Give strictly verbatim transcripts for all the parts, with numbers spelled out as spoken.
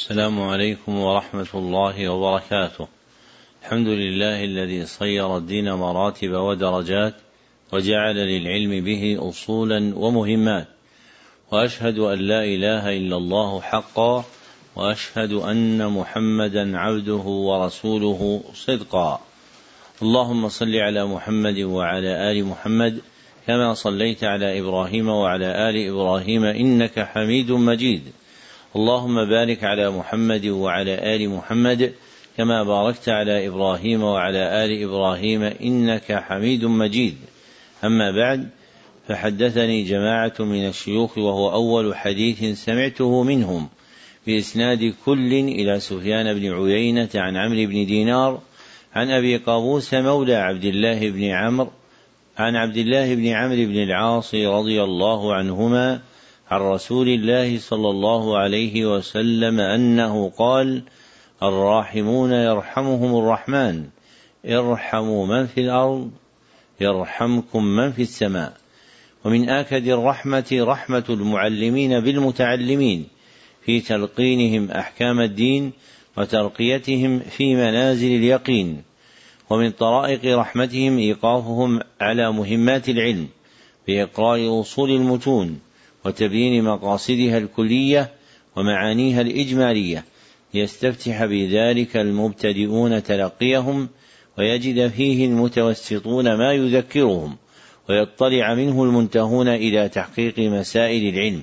السلام عليكم ورحمة الله وبركاته. الحمد لله الذي صير الدين مراتب ودرجات وجعل للعلم به أصولا ومهمات، وأشهد أن لا إله إلا الله حقا، وأشهد أن محمدا عبده ورسوله صدقا. اللهم صل على محمد وعلى آل محمد كما صليت على إبراهيم وعلى آل إبراهيم إنك حميد مجيد. اللهم بارك على محمد وعلى آل محمد كما باركت على إبراهيم وعلى آل إبراهيم إنك حميد مجيد. أما بعد، فحدثني جماعة من الشيوخ وهو أول حديث سمعته منهم بإسناد كل إلى سفيان بن عيينة عن عمرو بن دينار عن أبي قابوس مولى عبد الله بن عمرو عن عبد الله بن عمرو بن العاص رضي الله عنهما عن رسول الله صلى الله عليه وسلم أنه قال: الراحمون يرحمهم الرحمن، ارحموا من في الأرض يرحمكم من في السماء. ومن آكد الرحمة رحمة المعلمين بالمتعلمين في تلقينهم أحكام الدين وترقيتهم في منازل اليقين. ومن طرائق رحمتهم إيقافهم على مهمات العلم بإقراء أصول المتون وتبيين مقاصدها الكلية ومعانيها الإجمالية، ليستفتح بذلك المبتدئون تلقيهم ويجد فيه المتوسطون ما يذكرهم، ويطلع منه المنتهون إلى تحقيق مسائل العلم.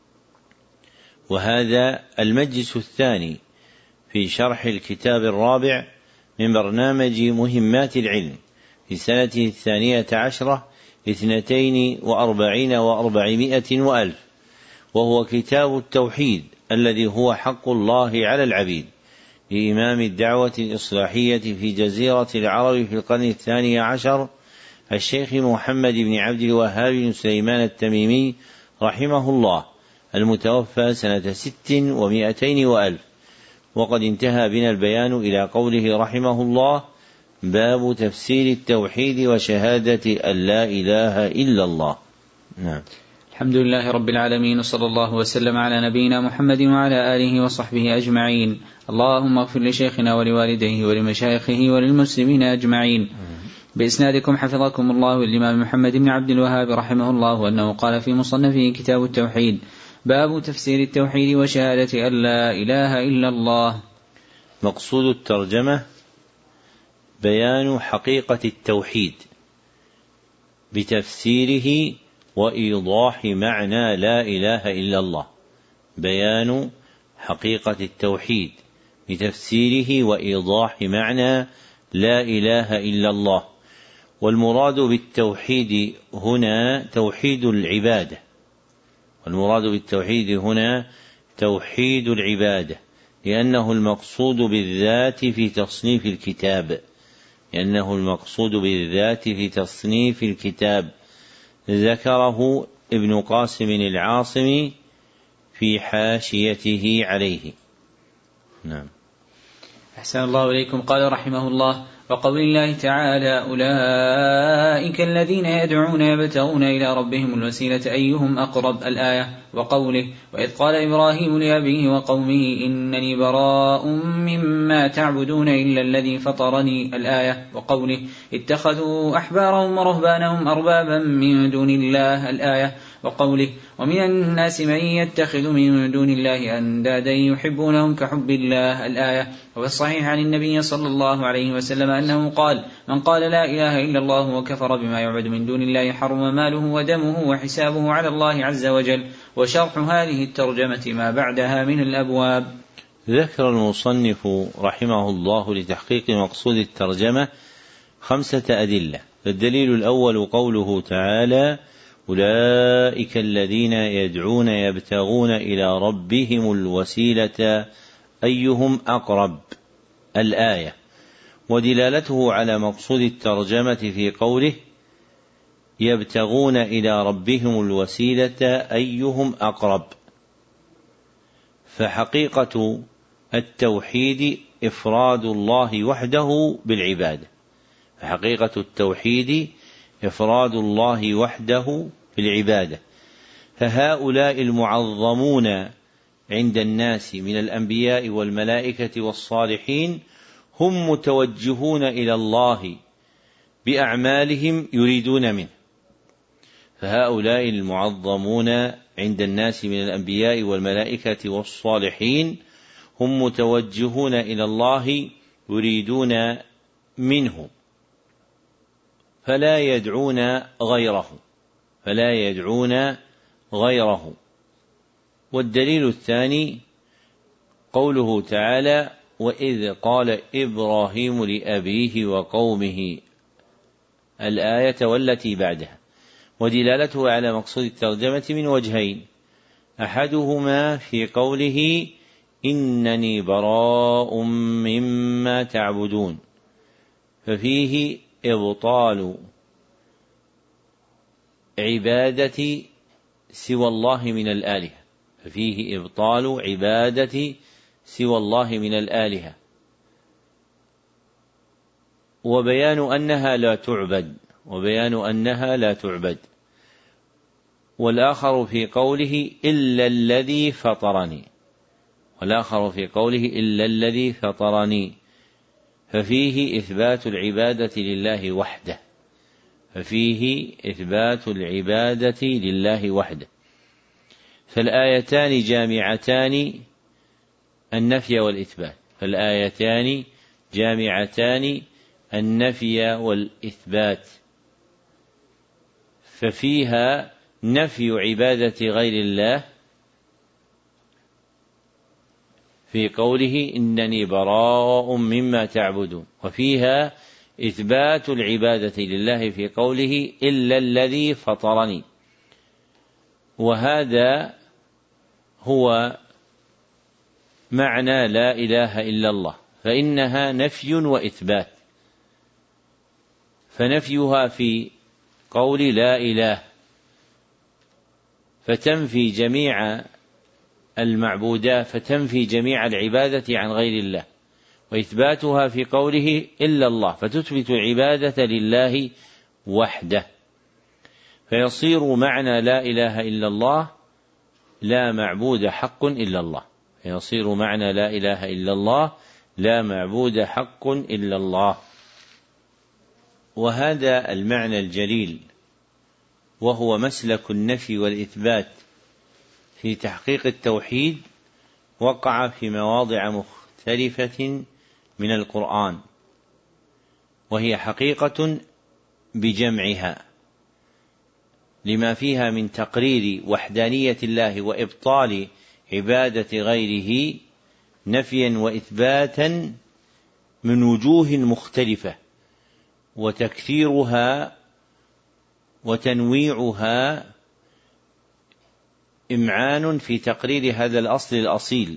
وهذا المجلس الثاني في شرح الكتاب الرابع من برنامج مهمات العلم في سنته الثانية عشرة اثنتين وأربعين وأربعمائة وألف، وهو كتاب التوحيد الذي هو حق الله على العبيد، لإمام الدعوة الإصلاحية في جزيرة العرب في القرن الثاني عشر الشيخ محمد بن عبد الوهاب بن سليمان التميمي رحمه الله، المتوفى سنة ست ومائتين وألف. وقد انتهى بنا البيان إلى قوله رحمه الله: باب تفسير التوحيد وشهادة أن لا إله إلا الله. نعم. الحمد لله رب العالمين، وصلى الله وسلم على نبينا محمد وعلى آله وصحبه أجمعين. اللهم اغفر لشيخنا ولوالديه ولمشايخه وللمسلمين أجمعين. بإسنادكم حفظكم الله الإمام محمد بن عبد الوهاب رحمه الله أنه قال في مصنفه كتاب التوحيد: باب تفسير التوحيد وشهادة أن لا إله إلا الله. مقصود الترجمة بيان حقيقة التوحيد بتفسيره وإيضاح معنى لا إله إلا الله. بيان حقيقة التوحيد بتفسيره وإيضاح معنى لا إله إلا الله. والمراد بالتوحيد هنا توحيد العبادة، والمراد بالتوحيد هنا توحيد العبادة، لأنه المقصود بالذات في تصنيف الكتاب، لأنه المقصود بالذات في تصنيف الكتاب. ذكره ابن قاسم العاصمي في حاشيته عليه. نعم. أحسن الله إليكم. قال رحمه الله: وقول الله تعالى: أولئك الذين يدعون يبتغون إلى ربهم الوسيلة أيهم أقرب، الآية. وقوله: وإذ قال إبراهيم لأبيه وقومه إنني براء مما تعبدون إلا الذي فطرني، الآية. وقوله: اتخذوا أحبارهم ورهبانهم أربابا من دون الله، الآية. وقوله: ومن الناس من يتخذ من دون الله أندادا يحبونهم كحب الله، الآية. وفي الصحيح عن النبي صلى الله عليه وسلم أنه قال: من قال لا إله إلا الله وكفر بما يعبد من دون الله حرم ماله ودمه وحسابه على الله عز وجل. وشرح هذه الترجمة ما بعدها من الأبواب. ذكر المصنف رحمه الله لتحقيق مقصود الترجمة خمسة أدلة. الدليل الأول قوله تعالى: أولئك الذين يدعون يبتغون إلى ربهم الوسيلة أيهم أقرب، الآية. ودلالته على مقصود الترجمة في قوله: يبتغون إلى ربهم الوسيلة أيهم أقرب. فحقيقة التوحيد إفراد الله وحده بالعبادة، فحقيقة التوحيد إفراد الله وحده بالعبادة. فهؤلاء المعظمون عند الناس من الأنبياء والملائكة والصالحين هم متوجهون إلى الله بأعمالهم يريدون منه، فهؤلاء المعظمون عند الناس من الأنبياء والملائكة والصالحين هم متوجهون إلى الله يريدون منه، فلا يدعون غيره فلا يدعون غيره والدليل الثاني قوله تعالى: وإذ قال إبراهيم لأبيه وقومه، الآية والتي بعدها. ودلالته على مقصود الترجمة من وجهين: أحدهما في قوله: إنني براء مما تعبدون، ففيه إبطال عبادة سوى الله من الآلهة ففيه إبطال عبادة سوى الله من الآلهة وبيان أنها لا تعبد وبيان أنها لا تعبد والآخر في قوله: إلا الذي فطرني والآخر في قوله: إلا الذي فطرني ففيه إثبات العبادة لله وحده ففيه إثبات العبادة لله وحده فالآيتان جامعتان النفي والإثبات فالآيتان جامعتان النفي والإثبات ففيها نفي عبادة غير الله في قوله: إنني براء مما تعبدون، وفيها إثبات العبادة لله في قوله: إلا الذي فطرني. وهذا هو معنى لا إله إلا الله، فإنها نفي وإثبات، فنفيها في قول لا إله فتنفي جميع المعبودات فتنفي جميع العبادة عن غير الله، وإثباتها في قوله إلا الله فتثبت العبادة لله وحده، فيصير معنى لا إله إلا الله لا معبود حق إلا الله فيصير معنى لا إله إلا الله لا معبود حق إلا الله. وهذا المعنى الجليل وهو مسلك النفي والإثبات في تحقيق التوحيد وقع في مواضع مختلفة من القرآن، وهي حقيقة بجمعها لما فيها من تقرير وحدانية الله وإبطال عبادة غيره نفيا وإثباتا من وجوه مختلفة، وتكثيرها وتنويعها إمعان في تقرير هذا الأصل الأصيل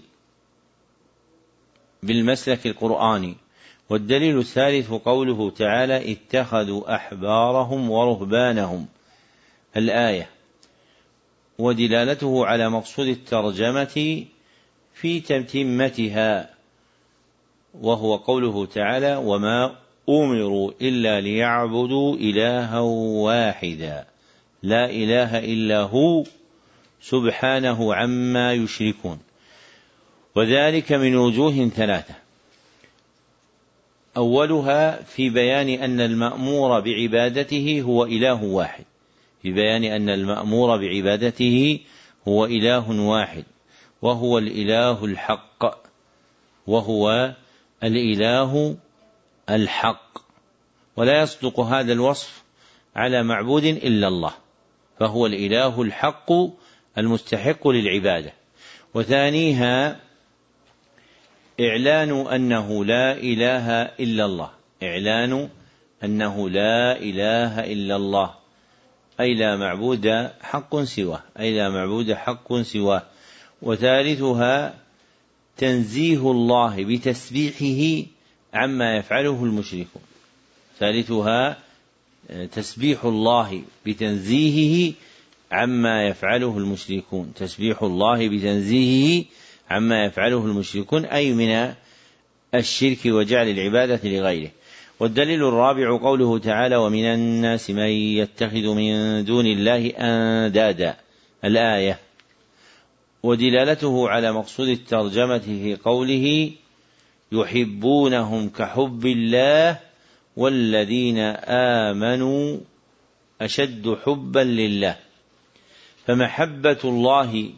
بالمسلك القرآني. والدليل الثالث قوله تعالى: اتخذوا أحبارهم ورهبانهم، الآية، ودلالته على مقصود الترجمة في تتمتها، وهو قوله تعالى: وما أمروا إلا ليعبدوا إلها واحدا لا إله إلا هو سبحانه عما يشركون. وذلك من وجوه ثلاثة: أولها في بيان أن المأمور بعبادته هو إله واحد في بيان أن المأمور بعبادته هو إله واحد وهو الإله الحق وهو الإله الحق ولا يصدق هذا الوصف على معبود إلا الله، فهو الإله الحق المستحق للعبادة. وثانيها إعلان أنه لا إله إلا الله إعلان أنه لا إله إلا الله أي لا معبود حق سواه أي لا معبود حق سواه. وثالثها تنزيه الله بتسبيحه عما يفعله المشركون ثالثها تسبيح الله بتنزيهه عما يفعله المشركون تسبيح الله بتنزيهه عما يفعله المشركون أي من الشرك وجعل العبادة لغيره. والدليل الرابع قوله تعالى: ومن الناس من يتخذ من دون الله أندادا، الآية. ودلالته على مقصود الترجمة في قوله يحبونهم كحب الله والذين آمنوا أشد حبا لله. فمحبة الله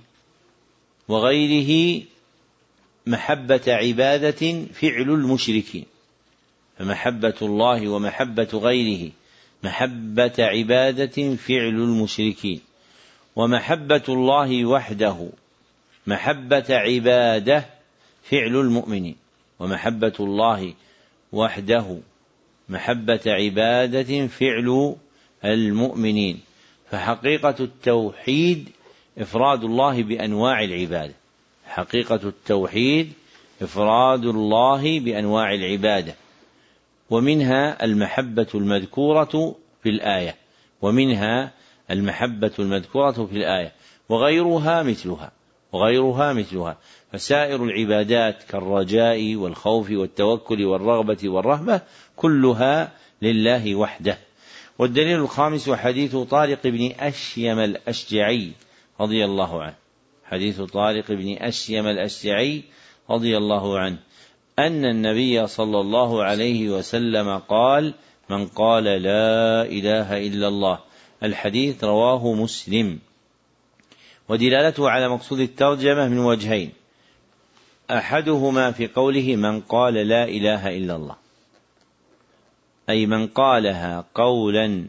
وغيره محبة عبادة فعل المشركين، فمحبة الله ومحبة غيره محبة عبادة فعل المشركين، ومحبة الله وحده محبة عبادة فعل المؤمنين، ومحبة الله وحده محبة عبادة فعل المؤمنين. فحقيقة التوحيد إفراد الله بأنواع العبادة، حقيقة التوحيد إفراد الله بأنواع العبادة، ومنها المحبة المذكورة في الآية ومنها المحبة المذكورة في الآية وغيرها مثلها وغيرها مثلها فسائر العبادات كالرجاء والخوف والتوكل والرغبة والرهبة كلها لله وحده. والدليل الخامس حديث طارق بن أشيم الأشجعي رضي الله عنه، حديث طارق بن أشيم الأشجعي رضي الله عنه أن النبي صلى الله عليه وسلم قال: من قال لا إله إلا الله. الحديث رواه مسلم. ودلالته على مقصود الترجمة من وجهين: أحدهما في قوله من قال لا إله إلا الله، أي من قالها قولا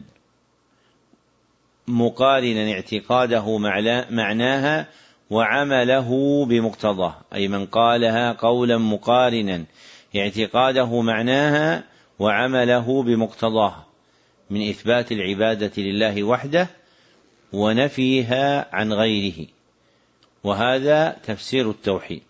مقارنا اعتقاده معناها وعمله بمقتضاه، أي من قالها قولا مقارنا اعتقاده معناها وعمله بمقتضاه من إثبات العبادة لله وحده ونفيها عن غيره، وهذا تفسير التوحيد.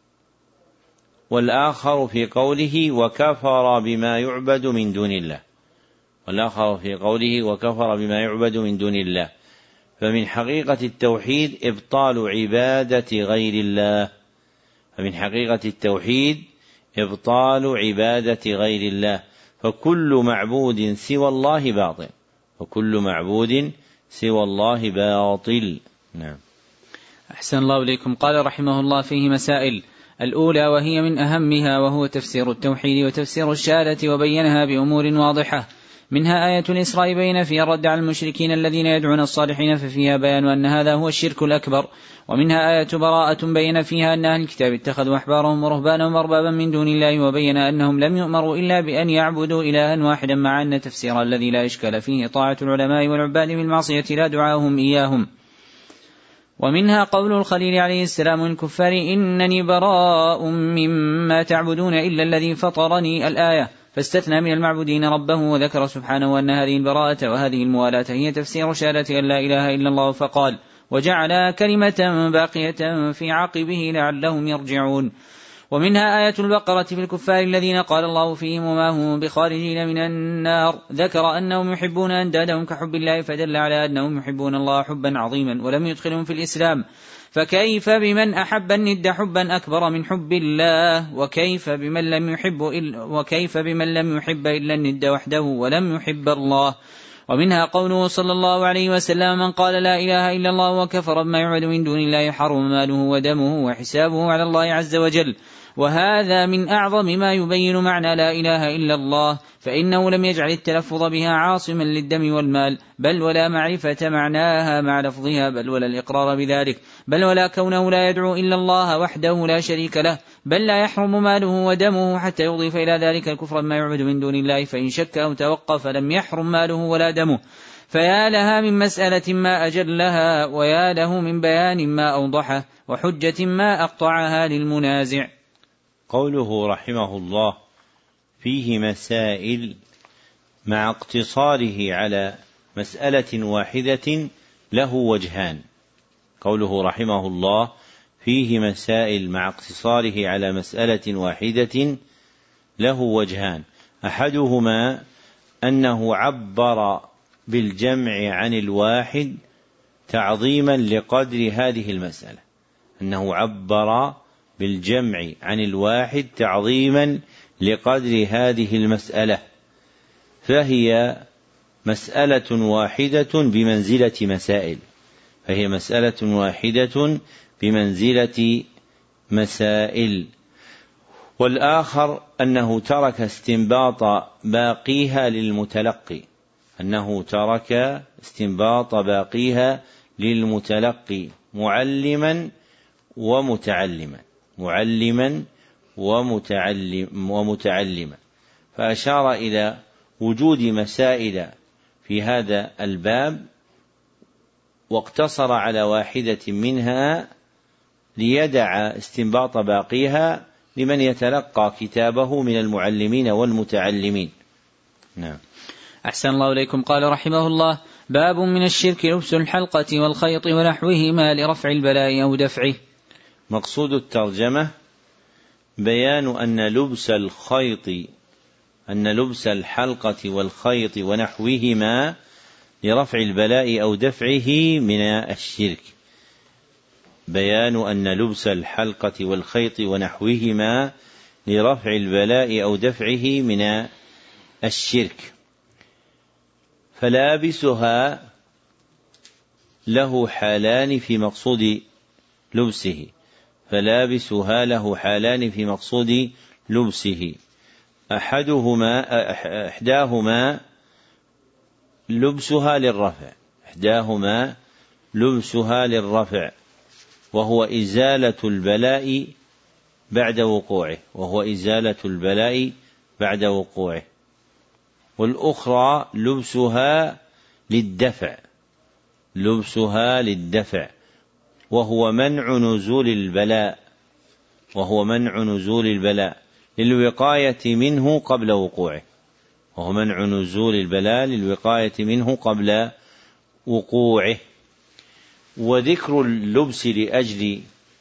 والآخر في قوله وكفر بما يعبد من دون الله، والآخر في قوله وكفر بما يعبد من دون الله. فمن حقيقة التوحيد إبطال عبادة غير الله، فمن حقيقة التوحيد إبطال عبادة غير الله، فكل معبود سوى الله باطل، وكل معبود سوى الله باطل. نعم. أحسن الله إليكم. قال رحمه الله: فيه مسائل. الأولى وهي من أهمها وهو تفسير التوحيد وتفسير الشهادة، وبينها بأمور واضحة، منها آية الإسراء بين فيها الرد على المشركين الذين يدعون الصالحين ففيها بيان أن هذا هو الشرك الأكبر، ومنها آية براءة بين فيها أن أهل الكتاب اتخذوا أحبارهم ورهبانهم أربابا من دون الله، وبين أنهم لم يؤمروا إلا بأن يعبدوا إلها واحدا، مع أن تفسير الذي لا إشكال فيه طاعة العلماء والعباد بالمعصية لا دعاهم إياهم. ومنها قول الخليل عليه السلام للكفار: إنني براء مما تعبدون إلا الذي فطرني، الآية، فاستثنى من المعبودين ربه، وذكر سبحانه أن هذه البراءة وهذه الموالاة هي تفسير شهادة أن لا إله إلا الله، فقال: وجعل كلمة باقية في عقبه لعلهم يرجعون. ومنها آية البقرة في الكفار الذين قال الله فيهم وما هم بخارجين من النار، ذكر أنهم يحبون أندادهم كحب الله، فدل على أنهم يحبون الله حبا عظيما ولم يدخلهم في الإسلام، فكيف بمن أحب الند حبا أكبر من حب الله، وكيف بمن لم يحب إلا وكيف بمن لم يحب إلا الند وحده ولم يحب الله. ومنها قوله صلى الله عليه وسلم: من قال لا إله إلا الله وكفر بما يعبد من دون الله حرم ماله ودمه وحسابه على الله عز وجل. وهذا من أعظم ما يبين معنى لا إله إلا الله، فإنه لم يجعل التلفظ بها عاصما للدم والمال، بل ولا معرفة معناها مع لفظها، بل ولا الإقرار بذلك، بل ولا كونه لا يدعو إلا الله وحده لا شريك له، بل لا يحرم ماله ودمه حتى يضيف إلى ذلك الكفر ما يعبد من دون الله، فإن شك أو توقف لم يحرم ماله ولا دمه. فيا لها من مسألة ما أجلها، ويا له من بيان ما أوضحه، وحجة ما أقطعها للمنازع. قوله رحمه الله: فيه مسائل، مع اقتصاره على مسألة واحدة له وجهان. قوله رحمه الله: فيه مسائل، مع اقتصاره على مسألة واحدة له وجهان. أحدهما أنه عبر بالجمع عن الواحد تعظيما لقدر هذه المسألة، أنه عبر بالجمع عن الواحد تعظيما لقدر هذه المسألة، فهي مسألة واحدة بمنزلة مسائل، فهي مسألة واحدة بمنزلة مسائل. والآخر أنه ترك استنباط باقيها للمتلقي أنه ترك استنباط باقيها للمتلقي معلما ومتعلما معلما ومتعلم ومتعلما فأشار إلى وجود مسائل في هذا الباب واقتصر على واحدة منها ليدع استنباط باقيها لمن يتلقى كتابه من المعلمين والمتعلمين. نعم. أحسن الله إليكم. قال رحمه الله: باب من الشرك لبس الحلقة والخيط ونحوهما لرفع البلاء أو دفعه. مقصود الترجمة بيان أن لبس الخيط أن لبس الحلقة والخيط ونحوهما لرفع البلاء أو دفعه من الشرك. بيان أن لبس الحلقة والخيط ونحوهما لرفع البلاء أو دفعه من الشرك. فلابسها له حالان في مقصود لبسه فلابسها له حالان في مقصود لبسه أحدهما إحداهما لبسها للرفع إحداهما لبسها للرفع وهو إزالة البلاء بعد وقوعه وهو إزالة البلاء بعد وقوعه والأخرى لبسها للدفع لبسها للدفع وهو منع نزول البلاء وهو منع نزول البلاء للوقاية منه قبل وقوعه وهو منع نزول البلاء للوقاية منه قبل وقوعه. وذكر اللبس لأجل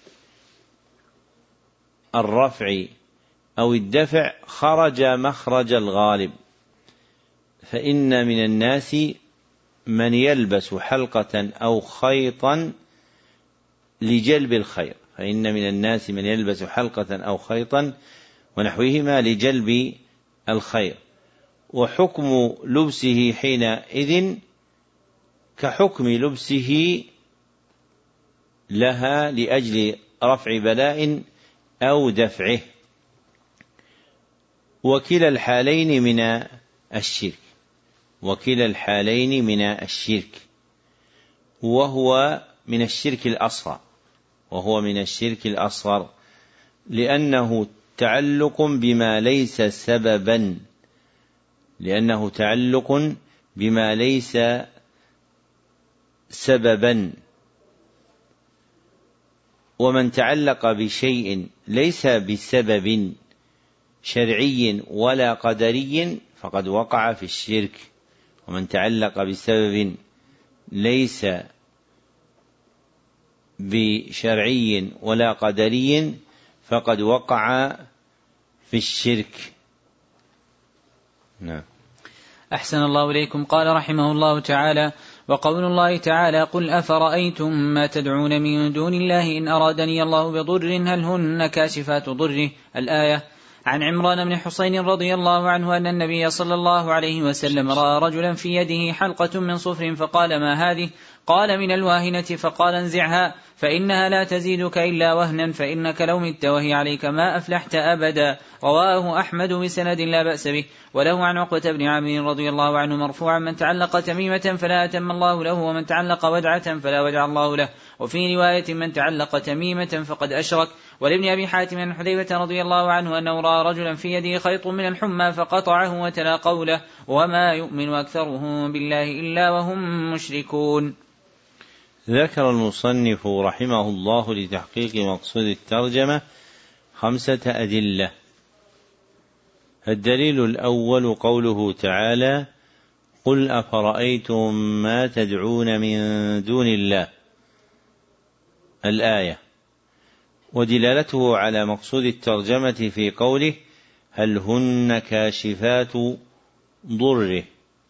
الرفع أو الدفع خرج مخرج الغالب، فإن من الناس من يلبس حلقة أو خيطا لجلب الخير فإن من الناس من يلبس حلقة أو خيطا ونحوهما لجلب الخير. وحكم لبسه حينئذ كحكم لبسه لها لأجل رفع بلاء أو دفعه. وكلا الحالين من الشرك وكلا الحالين من الشرك وهو من الشرك الأصغر وهو من الشرك الأصغر لأنه تعلق بما ليس سببا لأنه تعلق بما ليس سببا ومن تعلق بشيء ليس بسبب شرعي ولا قدري فقد وقع في الشرك ومن تعلق بسبب ليس بشرعي ولا قدري فقد وقع في الشرك. نعم. أحسن الله إليكم. قال رحمه الله تعالى: وقول الله تعالى: قل أفرأيتم ما تدعون من دون الله إن أرادني الله بضر هل هن كاشفات ضره. الآية. عن عمران بن حسين رضي الله عنه أن النبي صلى الله عليه وسلم رأى رجلا في يده حلقة من صفر فقال: ما هذه؟ قال: من الواهنة. فقال: انزعها فإنها لا تزيدك إلا وهنا فإنك لو مت وهي عليك ما أفلحت أبدا. رواه أحمد بسند لا بأس به. وله عن عقبة بن عامر رضي الله عنه مرفوعا: من تعلق تميمة فلا أتم الله له ومن تعلق ودعة فلا ودع الله له. وفي رواية: من تعلق تميمة فقد أشرك. ولابن أبي حاتم عن حذيفة رضي الله عنه أنه رأى رجلا في يده خيط من الحمى فقطعه وتلا قوله: وما يؤمن أكثرهم بالله إلا وهم مشركون. ذكر المصنف رحمه الله لتحقيق مقصود الترجمة خمسة أدلة. الدليل الأول قوله تعالى: قل أفرأيتم ما تدعون من دون الله. الآية. ودلالته على مقصود الترجمة في قوله: هل هن كاشفات ضره،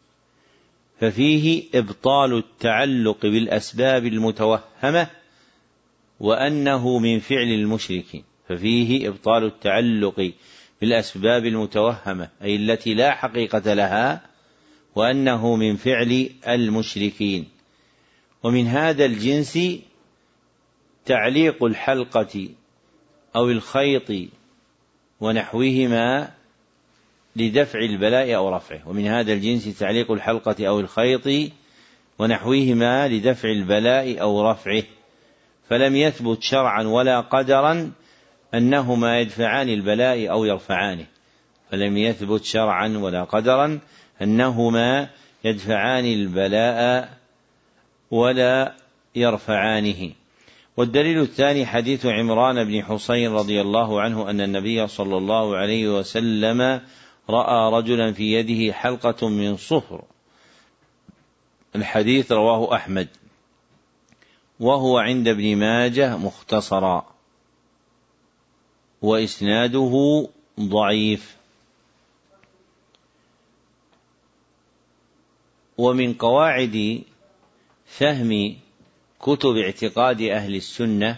ففيه إبطال التعلق بالأسباب المتوهمة وأنه من فعل المشركين ففيه إبطال التعلق بالأسباب المتوهمة أي التي لا حقيقة لها وأنه من فعل المشركين. ومن هذا الجنس تعليق الحلقة أو الخيط ونحوهما لدفع البلاء أو رفعه. ومن هذا الجنس تعليق الحلقة أو الخيط ونحوهما لدفع البلاء أو رفعه، فلم يثبت شرعا ولا قدرا أنهما يدفعان البلاء أو يرفعانه، فلم يثبت شرعا ولا قدرا أنهما يدفعان البلاء ولا يرفعانه. والدليل الثاني حديث عمران بن حصين رضي الله عنه أن النبي صلى الله عليه وسلم رأى رجلا في يده حلقة من صفر. الحديث رواه أحمد وهو عند ابن ماجه مختصرا وإسناده ضعيف. ومن قواعد فهم كتب اعتقاد أهل السنة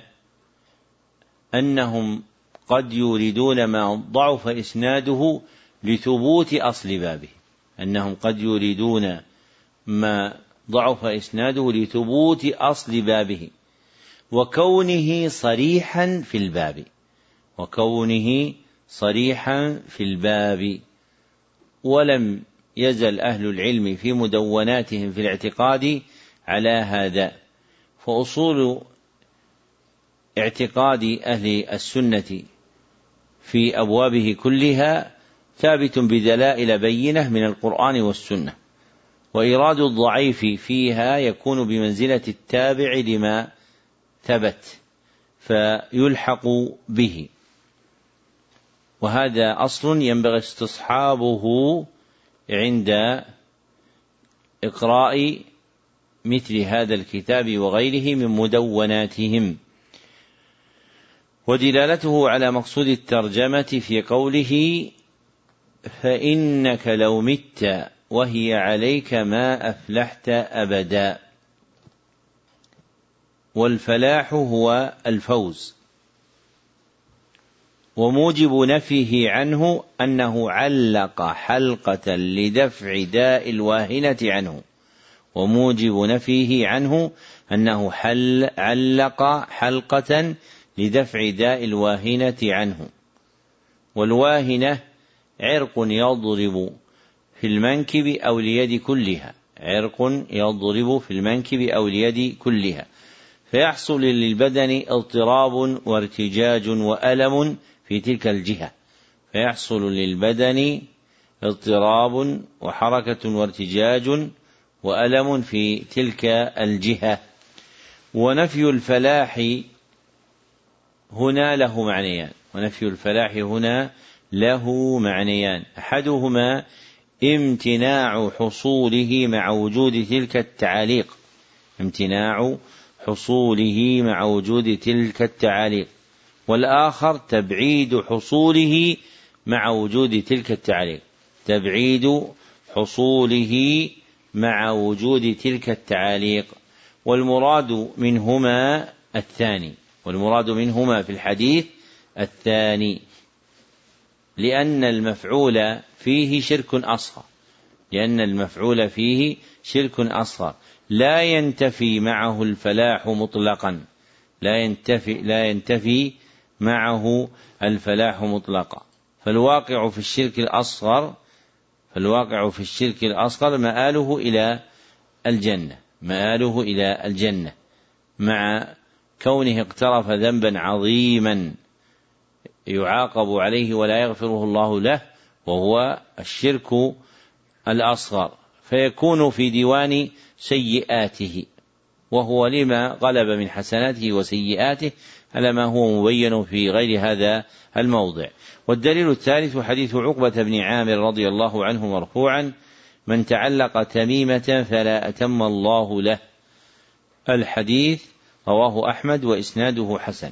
أنهم قد يوردون ما ضعف إسناده لثبوت أصل بابه، أنهم قد يوردون ما ضعف إسناده لثبوت أصل بابه وكونه صريحا في الباب وكونه صريحا في الباب ولم يزل أهل العلم في مدوناتهم في الاعتقاد على هذا. فأصول اعتقاد أهل السنة في أبوابه كلها ثابت بدلائل بينة من القرآن والسنة، وإيراد الضعيف فيها يكون بمنزلة التابع لما ثبت فيلحق به، وهذا أصل ينبغي استصحابه عند إقراء مثل هذا الكتاب وغيره من مدوناتهم. ودلالته على مقصود الترجمة في قوله فإنك لو مت وهي عليك ما أفلحت أبدا. والفلاح هو الفوز، وموجب نفيه عنه أنه علق حلقة لدفع داء الواهنة عنه وموجب نفيه عنه أنه حل علق حلقة لدفع داء الواهنة عنه. والواهنة عرق يضرب في المنكب أو اليد كلها عرق يضرب في المنكب أو اليد كلها فيحصل للبدن اضطراب وارتجاج وألم في تلك الجهة فيحصل للبدن اضطراب وحركة وارتجاج وألم في تلك الجهة. ونفي الفلاح هنا له معنيان ونفي الفلاح هنا له معنيان أحدهما امتناع حصوله مع وجود تلك التعاليق امتناع حصوله مع وجود تلك التعاليق والآخر تبعيد حصوله مع وجود تلك التعاليق تبعيد حصوله مع وجود تلك التعاليق والمراد منهما الثاني والمراد منهما في الحديث الثاني لأن المفعول فيه شرك أصغر لأن المفعول فيه شرك أصغر لا ينتفي معه الفلاح مطلقا لا ينتفي لا ينتفي معه الفلاح مطلقا فالواقع في الشرك الأصغر فالواقع في الشرك الأصغر مآله إلى الجنة مآله إلى الجنة مع كونه اقترف ذنبا عظيما يعاقب عليه ولا يغفره الله له وهو الشرك الأصغر فيكون في ديوان سيئاته وهو لما غلب من حسناته وسيئاته على ما هو مبين في غير هذا الموضع. والدليل الثالث حديث عقبة بن عامر رضي الله عنه مرفوعا من تعلق تميمة فلا أتم الله له. الحديث رواه أحمد وإسناده حسن.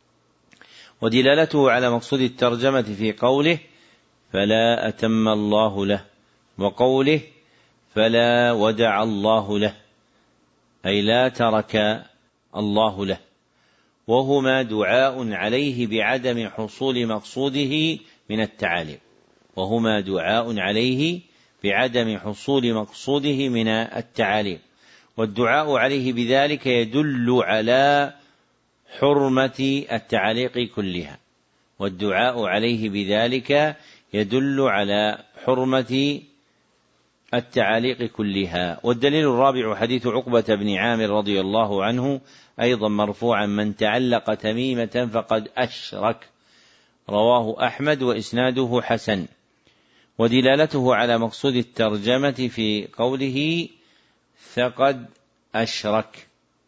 ودلالته على مقصود الترجمة في قوله فلا أتم الله له وقوله فلا ودع الله له أي لا ترك الله له وهما دعاء عليه بعدم حصول مقصوده من التعاليق وهما دعاء عليه بعدم حصول مقصوده من التعاليق والدعاء عليه بذلك يدل على حرمة التعليق كلها، والدعاء عليه بذلك يدل على حرمة التعاليق كلها. والدليل الرابع حديث عقبة بن عامر رضي الله عنه أيضا مرفوعا: من تعلق تميمة فقد أشرك، رواه أحمد وإسناده حسن. ودلالته على مقصود الترجمة في قوله فقد أشرك،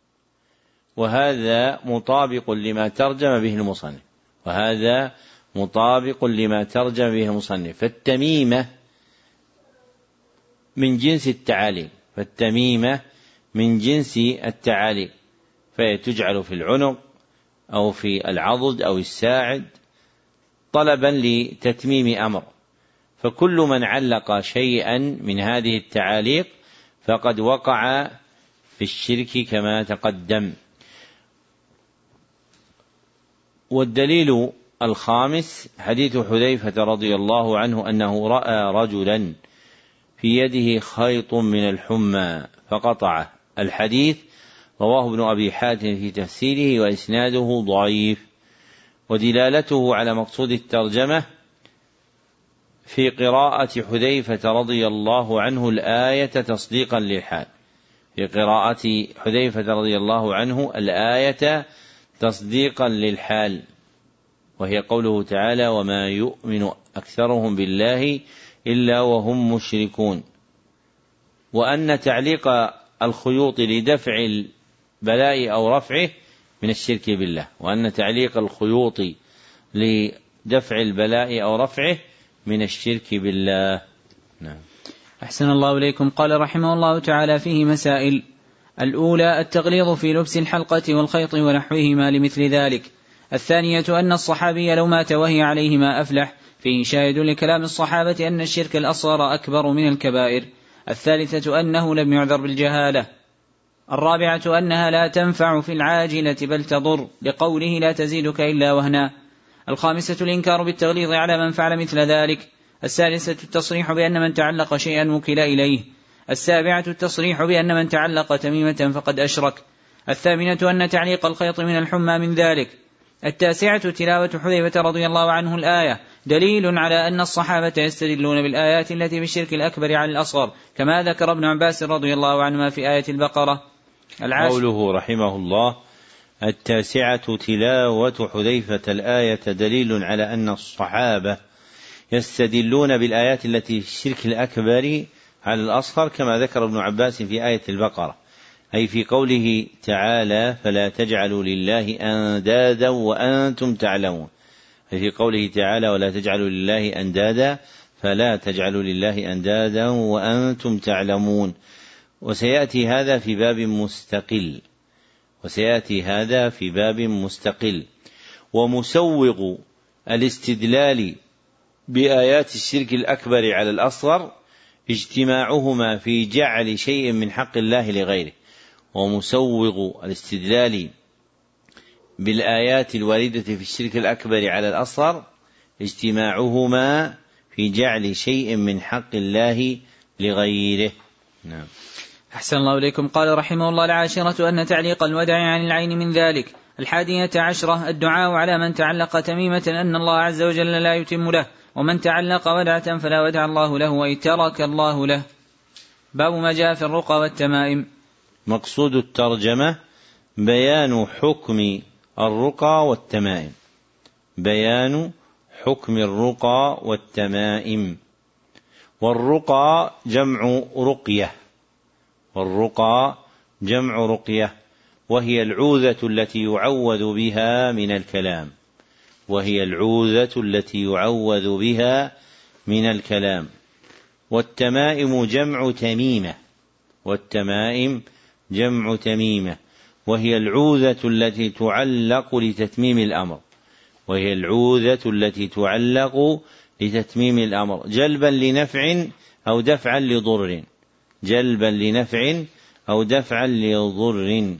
وهذا مطابق لما ترجم به المصنف وهذا مطابق لما ترجم به المصنف فالتميمة من جنس التعاليق فالتميمة من جنس التعاليق فهي تجعل في العنق أو في العضد أو الساعد طلبا لتتميم أمر، فكل من علق شيئا من هذه التعاليق فقد وقع في الشرك كما تقدم. والدليل الخامس حديث حذيفة رضي الله عنه أنه رأى رجلا في يده خيط من الحمى فقطعه. الحديث رواه ابن أبي حاتم في تفسيره وإسناده ضعيف. ودلالته على مقصود الترجمة في قراءة حذيفة رضي الله عنه الآية تصديقا للحال في قراءة حذيفة رضي الله عنه الآية تصديقا للحال وهي قوله تعالى: وما يؤمن أكثرهم بالله إلا وهم مشركون. وأن تعليق الخيوط لدفع البلاء أو رفعه من الشرك بالله وأن تعليق الخيوط لدفع البلاء أو رفعه من الشرك بالله. نعم. أحسن الله إليكم. قال رحمه الله تعالى: فيه مسائل. الأولى التغليظ في لبس الحلقة والخيط ونحوهما لمثل ذلك. الثانية أن الصحابي لو مات وهي عليه ما أفلح، فيه شاهد لكلام الصحابة أن الشرك الأصغر أكبر من الكبائر. الثالثة أنه لم يعذر بالجهالة. الرابعة أنها لا تنفع في العاجلة بل تضر، لقوله لا تزيدك إلا وهنا. الخامسة الإنكار بالتغليظ على من فعل مثل ذلك. السادسة التصريح بأن من تعلق شيئا وكل إليه. السابعة التصريح بأن من تعلق تميمة فقد أشرك. الثامنة أن تعليق الخيط من الحمى من ذلك. التاسعة تلاوة حذيفة رضي الله عنه الآية دليل على أن الصحابة يستدلون بالآيات التي بالشرك الأكبر على الأصغر، كما ذكر ابن عباس رضي الله عنهما في آية البقرة. قوله رحمه الله: التاسعة تلاوة حذيفة الآية دليل على أن الصحابة يستدلون بالآيات التي بالشرك الأكبر على الأصغر، كما ذكر ابن عباس في آية البقرة، أي في قوله تعالى: فلا تجعلوا لله أندادا وأنتم تعلمون، أي في قوله تعالى: ولا تجعلوا لله أندادا فلا تجعلوا لله أندادا وأنتم تعلمون. وسيأتي هذا في باب مستقل وسيأتي هذا في باب مستقل ومسوغ الاستدلال بآيات الشرك الأكبر على الأصغر اجتماعهما في جعل شيء من حق الله لغيره، ومسوغ الاستدلال بالآيات الواردة في الشرك الأكبر على الأصغر اجتماعهما في جعل شيء من حق الله لغيره. نعم. أحسن الله إليكم. قال رحمه الله: العاشرة أن تعليق الودع عن العين من ذلك. الحادية عشرة الدعاء على من تعلق تميمة أن الله عز وجل لا يتم له، ومن تعلق ودعة فلا ودع الله له وإن ترك الله له. باب ما جاء في الرقى والتمائم. مقصود الترجمة بيان حكم الرقى والتمائم بيان حكم الرقى والتمائم والرقى جمع رقية والرقى جمع رقية وهي العوذة التي يعوذ بها من الكلام وهي العوذة التي يعوذ بها من الكلام والتمائم جمع تميمة والتمائم جمع تميمة وهي العوذة التي تعلق لتتميم الأمر وهي العوذة التي تعلق لتتميم الأمر جلبا لنفع أو دفعا لضر جلبا لنفع أو دفعا لضر.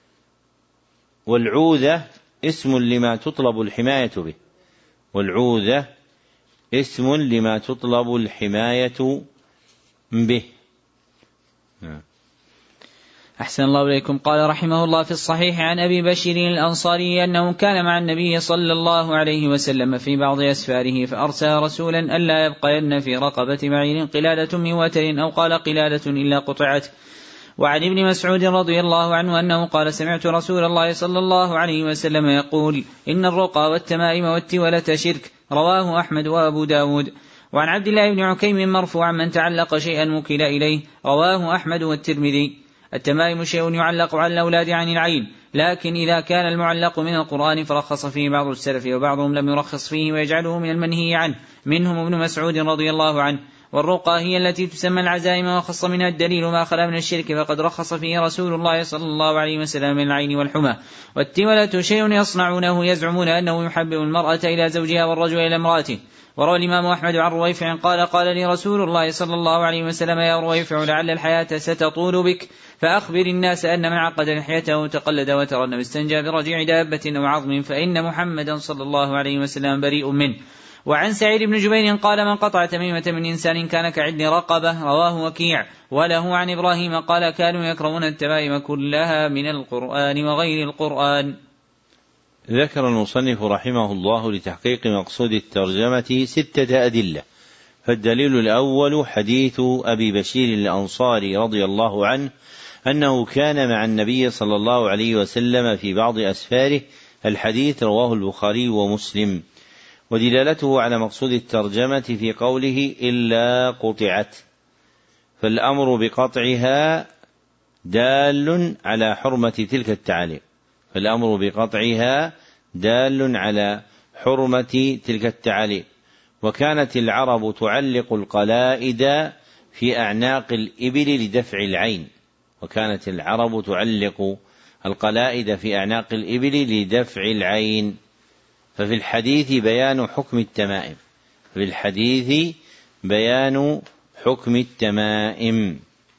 والعوذة اسم لما تطلب الحماية به والعوذة اسم لما تطلب الحماية به. أحسن الله إليكم. قال رحمه الله في الصحيح عن أبي بشير الأنصاري أنه كان مع النبي صلى الله عليه وسلم في بعض أسفاره فأرسل رسولا ألا يبقين في رقبة بعير قلادة من وتر أو قال قلادة إلا قطعت. وعن ابن مسعود رضي الله عنه أنه قال سمعت رسول الله صلى الله عليه وسلم يقول إن الرقى والتمائم والتولة شرك. رواه أحمد وأبو داود. وعن عبد الله بن عكيم مرفوعا من تعلق شيئا وكل إليه. رواه أحمد والترمذي. التمائم شيء يعلق على الأولاد عن العين، لكن إذا كان المعلق من القرآن فرخص فيه بعض السلف وبعضهم لم يرخص فيه ويجعله من المنهي عنه، منهم ابن مسعود رضي الله عنه. والرقى هي التي تسمى العزائم وخص منها الدليل ما خلا من الشرك فقد رخص فيه رسول الله صلى الله عليه وسلم من العين والحمى. والتولة شيء يصنعونه يزعمون أنه يحبب المرأة إلى زوجها والرجل إلى امرأته. وروى الإمام أحمد عن رويفع قال قال لي رسول الله صلى الله عليه وسلم يا رويفع لعل الحياة ستطول بك فأخبر الناس أن من عقد لحيته تقلد وترى أنه استنجى برجيع دابة أو عظم فإن محمدا صلى الله عليه وسلم بريء منه. وعن سعيد بن جبير قال من قطع تميمة من إنسان كان كعدل رقبة. رواه وكيع. وله عن إبراهيم قال كانوا يكرهون التمائم كلها من القرآن وغير القرآن. ذكر المصنف رحمه الله لتحقيق مقصود الترجمة ستة أدلة. فالدليل الأول حديث أبي بشير الأنصاري رضي الله عنه أنه كان مع النبي صلى الله عليه وسلم في بعض أسفاره. الحديث رواه البخاري ومسلم. ودلالته على مقصود الترجمة في قوله إلا قطعت، فالأمر بقطعها دال على حرمة تلك التعاليم فالأمر بقطعها دال على حرمة تلك التعاليم. وكانت العرب تعلق القلائد في أعناق الإبل لدفع العين وكانت العرب تعلق القلائد في أعناق الإبل لدفع العين. ففي الحديث بيان حكم التمائم في الحديث بيان حكم التمائم.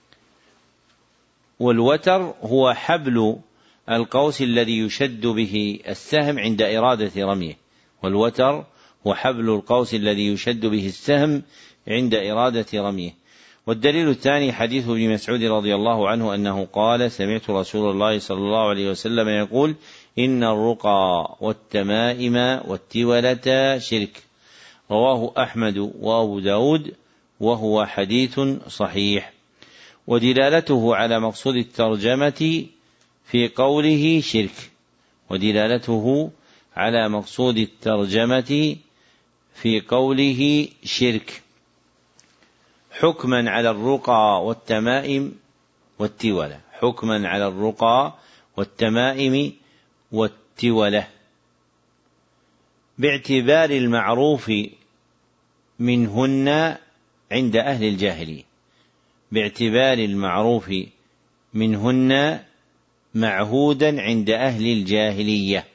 والوتر هو حبل القوس الذي يشد به السهم عند إرادة رميه والوتر هو حبل القوس الذي يشد به السهم عند إرادة رميه. والدليل الثاني حديث ابن مسعود رضي الله عنه أنه قال سمعت رسول الله صلى الله عليه وسلم يقول إن الرقى والتمائم والتولة شرك. رواه أحمد وأبو داود وهو حديث صحيح. ودلالته على مقصود الترجمة في قوله شرك ودلالته على مقصود الترجمة في قوله شرك حكما على الرقى والتمائم والتولة حكما على الرقى والتمائم والتولة باعتبار المعروف منهن عند أهل الجاهلية باعتبار المعروف منهن معهودا عند أهل الجاهلية.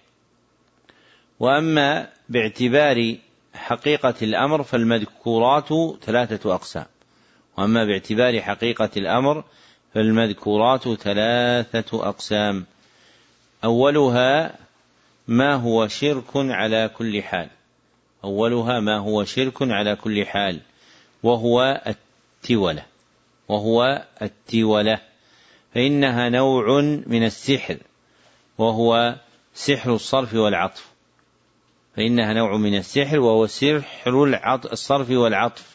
وأما باعتبار حقيقة الأمر فالمذكورات ثلاثة أقسام وأما باعتبار حقيقة الأمر فالمذكورات ثلاثة أقسام. أولها ما هو شرك على كل حال أولها ما هو شرك على كل حال وهو التولة وهو التولة فإنها نوع من السحر وهو سحر الصرف والعطف فإنها نوع من السحر وهو سحر الصرف والعطف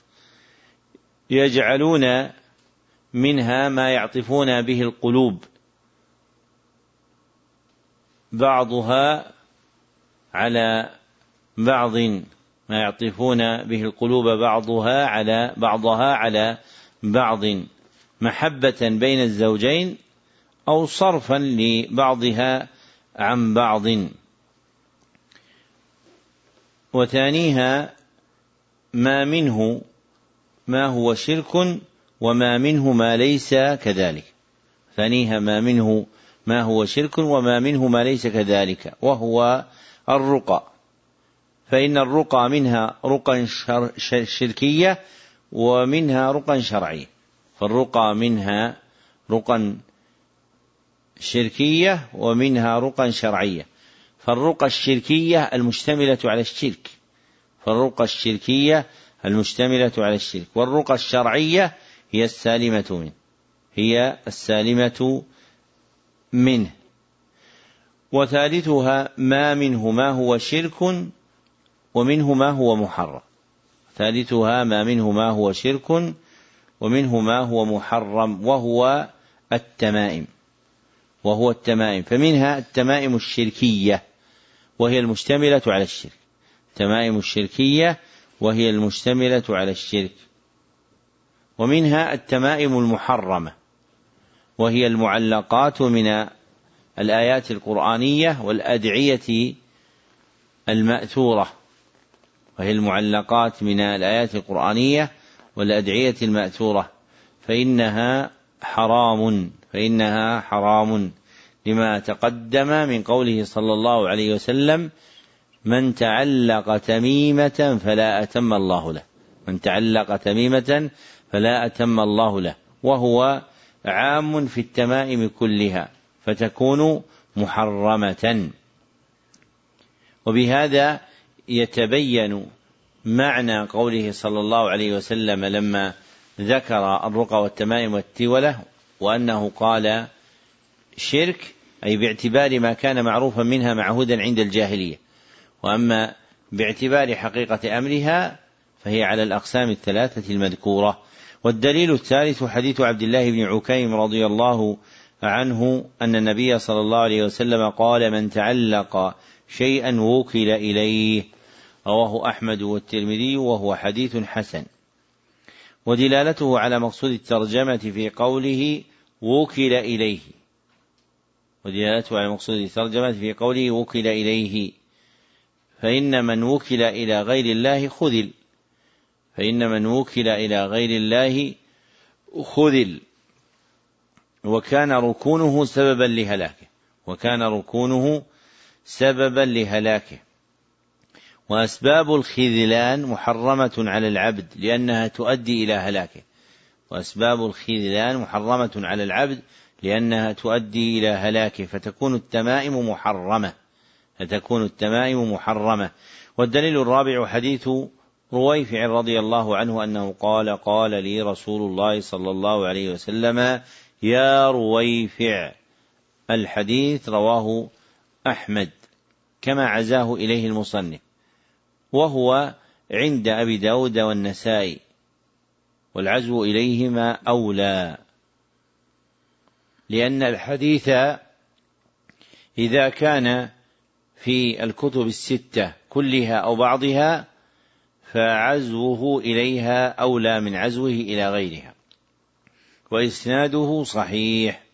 يجعلون منها ما يعطفون به القلوب بعضها على بعض ما يعطفون به القلوب بعضها على بعضها على بعض محبة بين الزوجين أو صرفا لبعضها عن بعض. وثانيها ما منه ما هو شرك وما منه ما ليس كذلك ثانيها ما منه ما هو شرك وما منه ما ليس كذلك وهو الرقى فإن الرقى منها رقى شركية ومنها رقى شرعية فالرقى منها رقى شركية ومنها رقى شرعية فالرقى الشركية المشتملة على الشرك فالرقى الشركية المشتملة على الشرك والرقى الشرعية هي السالمة منه هي السالمة منه. وثالثها ما منه ما هو شرك ومنه ما هو محرم. ثالثها ما منه ما هو شرك ومنه ما هو محرم وهو التمائم وهو التمائم فمنها التمائم الشركية وهي المشتملة على الشرك. التمائم الشركية وهي المشتملة على الشرك. ومنها التمائم المحرمة وهي المعلقات من الآيات القرآنية والأدعية المأثورة وهي المعلقات من الآيات القرآنية والأدعية المأثورة فإنها حرام فإنها حرام لما تقدم من قوله صلى الله عليه وسلم من تعلق تميمة فلا أتم الله له من تعلق تميمة فلا أتم الله له وهو عام في التمائم كلها فتكون محرمة. وبهذا يتبين معنى قوله صلى الله عليه وسلم لما ذكر الرقى والتمائم والتولة وأنه قال شرك أي باعتبار ما كان معروفا منها معهودا عند الجاهلية، وأما باعتبار حقيقة أمرها فهي على الأقسام الثلاثة المذكورة. والدليل الثالث حديث عبد الله بن عكيم رضي الله عنه أن النبي صلى الله عليه وسلم قال من تعلق شيئا وكل إليه، رواه أحمد والترمذي وهو حديث حسن. ودلالته على مقصود الترجمة في قوله وكل إليه ودلالته على مقصود الترجمة في قوله وكل إليه فإن من وكل إلى غير الله خذل فإن من وكل إلى غير الله خذل وكان ركونه سببا لهلاكه وكان ركونه سببا لهلاكه. وأسباب الخذلان محرمة على العبد لأنها تؤدي إلى هلاكه وأسباب الخذلان محرمة على العبد لأنها تؤدي إلى هلاكه فتكون التمائم محرمة فتكون التمائم محرمة. والدليل الرابع حديث رويفع رضي الله عنه أنه قال قال لي رسول الله صلى الله عليه وسلم يا رويفع. الحديث رواه أحمد كما عزاه إليه المصنف وهو عند أبي داود والنسائي والعزو إليهما أولى لأن الحديث إذا كان في الكتب الستة كلها أو بعضها فعزوه إليها أولى من عزوه إلى غيرها وإسناده صحيح.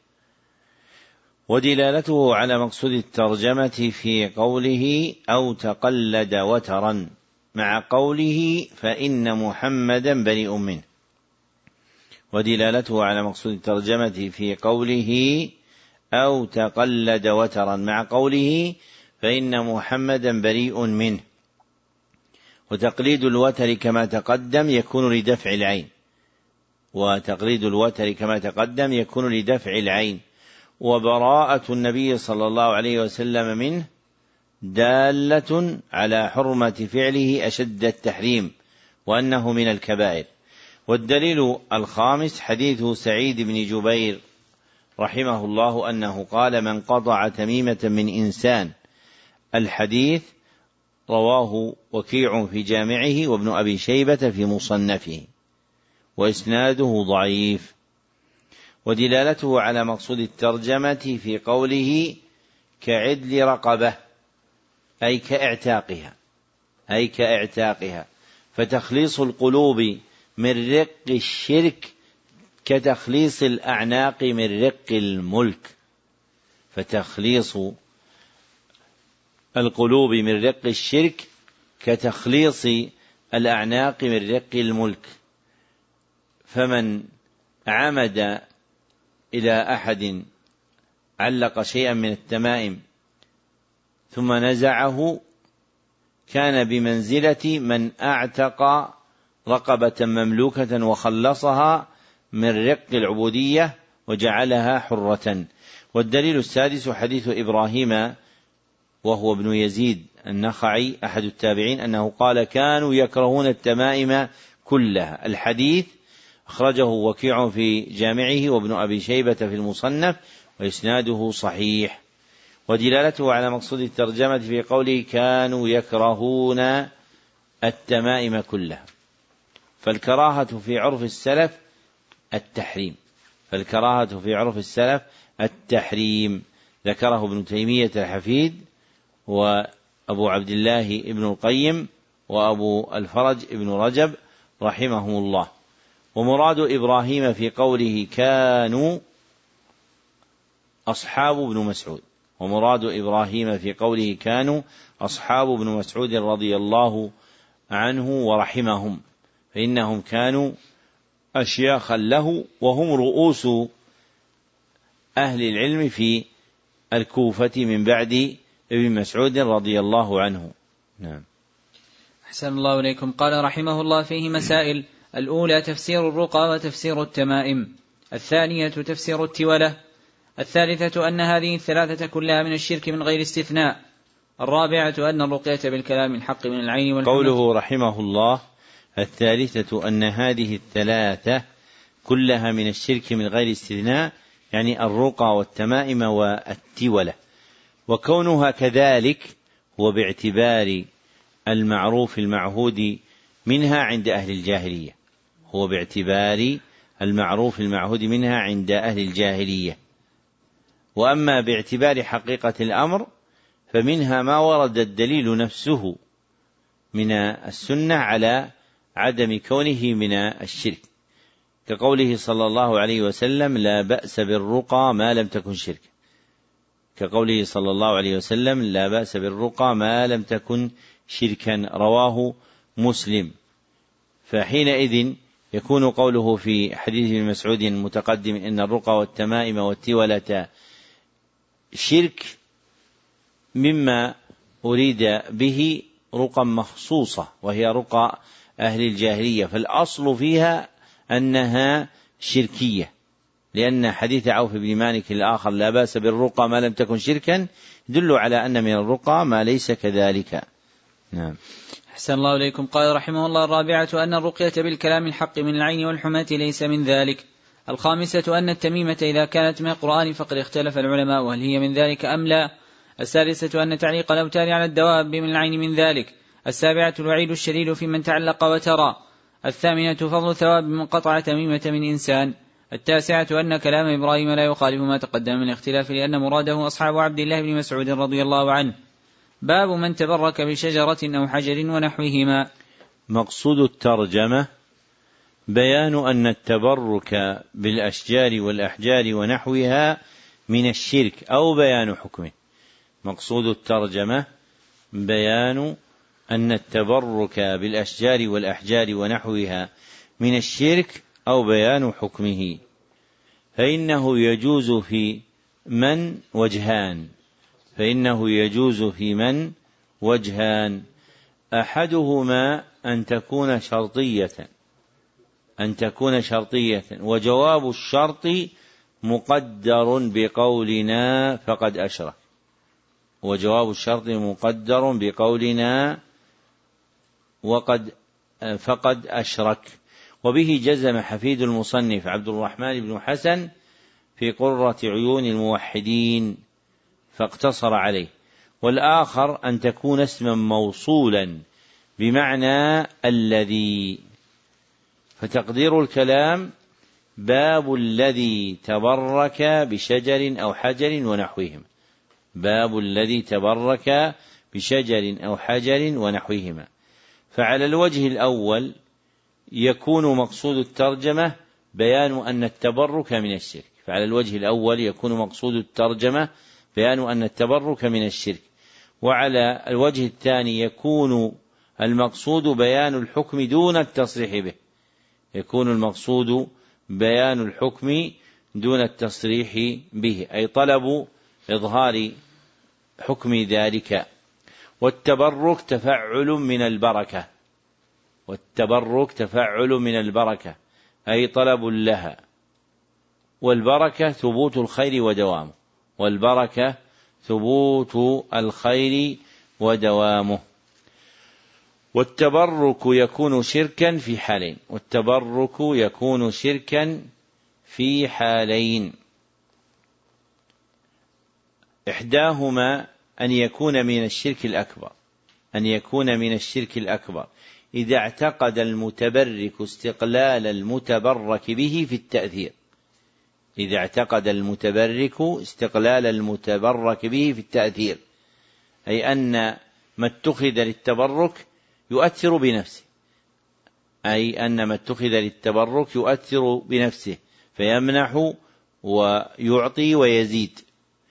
ودلالته على مقصود الترجمة في قوله أو تقلد وترا مع قوله فإن محمدا بريء منه. ودلالته على مقصود الترجمة في قوله أو تقلد وترا مع قوله فإن محمدا بريء منه. وتقليد الوتر كما تقدم يكون لدفع العين وتقليد الوتر كما تقدم يكون لدفع العين. وبراءة النبي صلى الله عليه وسلم منه دالة على حرمة فعله أشد التحريم وأنه من الكبائر. والدليل الخامس حديث سعيد بن جبير رحمه الله أنه قال من قطع تميمة من إنسان. الحديث رواه وكيع في جامعه وابن أبي شيبة في مصنفه وإسناده ضعيف. ودلالته على مقصود الترجمة في قوله كعدل رقبة أي كاعتاقها أي كاعتاقها فتخليص القلوب من رق الشرك كتخليص الأعناق من رق الملك فتخليص القلوب من رق الشرك كتخليص الأعناق من رق الملك. فمن عمد إلى أحد علق شيئا من التمائم ثم نزعه كان بمنزلة من أعتق رقبة مملوكة وخلصها من رق العبودية وجعلها حرة. والدليل السادس حديث إبراهيم وهو ابن يزيد النخعي أحد التابعين أنه قال كانوا يكرهون التمائم كلها. الحديث أخرجه وكيع في جامعه وابن أبي شيبة في المصنف وإسناده صحيح. ودلالته على مقصود الترجمة في قوله كانوا يكرهون التمائم كلها، فالكراهة في عرف السلف التحريم، فالكراهة في عرف السلف التحريم، ذكره ابن تيمية الحفيد وأبو عبد الله ابن القيم وأبو الفرج ابن رجب رحمهم الله. ومراد إبراهيم في قوله كانوا أصحاب ابن مسعود، ومراد إبراهيم في قوله كانوا أصحاب ابن مسعود رضي الله عنه ورحمهم، فإنهم كانوا أشياخا له وهم رؤوس أهل العلم في الكوفة من بعد ابن مسعود رضي الله عنه. نعم. أحسن الله إليكم. قال رحمه الله فيه مسائل: الأولى تفسير الرقى وتفسير التمائم، الثانية تفسير التولة، الثالثة أن هذه الثلاثة كلها من الشرك من غير استثناء، الرابعة أن الرقية بالكلام الحق من العين والحمد. قوله رحمه الله الثالثة أن هذه الثلاثة كلها من الشرك من غير استثناء، يعني الرقى والتمائم والتولة، وكونها كذلك هو باعتبار المعروف المعهود منها عند أهل الجاهلية، هو باعتبار المعروف المعهود منها عند أهل الجاهلية. وأما باعتبار حقيقة الأمر فمنها ما ورد الدليل نفسه من السنة على عدم كونه من الشرك، كقوله صلى الله عليه وسلم لا بأس بالرقى ما لم تكن شرك، كقوله صلى الله عليه وسلم لا بأس بالرقى ما لم تكن شركا، رواه مسلم. فحينئذ يكون قوله في حديث ابن مسعود المتقدم إن الرقى والتمائم والتولة شرك مما أريد به رقى مخصوصة وهي رقى أهل الجاهلية، فالأصل فيها أنها شركية، لأن حديث عوف بن مالك الآخر لا بأس بالرقى ما لم تكن شركا يدل على أن من الرقى ما ليس كذلك. نعم. أحسن الله إليكم. قال رحمه الله الرابعة أن الرقية بالكلام الحق من العين والحماة ليس من ذلك. الخامسة أن التميمة إذا كانت من القرآن فقد اختلف العلماء وهل هي من ذلك أم لا. السادسة أن تعليق الأوتار على الدواب من العين من ذلك. السابعة الوعيد الشديد في من تعلق وترى. الثامنة فضل ثواب من قطع تميمة من إنسان. التاسعة أن كلام إبراهيم لا يخالف ما تقدم من الاختلاف لأن مراده أصحاب عبد الله بن مسعود رضي الله عنه. باب من تبرك بشجرة أو حجر ونحوهما. مقصود الترجمة بيان أن التبرك بالأشجار والأحجار ونحوها من الشرك أو بيان حكمه. مقصود الترجمة بيان أن التبرك بالأشجار والأحجار ونحوها من الشرك أو بيان حكمه، فإنه يجوز في من وجهان فإنه يجوز في من وجهان أحدهما أن تكون شرطية أن تكون شرطية وجواب الشرط مقدر بقولنا فقد أشرك وجواب الشرط مقدر بقولنا وقد فقد أشرك. وبه جزم حفيد المصنف عبد الرحمن بن حسن في قرة عيون الموحدين فاقتصر عليه. والآخر أن تكون اسما موصولا بمعنى الذي، فتقدير الكلام باب الذي تبرك بشجر أو حجر ونحوهما باب الذي تبرك بشجر أو حجر ونحوهما. فعلى الوجه الأول يكون مقصود الترجمة بيان أن التبرك من الشرك فعلى الوجه الأول يكون مقصود الترجمة بيان أن التبرك من الشرك. وعلى الوجه الثاني يكون المقصود بيان الحكم دون التصريح به يكون المقصود بيان الحكم دون التصريح به أي طلب إظهار حكم ذلك. والتبرك تفعل من البركة والتبرك تفعل من البركة أي طلب لها، والبركة ثبوت الخير ودوامه والبركة ثبوت الخير ودوامه. والتبرك يكون شركا في حالين والتبرك يكون شركا في حالين إحداهما أن يكون من الشرك الأكبر أن يكون من الشرك الأكبر إذا اعتقد المتبرك استقلال المتبرك به في التأثير إذا اعتقد المتبرك استقلال المتبرك به في التأثير، أي أن ما اتخذ للتبرك يؤثر بنفسه أي أن ما اتخذ للتبرك يؤثر بنفسه فيمنح ويعطي ويزيد.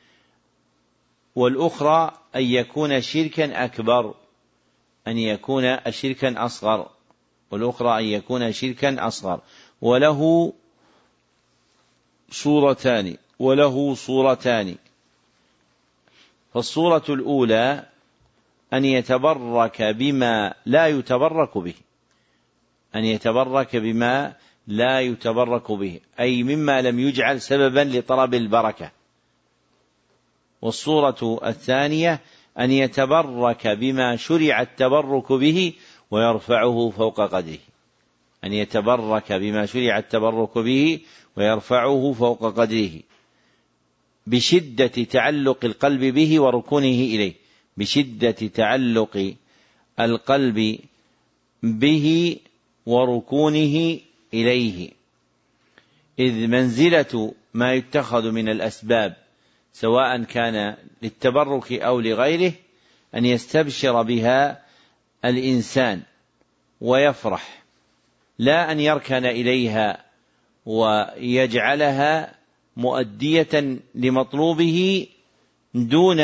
والأخرى أن يكون شركا أكبر أن يكون شركا أصغر والأخرى أن يكون شركا أصغر وله صورتان وله صورتان فالصورة الأولى أن يتبرك بما لا يتبرك به أن يتبرك بما لا يتبرك به أي مما لم يجعل سببا لطلب البركة. والصورة الثانية أن يتبرك بما شرع التبرك به ويرفعه فوق قدره أن يتبرك بما شرع التبرك به ويرفعه فوق قدره بشدة تعلق القلب به وركونه إليه بشدة تعلق القلب به وركونه إليه، إذ منزلة ما يتخذ من الأسباب سواء كان للتبرك أو لغيره أن يستبشر بها الإنسان ويفرح، لا أن يركن إليها ويجعلها مؤدية لمطلوبه دون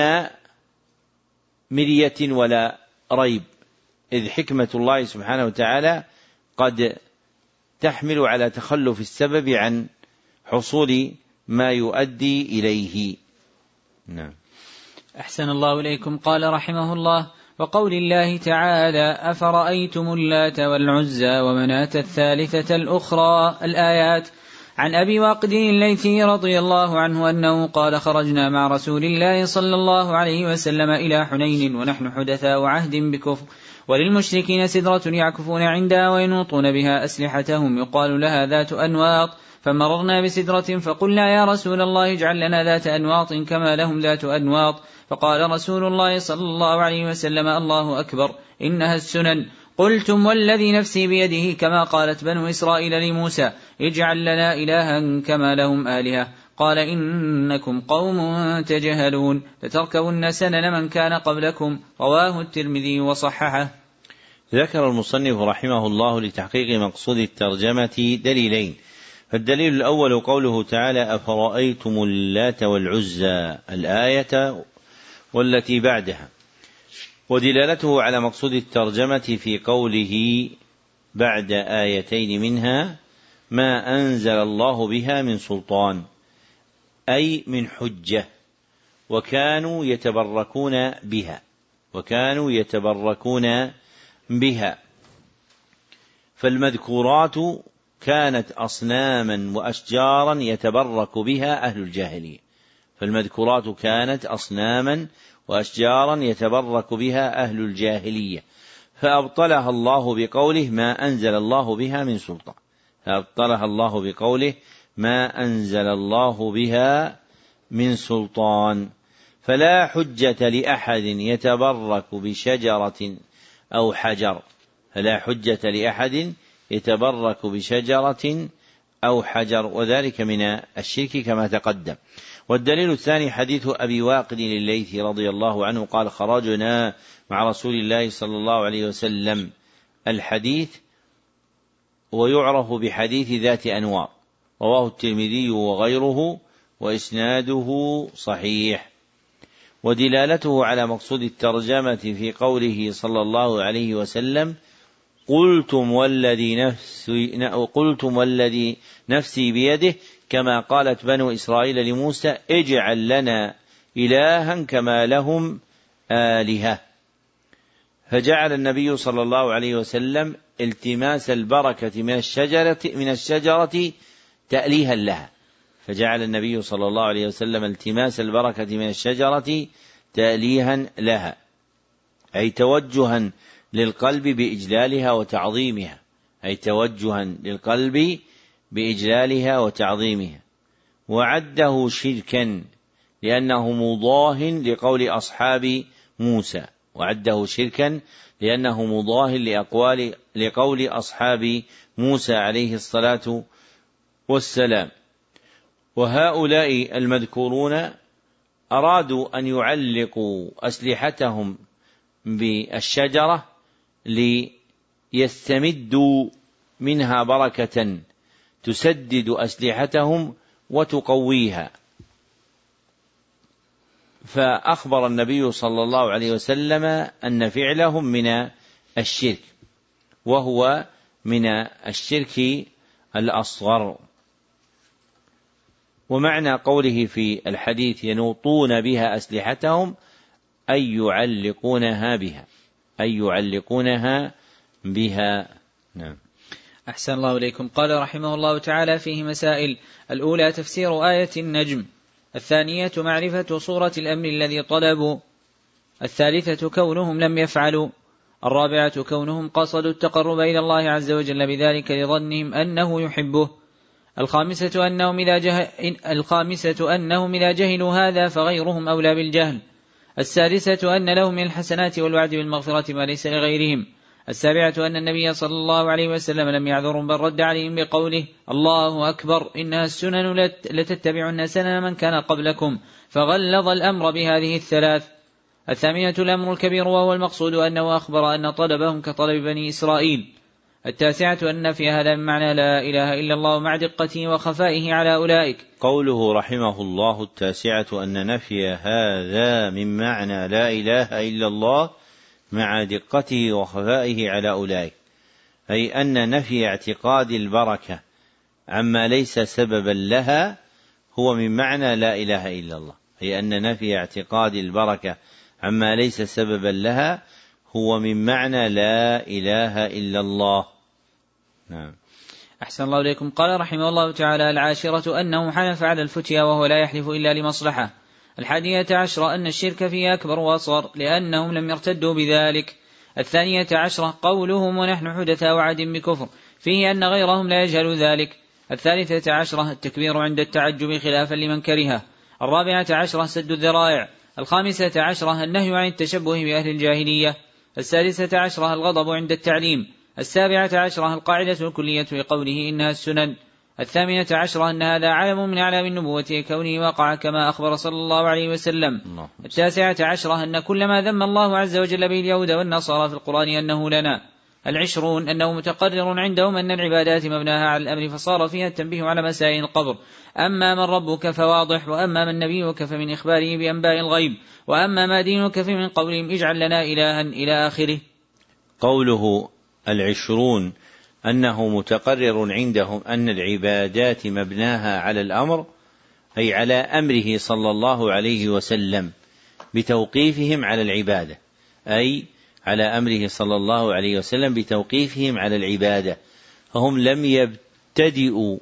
مرية ولا ريب، إذ حكمة الله سبحانه وتعالى قد تحمل على تخلف السبب عن حصول ما يؤدي إليه. نعم. أحسن الله إليكم. قال رحمه الله: وقول الله تعالى: أفرأيتم اللات والعزى ومناة الثالثة الأخرى، الآيات. عن أبي واقد الليثي رضي الله عنه أنه قال: خرجنا مع رسول الله صلى الله عليه وسلم إلى حنين ونحن حدثاء عهد بكفر، وللمشركين سدرة يعكفون عندها وينوطون بها أسلحتهم يقال لها ذات أنواط، فمررنا بسدرة فقلنا: يا رسول الله اجعل لنا ذات أنواط كما لهم ذات أنواط. فقال رسول الله صلى الله عليه وسلم: الله أكبر، إنها السنن. قلتم: والذي نفسي بيده كما قالت بنو إسرائيل لموسى: اجعل لنا إلها كما لهم آلهة. قال: إنكم قوم تجهلون لتركبن سنن من كان قبلكم. رواه الترمذي وصححه. ذكر المصنف رحمه الله لتحقيق مقصود الترجمة دليلين. فالدليل الأول قوله تعالى: أفرأيتم اللات والعزى، الآية والتي بعدها، ودلالته على مقصود الترجمة في قوله بعد آيتين منها: ما أنزل الله بها من سلطان، أي من حجة، وكانوا يتبركون بها وكانوا يتبركون بها فالمذكورات كانت أصناما وأشجارا يتبرك بها أهل الجاهلية فالمذكورات كانت أصناما وأشجارا يتبرك بها أهل الجاهلية فأبطلها الله بقوله: ما أنزل الله بها من سلطان فأبطلها الله بقوله: ما أنزل الله بها من سلطان. فلا حجة لأحد يتبرك بشجرة أو حجر فلا حجة لأحد يتبرك بشجرة أو حجر، وذلك من الشرك كما تقدم. والدليل الثاني حديث أبي واقد الليثي رضي الله عنه قال: خرجنا مع رسول الله صلى الله عليه وسلم، الحديث ويعرف بحديث ذات أنواط، رواه الترمذي وغيره وإسناده صحيح. ودلالته على مقصود الترجمة في قوله صلى الله عليه وسلم: قلتم والذي نفسي, قلتم والذي نفسي بيده كما قالت بنو إسرائيل لموسى: اجعل لنا إلها كما لهم آلهة. فجعل النبي صلى الله عليه وسلم التماس البركة من الشجرة من الشجرة تأليها لها فجعل النبي صلى الله عليه وسلم التماس البركة من الشجرة تأليها لها، أي توجها للقلب بإجلالها وتعظيمها أي توجها للقلب بإجلالها وتعظيمها وعده شركا لأنه مضاه لقول أصحاب موسى، وعده شركا لأنه مضاه لأقوال لقول أصحاب موسى عليه الصلاة والسلام. وهؤلاء المذكورون أرادوا أن يعلقوا أسلحتهم بالشجرة ليستمدوا منها بركة تسدد أسلحتهم وتقويها. فأخبر النبي صلى الله عليه وسلم أن فعلهم من الشرك، وهو من الشرك الأصغر. ومعنى قوله في الحديث ينوطون بها أسلحتهم أي يعلقونها بها أي يعلقونها بها. نعم. أحسن الله إليكم. قال رحمه الله تعالى فيه مسائل: الأولى تفسير آية النجم، الثانية معرفة صورة الأمر الذي طلبوا، الثالثة كونهم لم يفعلوا، الرابعة كونهم قصدوا التقرب إلى الله عز وجل بذلك لظنهم أنه يحبه، الخامسة أنهم إذا, جه... الخامسة أنهم إذا جهلوا هذا فغيرهم أولى بالجهل، السادسة أن لهم من الحسنات والوعد بالمغفرة ما ليس لغيرهم، السابعة أن النبي صلى الله عليه وسلم لم يعذرهم بل رد عليهم بقوله: الله أكبر إنها السنن لتتبعن سنن من كان قبلكم، فغلظ الأمر بهذه الثلاث. الثامنة الأمر الكبير، وهو المقصود أنه أخبر أن طلبهم كطلب بني إسرائيل. التاسعة أن في هذا من معنى لا إله إلا الله مع دقته وخفائه على أولئك. قوله رحمه الله التاسعة أن نفي هذا من معنى لا إله إلا الله مع دقته وخفائه على أولئك، أي أن نفي اعتقاد البركة عما ليس سببا لها هو من معنى لا إله إلا الله، أي أن نفي اعتقاد البركة عما ليس سببا لها هو من معنى لا إله إلا الله. نعم. أحسن الله إليكم. قال رحمه الله تعالى: العاشرة أنه حلف على الفتيا وهو لا يحلف إلا لمصلحة. الحادية عشرة أن الشرك فيه أكبر وأصغر لأنهم لم يرتدوا بذلك. الثانية عشرة قولهم ونحن حدثاء وعد بكفر، فيه أن غيرهم لا يجهل ذلك. الثالثة عشرة التكبير عند التعجب خلافا لمن كرهه. الرابعة عشرة سد الذرائع. الخامسة عشرة النهي عن التشبه بأهل الجاهلية. السادسة عشرة الغضب عند التعليم. السابعة عشرة القاعدة الكلية لقوله إنها السنن. الثامنة عشرة أن هذا علم من أعلام النبوة كونه وقع كما أخبر صلى الله عليه وسلم. التاسعة عشرة أن كل ما ذم الله عز وجل به اليهود والنصارى في القرآن أنه لنا. العشرون أنه متقرر عندهم أن العبادات مبناها على الأمر فصار فيها التنبيه على مسائل القبر. أما من ربك فواضح، وأما من نبيك فمن إخباره بأنباء الغيب، وأما ما دينك فمن قولهم اجعل لنا إلها إلى آخره. قوله العشرون أنه متقرر عندهم أن العبادات مبناها على الأمر، أي على أمره صلى الله عليه وسلم بتوقيفهم على العبادة، أي على أمره صلى الله عليه وسلم بتوقيفهم على العبادة، فهم لم يبتدئوا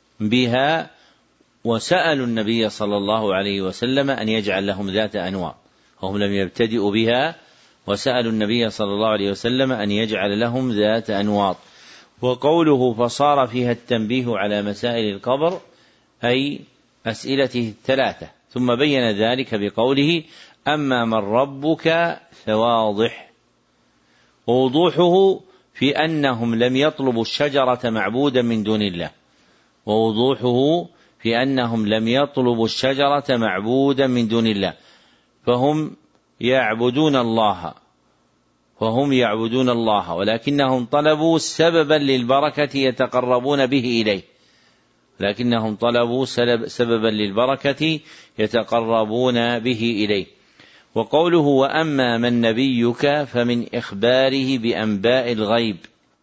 بها وسألوا النبي صلى الله عليه وسلم أن يجعل لهم ذات أنواط، هم لم يبتدئوا بها وسألوا النبي صلى الله عليه وسلم أن يجعل لهم ذات أنواط. وقوله فصار فيها التنبيه على مسائل القبر أي أسئلته الثلاثة، ثم بين ذلك بقوله أما من ربك فواضح، ووضوحه في أنهم لم يطلبوا الشجرة معبودا من دون الله، ووضوحه في أنهم لم يطلبوا الشجرة معبودا من دون الله، فهم يعبدون الله فهم يعبدون الله ولكنهم طلبوا سببا للبركة يتقربون به إليه لكنهم طلبوا سببا للبركة يتقربون به إليه. وقوله وأما من نبيك فمن إخباره بأنباء الغيب،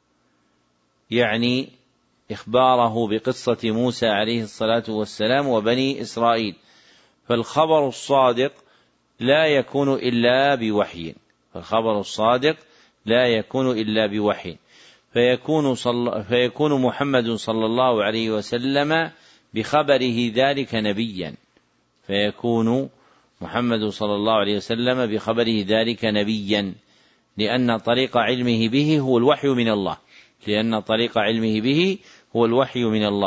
يعني إخباره بقصة موسى عليه الصلاة والسلام وبني إسرائيل، فالخبر الصادق لا يكون إلا بوحي فالخبر الصادق لا يكون إلا بوحي فيكون, صل... فيكون محمد صلى الله عليه وسلم بخبره ذلك نبيا فيكون محمد صلى الله عليه وسلم بخبره ذلك نبيا لأن طريق علمه به هو الوحي من الله لأن طريق علمه به هو الوحي من الله.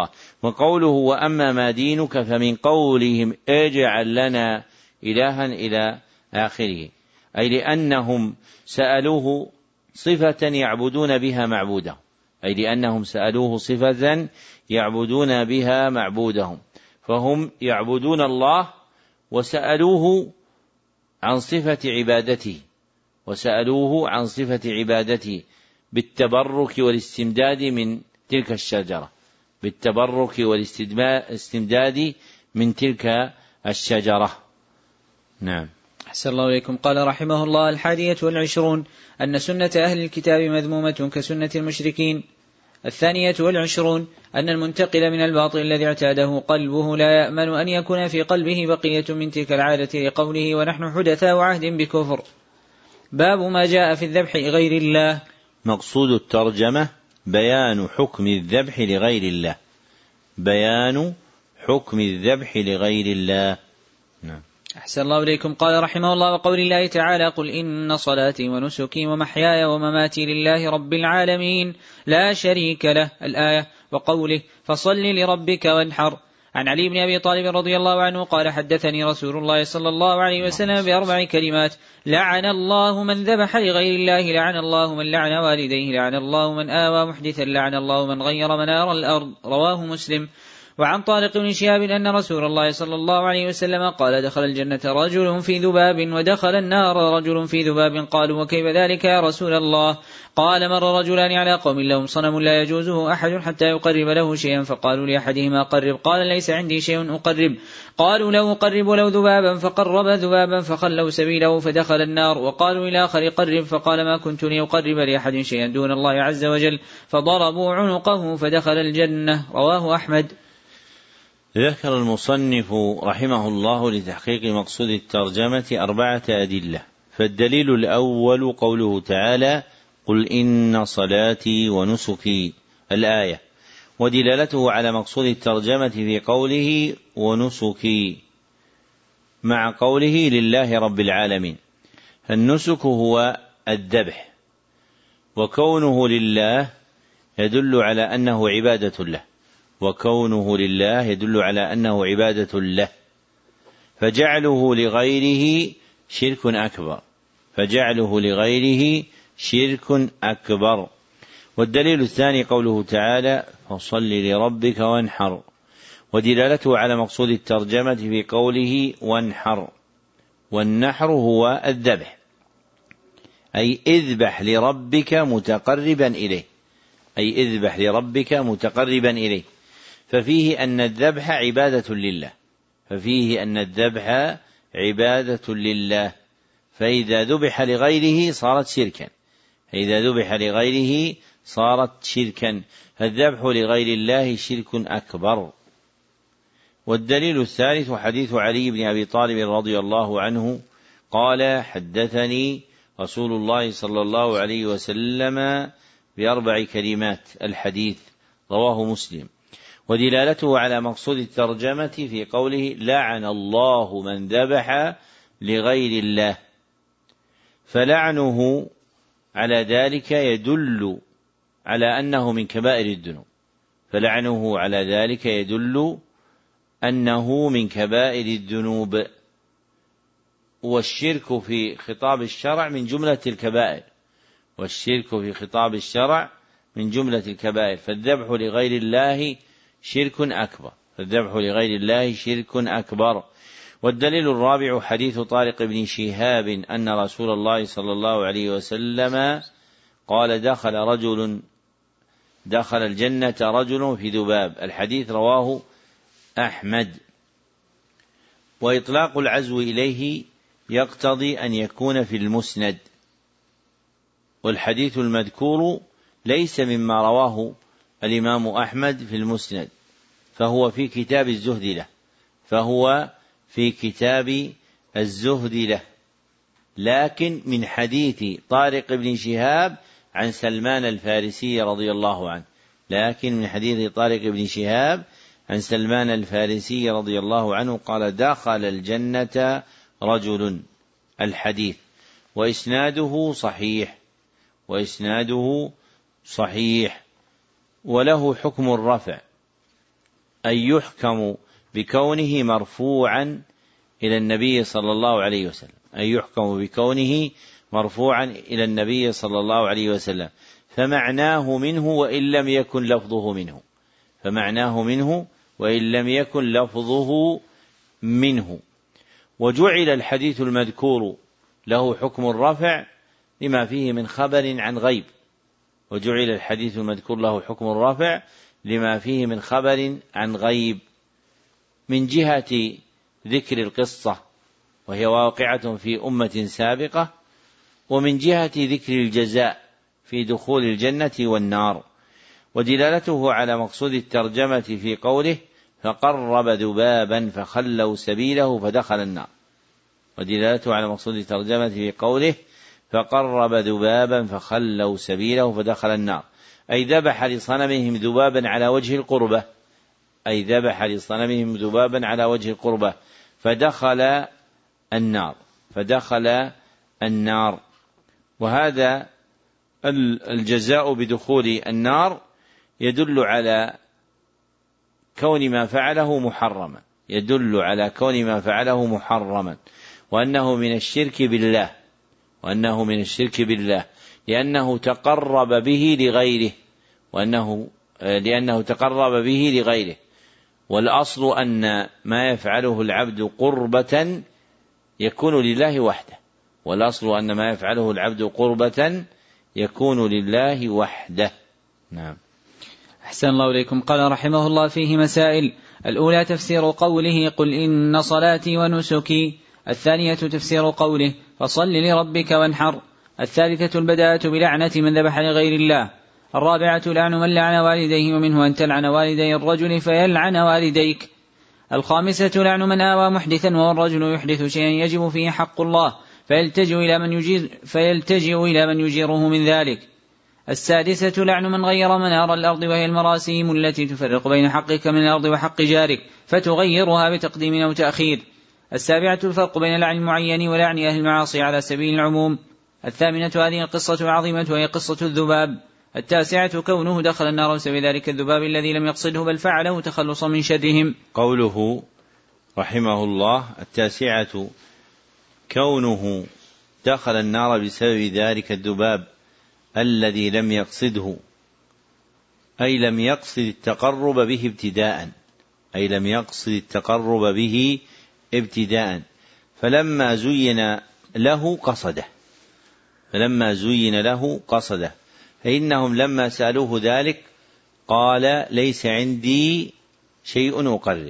وقوله وأما ما دينك فمن قولهم اجعل لنا إلها إلى آخره، أي لأنهم سألوه صفة يعبدون بها معبودهم، أي لأنهم سألوه صفة يعبدون بها معبودهم، فهم يعبدون الله وسألوه عن صفة عبادته وسألوه عن صفة عبادته بالتبرك والاستمداد من تلك الشجرة بالتبرك والاستمداد من تلك الشجرة. نعم. أحسن الله إليكم. قال رحمه الله: الحادية والعشرون أن سنة أهل الكتاب مذمومة كسنة المشركين. الثانية والعشرون أن المنتقل من الباطل الذي اعتاده قلبه لا يأمن أن يكون في قلبه بقية من تلك العادة لقوله ونحن حدثاء عهد بكفر. باب ما جاء في الذبح لغير الله. مقصود الترجمة بيان حكم الذبح لغير الله بيان حكم الذبح لغير الله. نعم. أحسن الله إليكم. قال رحمه الله: وقول الله تعالى: قل إن صلاتي ونسكي ومحياي ومماتي لله رب العالمين لا شريك له، الآية. وقوله: فصل لربك وانحر. عن علي بن أبي طالب رضي الله عنه قال: حدثني رسول الله صلى الله عليه وسلم بأربع كلمات: لعن الله من ذبح لغير الله، لعن الله من لعن والديه، لعن الله من آوى محدثا، لعن الله من غير منار الأرض. رواه مسلم. وعن طارق بن شهاب أن رسول الله صلى الله عليه وسلم قال: دخل الجنة رجل في ذباب ودخل النار رجل في ذباب. قالوا: وكيف ذلك يا رسول الله؟ قال: مر رجلان على قوم لهم صنم لا يجوزه أحد حتى يقرب له شيئا، فقالوا لأحدهما: قرب. قال: ليس عندي شيء أقرب. قالوا: لو قرب لو ذبابا، فقرب ذبابا فخلوا سبيله فدخل النار. وقالوا للآخر: قرب. فقال: ما كنت لأقرب لأحد شيئا دون الله عز وجل، فضربوا عنقه فدخل الجنة. رواه أحمد. ذكر المصنف رحمه الله لتحقيق مقصود الترجمة أربعة أدلة. فالدليل الأول قوله تعالى: قل إن صلاتي ونسكي، الآية، ودلالته على مقصود الترجمة في قوله ونسكي مع قوله لله رب العالمين. النسك هو الذبح، وكونه لله يدل على أنه عبادة له وكونه لله يدل على أنه عبادة له فجعله لغيره شرك أكبر فجعله لغيره شرك أكبر. والدليل الثاني قوله تعالى: فصل لربك وانحر، ودلالته على مقصود الترجمة في قوله وانحر. والنحر هو الذبح، أي اذبح لربك متقربا إليه أي اذبح لربك متقربا إليه ففيه أن الذبح عبادة لله ففيه أن الذبح عبادة لله فإذا ذبح لغيره صارت شركا فإذا ذبح لغيره صارت شركا فالذبح لغير الله شرك أكبر. والدليل الثالث حديث علي بن أبي طالب رضي الله عنه قال: حدثني رسول الله صلى الله عليه وسلم بأربع كلمات، الحديث، رواه مسلم. ودلالته على مقصود الترجمة في قوله: لعن الله من ذبح لغير الله، فلعنه على ذلك يدل على أنه من كبائر الذنوب فلعنه على ذلك يدل أنه من كبائر الذنوب والشرك في خطاب الشرع من جملة الكبائر والشرك في خطاب الشرع من جملة الكبائر فالذبح لغير الله شرك أكبر فالذبح لغير الله شرك أكبر. والدليل الرابع حديث طارق بن شهاب أن رسول الله صلى الله عليه وسلم قال: دخل رجل دخل الجنة رجل في ذباب، الحديث رواه أحمد. وإطلاق العزو إليه يقتضي أن يكون في المسند، والحديث المذكور ليس مما رواه الإمام أحمد في المسند فهو في كتاب الزهد له فهو في كتاب الزهد له لكن من حديث طارق بن شهاب عن سلمان الفارسي رضي الله عنه لكن من حديث طارق بن شهاب عن سلمان الفارسي رضي الله عنه قال: دخل الجنة رجل، الحديث. وإسناده صحيح وإسناده صحيح وله حكم الرفع أن يحكم بكونه مرفوعا إلى النبي صلى الله عليه وسلم، أن يحكم بكونه مرفوعا إلى النبي صلى الله عليه وسلم، فمعناه منه وإن لم يكن لفظه منه، فمعناه منه وإن لم يكن لفظه منه. وجعل الحديث المذكور له حكم الرفع لما فيه من خبر عن غيب، وجعل الحديث المذكور له حكم الرفع لما فيه من خبر عن غيب، من جهة ذكر القصة وهي واقعة في أمة سابقة، ومن جهة ذكر الجزاء في دخول الجنة والنار. ودلالته على مقصود الترجمة في قوله فقرب ذبابا فخلوا سبيله فدخل النار، ودلالته على مقصود الترجمة في قوله فقرب ذبابا فخلوا سبيله فدخل النار، أي ذبح لصنمهم ذبابا على وجه القربة، أي ذبح لصنمهم ذبابا على وجه القربة فدخل النار، فدخل النار. وهذا الجزاء بدخول النار يدل على كون ما فعله محرما، يدل على كون ما فعله محرما، وأنه من الشرك بالله، وأنه من الشرك بالله لأنه تقرب به لغيره، وأنه لأنه تقرب به لغيره. والأصل أن ما يفعله العبد قربة يكون لله وحده، والأصل أن ما يفعله العبد قربة يكون لله وحده. نعم. أحسن الله إليكم. قال رحمه الله فيه مسائل: الأولى تفسير قوله قل إن صلاتي ونسكي، الثانية تفسير قوله فصل لربك وانحر، الثالثة البداءة بلعنة من ذبح لغير الله، الرابعة لعن من لعن والديه، ومنه أن تلعن والدي الرجل فيلعن والديك، الخامسة لعن من آوى محدثا وهو الرجل يحدث شيئا يجب فيه حق الله فيلتجئ إلى من يجير فيلتجئ إلى من يجيره من ذلك، السادسة لعن من غير منار الأرض وهي المراسيم التي تفرق بين حقك من الأرض وحق جارك فتغيرها بتقديم أو تأخير، السابعة الفرق بين لعن المعين ولعن أهل المعاصي على سبيل العموم، الثامنة هذه القصة العظيمة وهي قصة الذباب، التاسعة كونه دخل النار بسبب ذلك الذباب الذي لم يقصده بل فعله تخلصا من شرهم. قوله رحمه الله التاسعة كونه دخل النار بسبب ذلك الذباب الذي لم يقصده، أي لم يقصد التقرب به ابتداء، أي لم يقصد التقرب به ابتداء، فلما زين له قصده، فلما زين له قصده، فإنهم لما سألوه ذلك قال ليس عندي شيء أقرب،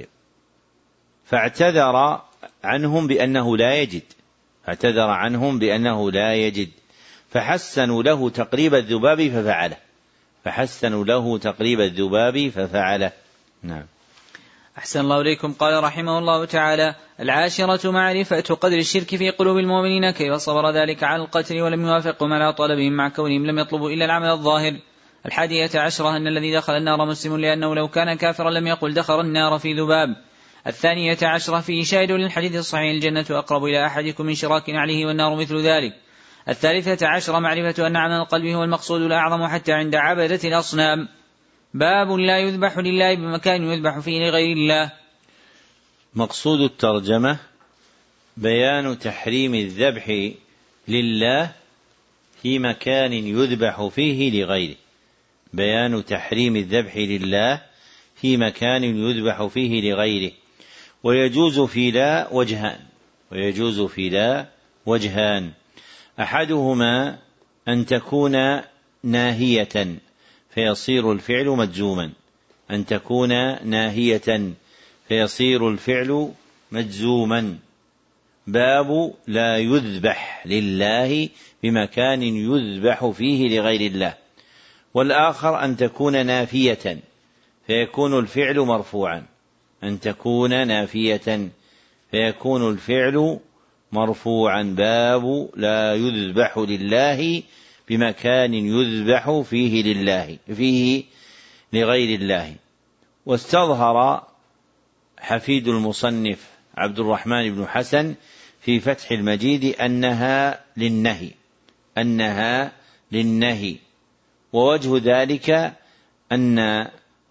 فاعتذر عنهم بأنه لا يجد، اعتذر عنهم بأنه لا يجد، فحسنوا له تقريب الذباب ففعله، فحسنوا له تقريب الذباب ففعله. نعم. أحسن الله إليكم. قال رحمه الله تعالى: العاشرة معرفة قدر الشرك في قلوب المؤمنين كيف صبر ذلك على القتل ولم يوافقهم على طلبهم مع كونهم لم يطلبوا إلا العمل الظاهر. الحادية عشرة أن الذي دخل النار مسلم لأنه لو كان كافرا لم يقل دخل النار في ذباب. الثانية عشرة فيه شاهد للحديث الصحيح: الجنة أقرب إلى أحدكم من شراك عليه والنار مثل ذلك. الثالثة عشرة معرفة أن عمل القلب هو المقصود الأعظم حتى عند عبدة الأصنام. باب لا يذبح لله بمكان يذبح فيه لغير الله. مقصود الترجمة بيان تحريم الذبح لله في مكان يذبح فيه لغيره، بيان تحريم الذبح لله في مكان يذبح فيه لغيره. ويجوز في لا وجهان، ويجوز في لا وجهان أحدهما أن تكون ناهية فيصير الفعل مجزوما، أن تكون ناهية فيصير الفعل مجزوما. باب لا يذبح لله بمكان يذبح فيه لغير الله. والآخر أن تكون نافية فيكون الفعل مرفوعا، أن تكون نافية فيكون الفعل مرفوعا. باب لا يذبح لله بمكان يذبح فيه لله فيه لغير الله. واستظهر حفيد المصنف عبد الرحمن بن حسن في فتح المجيد أنها للنهي، أنها للنهي. ووجه ذلك أن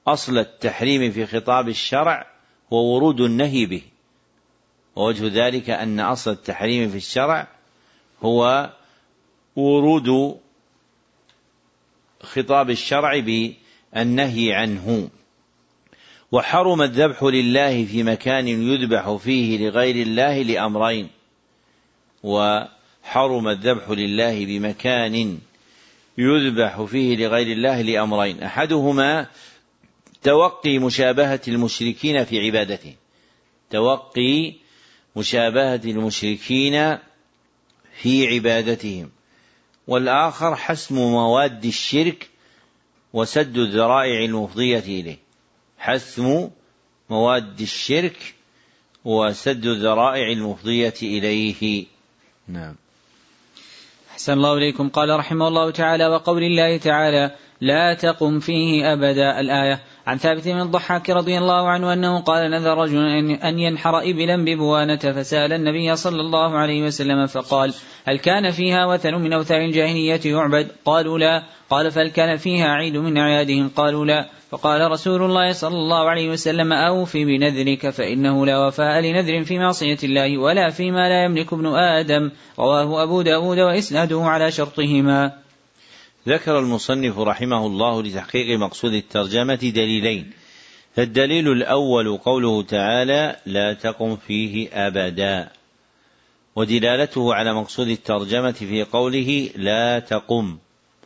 أصل التحريم في خطاب الشرع هو ورود النهي به، ووجه ذلك أن أصل التحريم في الشرع هو ورود خطاب الشرع بالنهي عنه. وحرم الذبح لله في مكان يذبح فيه لغير الله لأمرين، وحرم الذبح لله بمكان يذبح فيه لغير الله لأمرين، أحدهما توقي مشابهة المشركين في عبادته، توقي مشابهة المشركين في عبادتهم، والآخر حسم مواد الشرك وسد الذرائع المفضية إليه، حسم مواد الشرك وسد الذرائع المفضية إليه. نعم. أحسن الله إليكم. قال رحمه الله تعالى: وقول الله تعالى: لا تقم فيه أبدا، الآية. عن ثابت بن الضحاك رضي الله عنه أنه قال: نذر رجل أن ينحر إبلا ببوانة، فسأل النبي صلى الله عليه وسلم فقال: هل كان فيها وثن من أوثان الجاهلية يعبد؟ قالوا لا. قال: فهل كان فيها عيد من أعيادهم؟ قالوا لا. فقال رسول الله صلى الله عليه وسلم: أوف بنذرك، فإنه لا وفاء لنذر في معصية الله ولا فيما لا يملك ابن آدم. رواه أبو داود وإسناده على شرطهما. ذكر المصنف رحمه الله لتحقيق مقصود الترجمة دليلين. الدليل الأول قوله تعالى: لا تقم فيه أبدا، ودلالته على مقصود الترجمة في قوله لا تقم،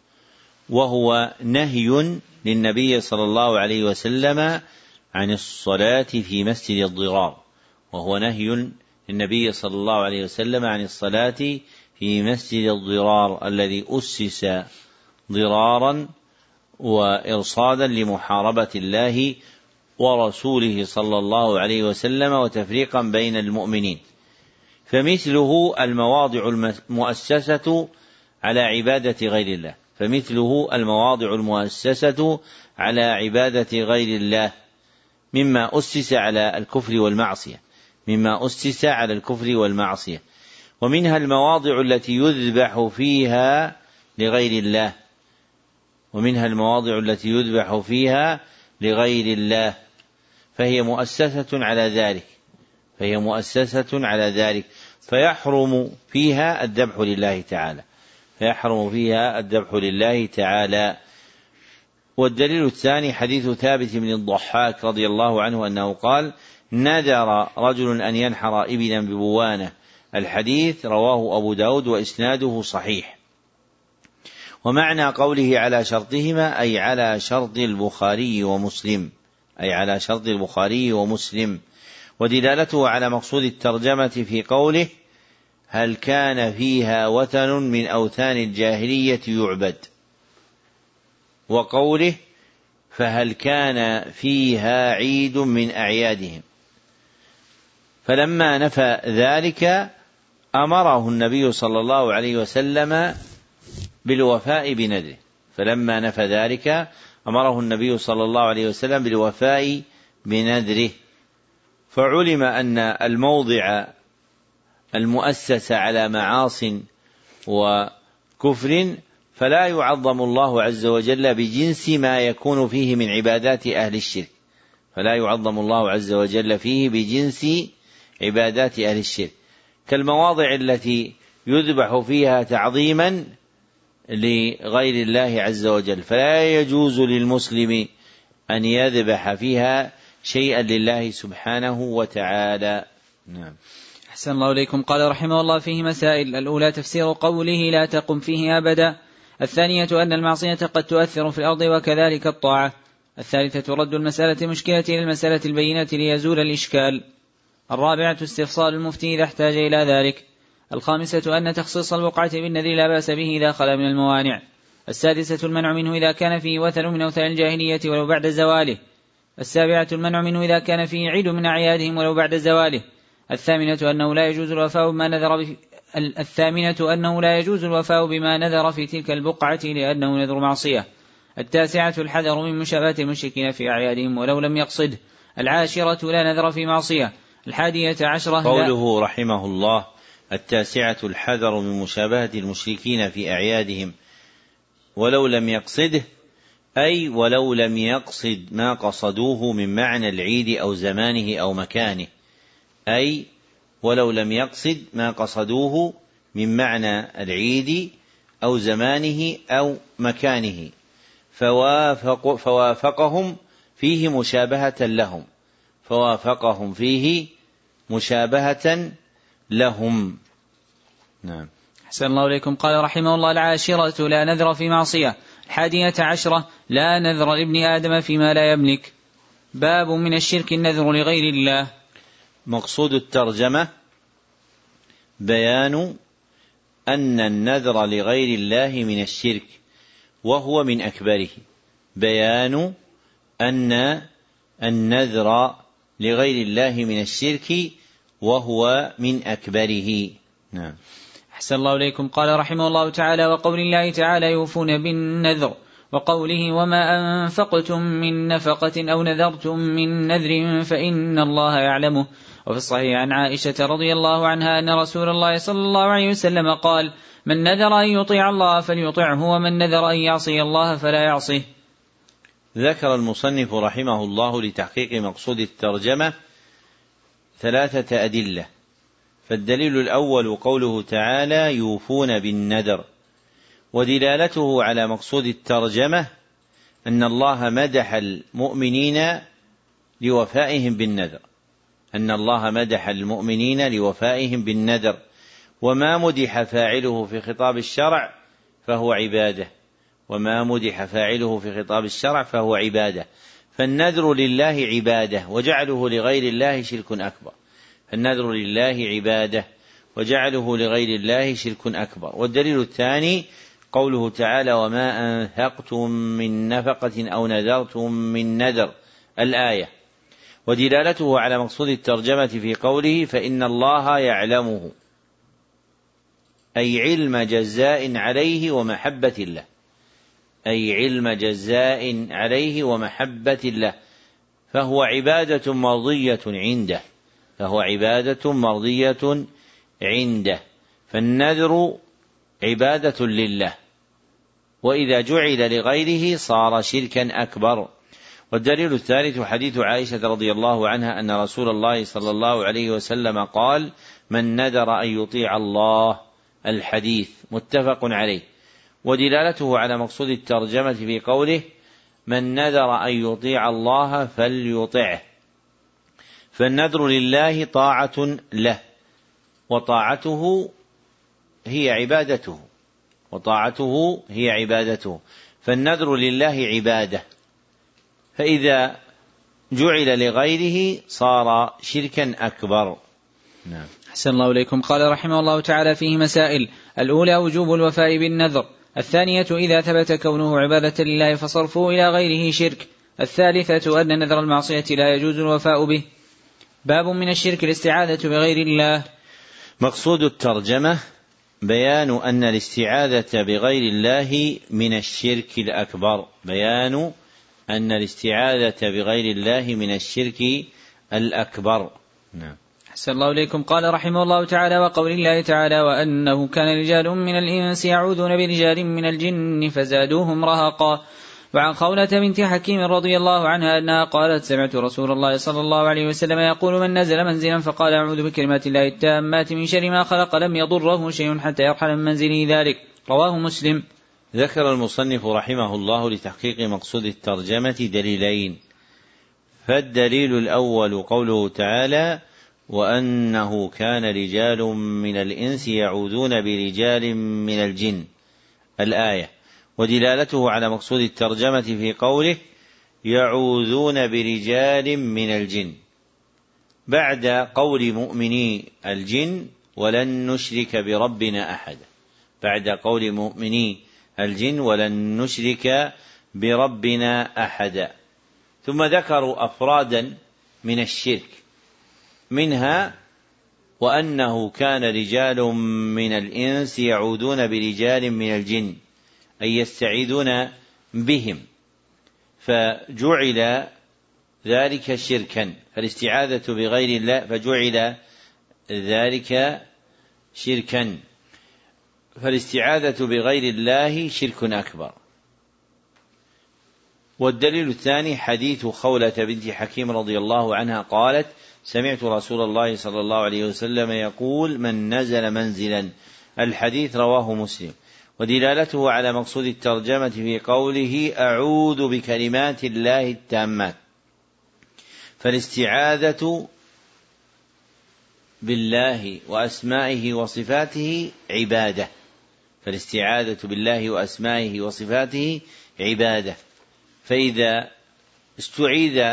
وهو نهي للنبي صلى الله عليه وسلم عن الصلاة في مسجد الضرار، وهو نهي للنبي صلى الله عليه وسلم عن الصلاة في مسجد الضرار الذي أسس ضرارا وإرصادا لمحاربة الله ورسوله صلى الله عليه وسلم وتفريقا بين المؤمنين، فمثله المواضع المؤسسة على عبادة غير الله فمثله المواضع المؤسسة على عبادة غير الله مما أسس على الكفر والمعصية مما أسس على الكفر والمعصية ومنها المواضع التي يذبح فيها لغير الله ومنها المواضع التي يذبح فيها لغير الله فهي مؤسسة على ذلك فهي مؤسسة على ذلك فيحرم فيها الذبح لله تعالى فيحرم فيها الذبح لله تعالى. والدليل الثاني حديث ثابت بن الضحاك رضي الله عنه أنه قال: نذر رجل أن ينحر إبلا ببوانة. الحديث رواه أبو داود وإسناده صحيح. ومعنى قوله على شرطهما أي على شرط البخاري ومسلم أي على شرط البخاري ومسلم. ودلالته على مقصود الترجمة في قوله: هل كان فيها وثن من أوثان الجاهلية يعبد، وقوله: فهل كان فيها عيد من أعيادهم. فلما نفى ذلك أمره النبي صلى الله عليه وسلم بالوفاء بنذره فلما نفى ذلك أمره النبي صلى الله عليه وسلم بالوفاء بنذره فعلم أن الموضع المؤسس على معاص وكفر فلا يعظم الله عز وجل بجنس ما يكون فيه من عبادات أهل الشرك فلا يعظم الله عز وجل فيه بجنس عبادات أهل الشرك كالمواضع التي يذبح فيها تعظيما لغير الله عز وجل فلا يجوز للمسلم أن يذبح فيها شيئا لله سبحانه وتعالى. نعم. أحسن الله إليكم. قال رحمه الله فيه مسائل: الأولى تفسير قوله لا تقم فيه أبدا. الثانية أن المعصية قد تؤثر في الأرض وكذلك الطاعة. الثالثة رد المسألة المشكلة إلى المسألة البينة ليزول الإشكال. الرابعة استفصال المفتي إذا احتاج إلى ذلك. الخامسة أن تخصيص البقعة بالنذر لا بأس به إذا خلا من الموانع. السادسة المنع منه إذا كان فيه وثن من أوثان الجاهلية ولو بعد زواله. السابعة المنع منه إذا كان فيه عيد من أعيادهم ولو بعد زواله. الثامنة أنه لا يجوز الوفاء بما نذر في الثامنة أنه لا يجوز الوفاء بما نذر في تلك البقعة لأنه نذر معصية. التاسعة الحذر من مشابهة المشركين في أعيادهم ولو لم يقصد. العاشرة لا نذر في معصية. الحادية عشرة قوله رحمه الله: التاسعة الحذر من مشابهة المشركين في أعيادهم ولو لم يقصده، أي ولو لم يقصد ما قصدوه من معنى العيد أو زمانه أو مكانه، أي ولو لم يقصد ما قصدوه من معنى العيد أو زمانه أو مكانه، فوافق فوافقهم فيه مشابهة لهم فوافقهم فيه مشابهة لهم. نعم. أحسن الله إليكم. قال رحمه الله: العاشرة لا نذر في معصية. الحادية عشرة لا نذر لابن آدم فيما لا يملك. باب من الشرك النذر لغير الله. مقصود الترجمة بيان أن النذر لغير الله من الشرك وهو من أكبره. بيان أن النذر لغير الله من الشرك وهو من أكبره. نعم. أحسن الله إليكم. قال رحمه الله تعالى: وقول الله تعالى: يوفون بالنذر، وقوله: وما أنفقتم من نفقة أو نذرتم من نذر فإن الله يعلمه. وفي الصحيح عن عائشة رضي الله عنها أن رسول الله صلى الله عليه وسلم قال: من نذر أن يطيع الله فليطعه، ومن نذر أن يعصي الله فلا يعصيه. ذكر المصنف رحمه الله لتحقيق مقصود الترجمة ثلاثة أدلة. فالدليل الأول قوله تعالى: يوفون بالنذر، ودلالته على مقصود الترجمة أن الله مدح المؤمنين لوفائهم بالنذر أن الله مدح المؤمنين لوفائهم بالنذر وما مدح فاعله في خطاب الشرع فهو عبادة وما مدح فاعله في خطاب الشرع فهو عبادة فالنذر لله عبادة وجعله لغير الله شرك أكبر النذر لله عبادة وجعله لغير الله شرك أكبر. والدليل الثاني قوله تعالى: وما أنفقتم من نفقة أو نذرتم من نذر، الآية، ودلالته على مقصود الترجمة في قوله: فإن الله يعلمه، أي علم جزاء عليه ومحبة الله أي علم جزاء عليه ومحبة الله فهو عبادة مرضية عنده فهو عبادة مرضية عنده فالنذر عبادة لله، وإذا جعل لغيره صار شركا أكبر. والدليل الثالث حديث عائشة رضي الله عنها أن رسول الله صلى الله عليه وسلم قال: من نذر أن يطيع الله، الحديث متفق عليه. ودلالته على مقصود الترجمة في قوله: من نذر أن يطيع الله فليطعه، فالنذر لله طاعة له وطاعته هي عبادته وطاعته هي عبادته فالنذر لله عبادة، فإذا جعل لغيره صار شركا أكبر. نعم. أحسن الله إليكم. قال رحمه الله تعالى: فيه مسائل: الأولى وجوب الوفاء بالنذر، الثانية إذا ثبت كونه عبادة لله فصرفه إلى غيره شرك، الثالثة أن نذر المعصية لا يجوز الوفاء به. باب من الشرك الاستعاذة بغير الله. مقصود الترجمة بيان أن الاستعاذة بغير الله من الشرك الأكبر بيان أن الاستعاذة بغير الله من الشرك الأكبر. نعم. أحسن الله إليكم. قال رحمه الله تعالى: وقول الله تعالى: وأنه كان رجال من الإنس يعوذون برجال من الجن فزادوهم رهقا. وعن خولة بنت حكيم رضي الله عنها أنها قالت: سمعت رسول الله صلى الله عليه وسلم يقول: من نزل منزلا فقال: أعوذ بكلمات الله التامات من شر ما خلق لم يضره شيء حتى يرحل من منزله ذلك. رواه مسلم. ذكر المصنف رحمه الله لتحقيق مقصود الترجمة دليلين. فالدليل الأول قوله تعالى: وأنه كان رجال من الإنس يعوذون برجال من الجن، الآية، ودلالته على مقصود الترجمة في قوله: يعوذون برجال من الجن بعد قول مؤمني الجن: ولن نشرك بربنا أحدا بعد قول مؤمني الجن ولن نشرك بربنا أحدا. ثم ذكروا أفرادا من الشرك، منها وأنه كان رجال من الإنس يعوذون برجال من الجن، أي يستعيذون بهم، فجعل ذلك شركا، فالاستعاذة بغير الله فجعل ذلك شركا فالاستعاذة بغير الله شرك أكبر. والدليل الثاني حديث خولة بنت حكيم رضي الله عنها قالت: سمعت رسول الله صلى الله عليه وسلم يقول: من نزل منزلا. الحديث رواه مسلم. ودلالته على مقصود الترجمة في قوله: أعوذ بكلمات الله التامات. فالاستعاذة بالله وأسمائه وصفاته عبادة فالاستعاذة بالله وأسمائه وصفاته عبادة فإذا استعيذ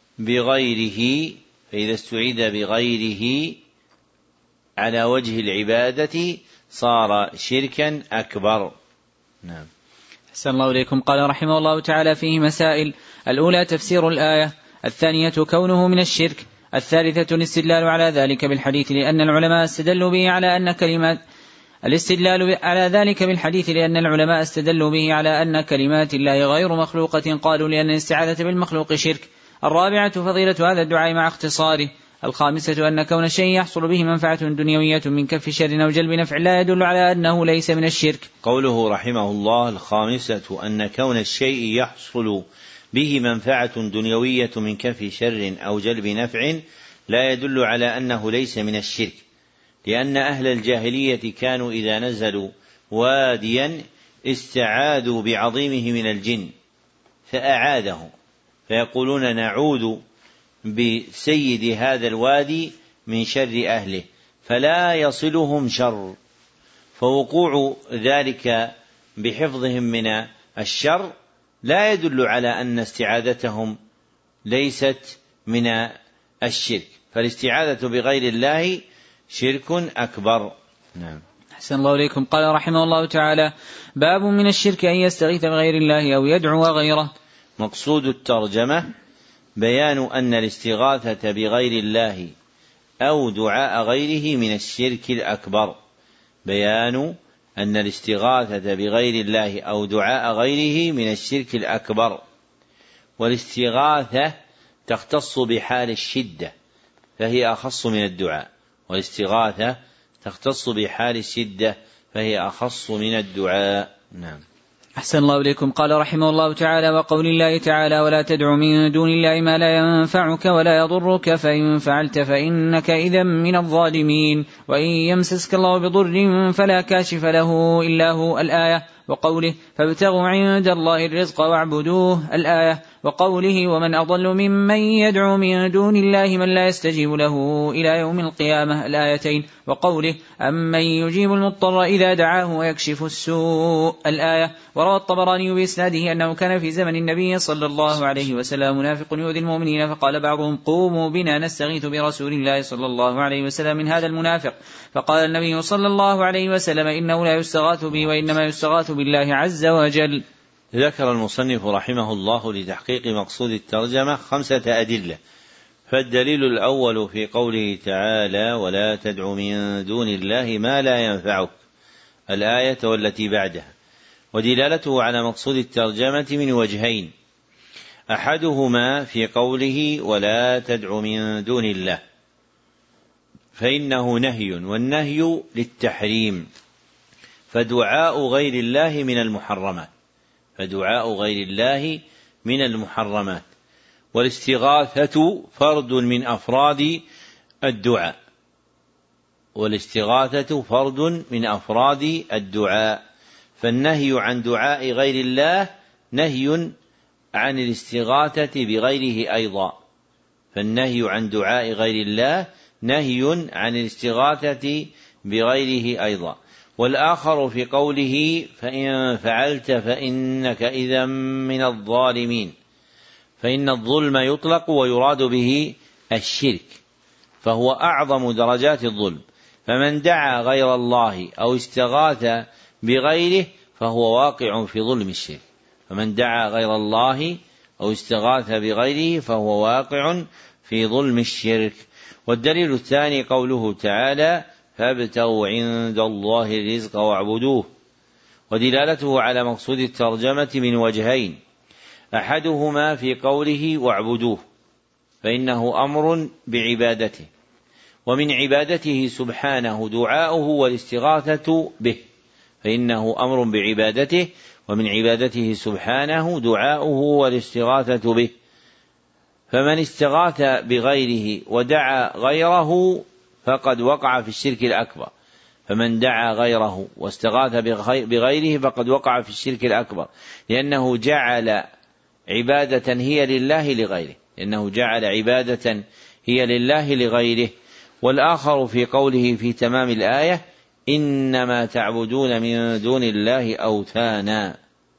بغيره فإذا استعيذ بغيره على وجه العبادة صار شركا أكبر. نعم. أحسن الله إليكم. قال رحمه الله تعالى: فيه مسائل. الأولى تفسير الآية، الثانية كونه من الشرك، الثالثة الاستدلال على ذلك بالحديث لأن العلماء استدلوا به على أن كلمات الاستدلال على ذلك بالحديث لأن العلماء استدلوا به على أن كلمات الله غير مخلوقة، قالوا لأن الاستعاذة بالمخلوق شرك. الرابعة فضيلة هذا الدعاء مع اختصاره. الخامسة أن كون الشيء يحصل به منفعة دنيوية من كف شر أو جلب نفع لا يدل على أنه ليس من الشرك. قوله رحمه الله: الخامسة أن كون الشيء يحصل به منفعة دنيوية من كف شر أو جلب نفع لا يدل على أنه ليس من الشرك، لأن أهل الجاهلية كانوا إذا نزلوا واديا استعاذوا بعظيمه من الجن فأعاده، فيقولون: نعوذ بسيد هذا الوادي من شر أهله، فلا يصلهم شر. فوقوع ذلك بحفظهم من الشر لا يدل على أن استعاذتهم ليست من الشرك، فالاستعاذة بغير الله شرك أكبر. نعم. أحسن الله إليكم. قال رحمه الله تعالى: باب من الشرك أن يستغيث بغير الله أو يدعو غيره. مقصود الترجمة بيان أن الاستغاثة بغير الله أو دعاء غيره من الشرك الأكبر بيان أن الاستغاثة بغير الله أو دعاء غيره من الشرك الأكبر. والاستغاثة تختص بحال الشدة فهي أخص من الدعاء والاستغاثة تختص بحال الشدة فهي أخص من الدعاء. نعم. أحسن الله إليكم. قال رحمه الله تعالى: وقول الله تعالى: ولا تدع من دون الله ما لا ينفعك ولا يضرك فإن فعلت فإنك إذا من الظالمين، وإن يمسسك الله بضر فلا كاشف له إلا هو. الآية. وقوله: فابتغوا عند الله الرزق واعبدوه. الآية. وقوله: ومن أضل ممن يدعو من دون الله من لا يستجيب له إلى يوم القيامة. الآيتين. وقوله: أمن يجيب المضطر إذا دعاه ويكشف السوء. الآية. وروى الطبراني بإسناده أنه كان في زمن النبي صلى الله عليه وسلم منافق يؤذي المؤمنين، فقال بعضهم: قوموا بنا نستغيث برسول الله صلى الله عليه وسلم من هذا المنافق، فقال النبي صلى الله عليه وسلم: إنه لا يستغاث به وإنما يستغاث بالله عز وجل. ذكر المصنف رحمه الله لتحقيق مقصود الترجمة خمسة أدلة. فالدليل الأول في قوله تعالى: ولا تدع من دون الله ما لا ينفعك، الآية والتي بعدها. ودلالته على مقصود الترجمة من وجهين: أحدهما في قوله: ولا تدع من دون الله، فإنه نهي، والنهي للتحريم، فدعاء غير الله من المحرمات فدعاء غير الله من المحرمات والاستغاثة فرد من أفراد الدعاء والاستغاثة فرد من أفراد الدعاء فالنهي عن دعاء غير الله نهي عن الاستغاثة بغيره أيضا فالنهي عن دعاء غير الله نهي عن الاستغاثة بغيره أيضا. والآخر في قوله: فإن فعلت فإنك إذا من الظالمين، فإن الظلم يطلق ويراد به الشرك، فهو أعظم درجات الظلم، فمن دعا غير الله أو استغاث بغيره فهو واقع في ظلم الشرك فمن دعا غير الله أو استغاث بغيره فهو واقع في ظلم الشرك. والدليل الثاني قوله تعالى: فابتغوا عند الله الرزق واعبدوه. ودلالته على مقصود الترجمة من وجهين: أحدهما في قوله: واعبدوه، فإنه أمر بعبادته، ومن عبادته سبحانه دعاؤه والاستغاثة به، فإنه أمر بعبادته ومن عبادته سبحانه دعاؤه والاستغاثة به، فمن استغاث بغيره ودعا غيره فقد وقع في الشرك الأكبر، فمن دعا غيره واستغاث بغيره فقد وقع في الشرك الأكبر، لأنه جعل عبادة هي لله لغيره، لأنه جعل عبادة هي لله لغيره. والآخر في قوله في تمام الآية إنما تعبدون من دون الله أوثانا،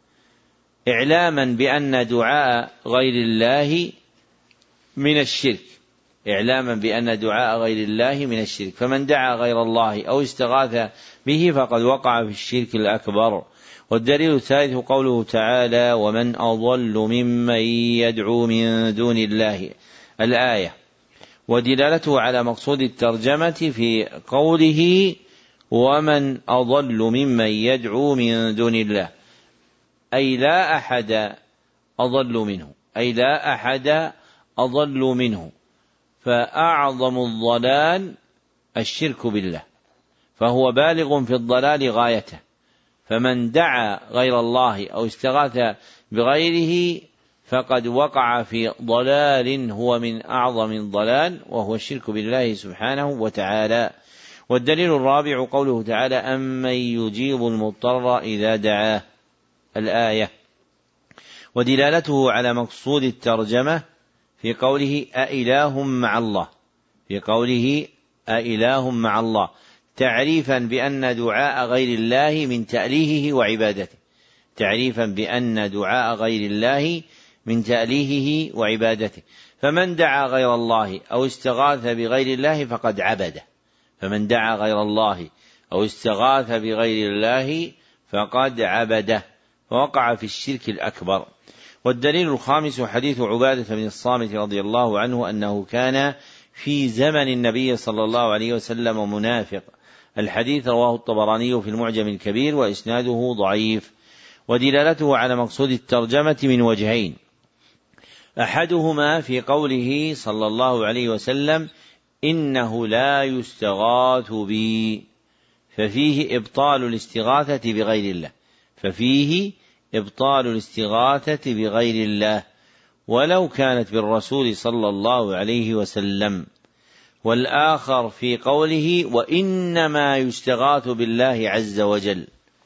إعلاما بأن دعاء غير الله من الشرك، إعلاما بأن دعاء غير الله من الشرك، فمن دعا غير الله أو استغاث به فقد وقع في الشرك الأكبر. والدليل الثالث قوله تعالى ومن أضل ممن يدعو من دون الله الآية، ودلالته على مقصود الترجمة في قوله ومن أضل ممن يدعو من دون الله، أي لا أحد أضل منه، أي لا أحد أضل منه، فأعظم الضلال الشرك بالله، فهو بالغ في الضلال غايته، فمن دعا غير الله أو استغاث بغيره فقد وقع في ضلال هو من أعظم الضلال، وهو الشرك بالله سبحانه وتعالى. والدليل الرابع قوله تعالى أمن يجيب المضطر إذا دعاه الآية، ودلالته على مقصود الترجمة في قوله أإله مع الله، في قوله أإله مع الله، تعريفا بأن دعاء غير الله من تأليهه وعبادته، تعريفا بأن دعاء غير الله من تأليهه وعبادته، فمن دعا غير الله أو استغاث بغير الله فقد عبده، فمن دعا غير الله أو استغاث بغير الله فقد عبده، فوقع في الشرك الأكبر. والدليل الخامس حديث عبادة بن الصامت رضي الله عنه أنه كان في زمن النبي صلى الله عليه وسلم منافق، الحديث رواه الطبراني في المعجم الكبير وإسناده ضعيف. ودلالته على مقصود الترجمة من وجهين، أحدهما في قوله صلى الله عليه وسلم إنه لا يستغاث بي، ففيه إبطال الاستغاثة بغير الله، ففيه إبطال الاستغاثة بغير الله ولو كانت بالرسول صلى الله عليه وسلم. والآخر في قوله وإنما يستغاث بالله عز وجل،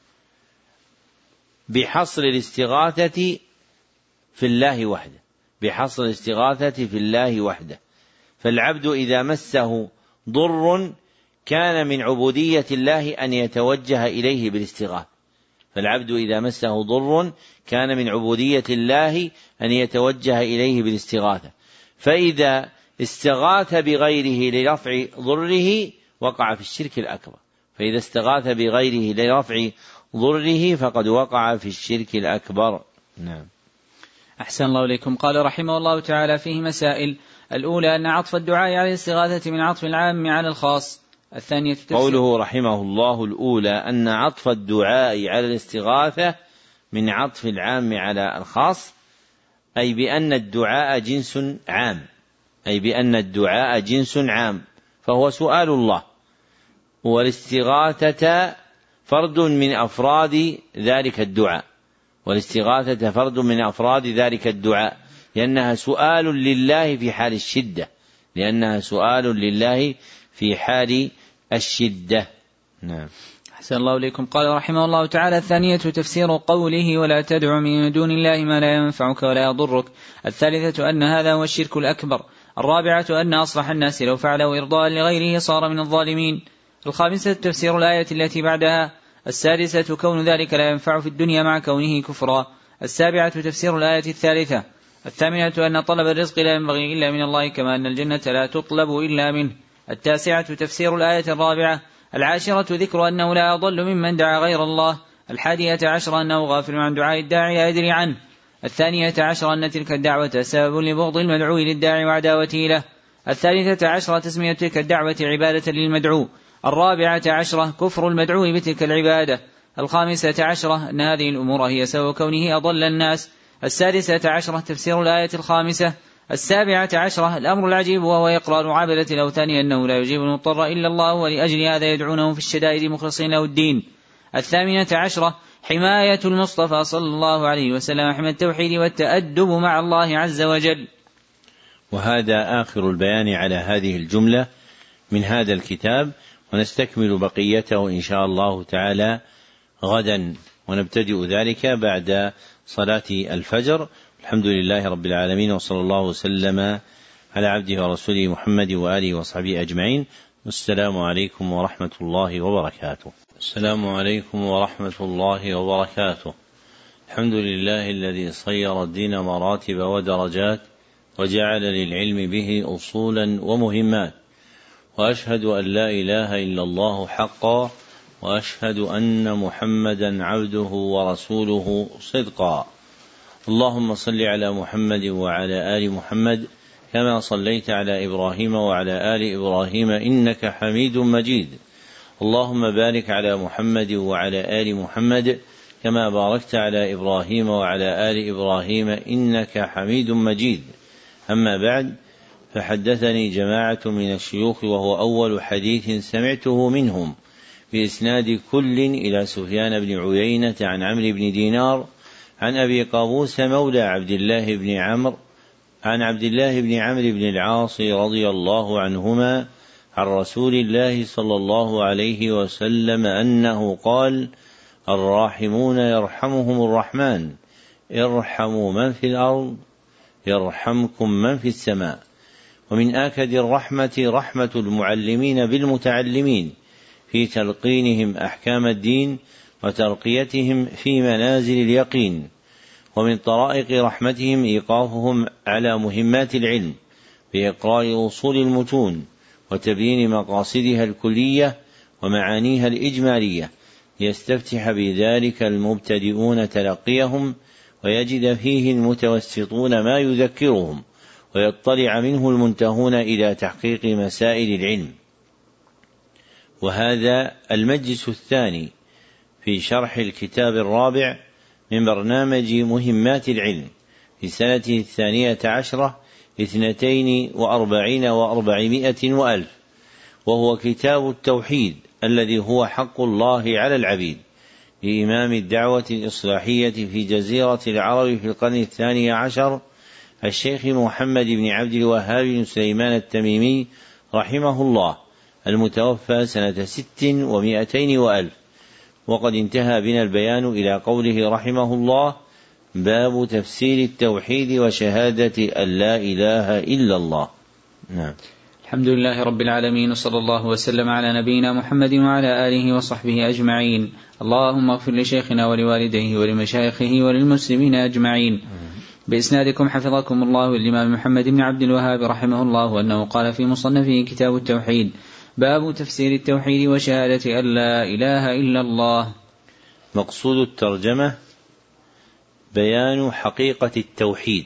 بحصر الاستغاثة في الله وحده، بحصر الاستغاثة في الله وحده، فالعبد إذا مسه ضر كان من عبودية الله أن يتوجه إليه بالاستغاثة، فالعبد إذا مسه ضر كان من عبودية الله أن يتوجه إليه بالاستغاثة، فإذا استغاث بغيره لرفع ضره وقع في الشرك الأكبر، فإذا استغاث بغيره لرفع ضره فقد وقع في الشرك الأكبر. نعم. أحسن الله إليكم. قال رحمه الله تعالى فيه مسائل: الأولى أن عطف الدعاء على الاستغاثة من عطف العام على الخاص. الثانية قوله رحمه الله الأولى أن عطف الدعاء على الاستغاثة من عطف العام على الخاص، أي بأن الدعاء جنس عام، أي بأن الدعاء جنس عام، فهو سؤال الله، والاستغاثة فرد من أفراد ذلك الدعاء، والاستغاثة فرد من أفراد ذلك الدعاء، لأنها سؤال لله في حال الشدة، لأنها سؤال لله في حال الشدة. نعم. أحسن الله إليكم. قال رحمه الله تعالى: الثانية تفسير قوله ولا تدع من دون الله ما لا ينفعك ولا يضرك. الثالثة أن هذا هو الشرك الأكبر. الرابعة أن أصلح الناس لو فعله إرضاء لغيره صار من الظالمين. الخامسة تفسير الآية التي بعدها. السادسة كون ذلك لا ينفع في الدنيا مع كونه كفرا. السابعة تفسير الآية الثالثة. الثامنة أن طلب الرزق لا ينبغي إلا من الله كما أن الجنة لا تطلب إلا منه. التاسعة تفسير الآية الرابعة. العاشرة ذكر أنه لا أضل ممن دعا غير الله. الحادية عشر أنه غافل عن دعاء الداعي لا يدري عنه. الثانية عشر أن تلك الدعوة سبب لبغض المدعو للداعي وعداوته له. الثالثة عشر تسمية تلك الدعوة عبادة للمدعو. الرابعة عشرة كفر المدعو بتلك العبادة. الخامسة عشرة أن هذه الأمور هي سبب كونه أضل الناس. السادسة عشرة تفسير الآية الخامسة. السابعة عشرة الأمر العجيب وهو إقرار عابدة الأوثان أنه لا يجيب المضطر إلا الله، ولأجل هذا يدعونه في الشدائد مخلصين له الدين. الثامنة عشرة حماية المصطفى صلى الله عليه وسلم، حماية التوحيد والتأدب مع الله عز وجل. وهذا آخر البيان على هذه الجملة من هذا الكتاب، ونستكمل بقيته إن شاء الله تعالى غدا، ونبتدئ ذلك بعد صلاة الفجر. الحمد لله رب العالمين، وصلى الله وسلم على عبده ورسوله محمد وآله وصحبه أجمعين. والسلام عليكم ورحمة الله وبركاته. السلام عليكم ورحمة الله وبركاته. الحمد لله الذي صير الدين مراتب ودرجات، وجعل للعلم به أصولا ومهمات، وأشهد أن لا إله إلا الله حقا، وأشهد أن محمدا عبده ورسوله صدقا. اللهم صل على محمد وعلى آل محمد كما صليت على إبراهيم وعلى آل إبراهيم إنك حميد مجيد. اللهم بارك على محمد وعلى آل محمد كما باركت على إبراهيم وعلى آل إبراهيم إنك حميد مجيد. أما بعد، فحدثني جماعة من الشيوخ، وهو أول حديث سمعته منهم، بإسناد كل إلى سفيان بن عيينة عن عمرو بن دينار عن أبي قابوس مولى عبد الله بن عمرو عن عبد الله بن عمرو بن العاص رضي الله عنهما عن رسول الله صلى الله عليه وسلم أنه قال: الراحمون يرحمهم الرحمن، ارحموا من في الأرض يرحمكم من في السماء. ومن آكد الرحمة رحمة المعلمين بالمتعلمين في تلقينهم أحكام الدين وترقيتهم في منازل اليقين. ومن طرائق رحمتهم إيقافهم على مهمات العلم بإقراء أصول المتون وتبيين مقاصدها الكلية ومعانيها الإجمالية، ليستفتح بذلك المبتدئون تلقيهم، ويجد فيه المتوسطون ما يذكرهم، ويطلع منه المنتهون إلى تحقيق مسائل العلم. وهذا المجلس الثاني في شرح الكتاب الرابع من برنامج مهمات العلم في سنته الثانية عشرة اثنتين وأربعين وأربعمائة وألف، وهو كتاب التوحيد الذي هو حق الله على العبيد، لإمام الدعوة الإصلاحية في جزيرة العرب في القرن الثاني عشر الشيخ محمد بن عبد الوهاب بن سليمان التميمي رحمه الله، المتوفى سنة ست ومائتين وألف. وقد انتهى بنا البيان إلى قوله رحمه الله: باب تفسير التوحيد وشهادة أن لا إله إلا الله. نعم. الحمد لله رب العالمين، وصلى الله وسلم على نبينا محمد وعلى آله وصحبه أجمعين. اللهم اغفر لشيخنا ولوالديه ولمشايخه وللمسلمين أجمعين. بإسنادكم حفظكم الله الإمام محمد بن عبد الوهاب رحمه الله أنه قال في مصنفه كتاب التوحيد: باب تفسير التوحيد وشهادة أن لا إله إلا الله. مقصود الترجمة بيان حقيقة التوحيد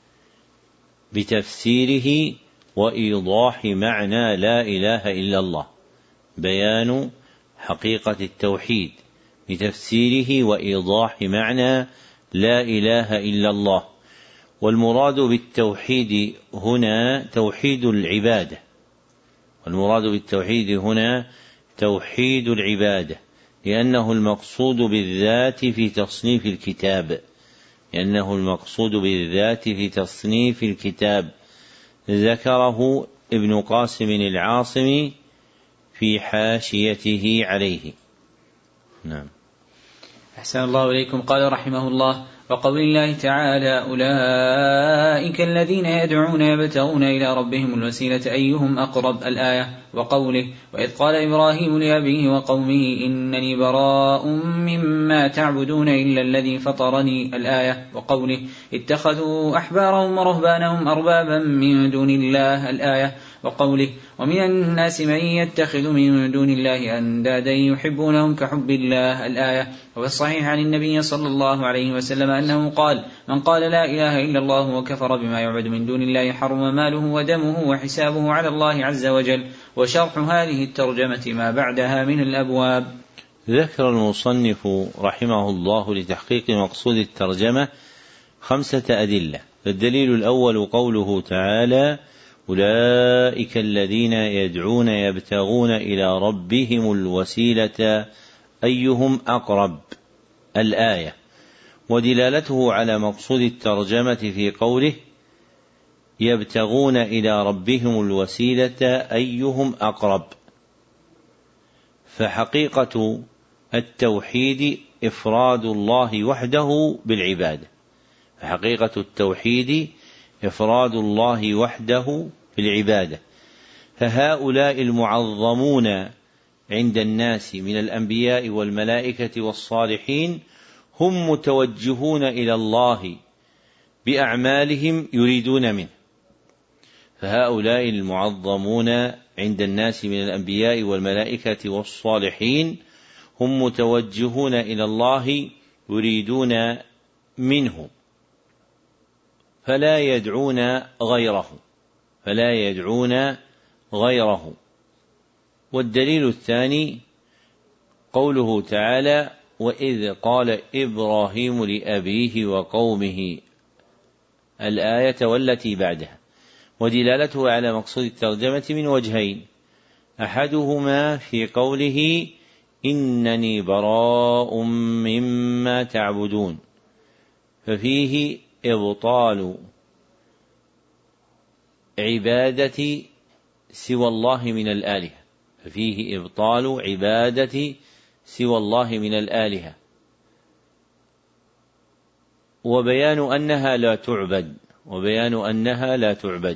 بتفسيره وإيضاح معنى لا إله إلا الله. بيان حقيقة التوحيد بتفسيره وإيضاح معنى لا إله إلا الله. والمراد بالتوحيد هنا توحيد العبادة، والمراد بالتوحيد هنا توحيد العبادة، لأنه المقصود بالذات في تصنيف الكتاب، لأنه المقصود بالذات في تصنيف الكتاب. ذكره ابن قاسم العاصمي في حاشيته عليه. نعم. أحسن الله إليكم. قال رحمه الله: وقول الله تعالى: أولئك الذين يدعون يبتغون إلى ربهم الوسيلة أيهم أقرب، الآية. وقوله: وإذ قال إبراهيم لأبيه وقومه إنني براء مما تعبدون إلا الذي فطرني، الآية. وقوله: اتخذوا أحبارهم ورهبانهم أربابا من دون الله، الآية. وقوله: ومن الناس من يتخذ من دون الله أندادا يحبونهم كحب الله، الآية. وفي الصحيح عن النبي صلى الله عليه وسلم أنه قال: من قال لا إله إلا الله وكفر بما يعبد من دون الله حرم ماله ودمه وحسابه على الله عز وجل. وشرح هذه الترجمة ما بعدها من الأبواب. ذكر المصنف رحمه الله لتحقيق مقصود الترجمة خمسة أدلة. الدليل الأول قوله تعالى: أولئك الذين يدعون يبتغون إلى ربهم الوسيلة أيهم أقرب. الآية. ودلالته على مقصود الترجمة في قوله يبتغون إلى ربهم الوسيلة أيهم أقرب، فحقيقة التوحيد إفراد الله وحده بالعبادة، فحقيقة التوحيد إفراد الله وحده بالعبادة. فهؤلاء المعظمون عند الناس من الأنبياء والملائكة والصالحين هم متوجهون إلى الله بأعمالهم يريدون منه، فهؤلاء المعظمون عند الناس من الأنبياء والملائكة والصالحين هم متوجهون إلى الله يريدون منه، فلا يدعون غيره فلا يدعون غيره. والدليل الثاني قوله تعالى وإذ قال إبراهيم لأبيه وقومه الآية والتي بعدها. ودلالته على مقصود الترجمة من وجهين: أحدهما في قوله إنني براء مما تعبدون، ففيه إبطال عبادة سوى الله من الآلهة ففيه إبطال عبادة سوى الله من الآلهة وبيان أنها لا تعبد وبيان أنها لا تعبد.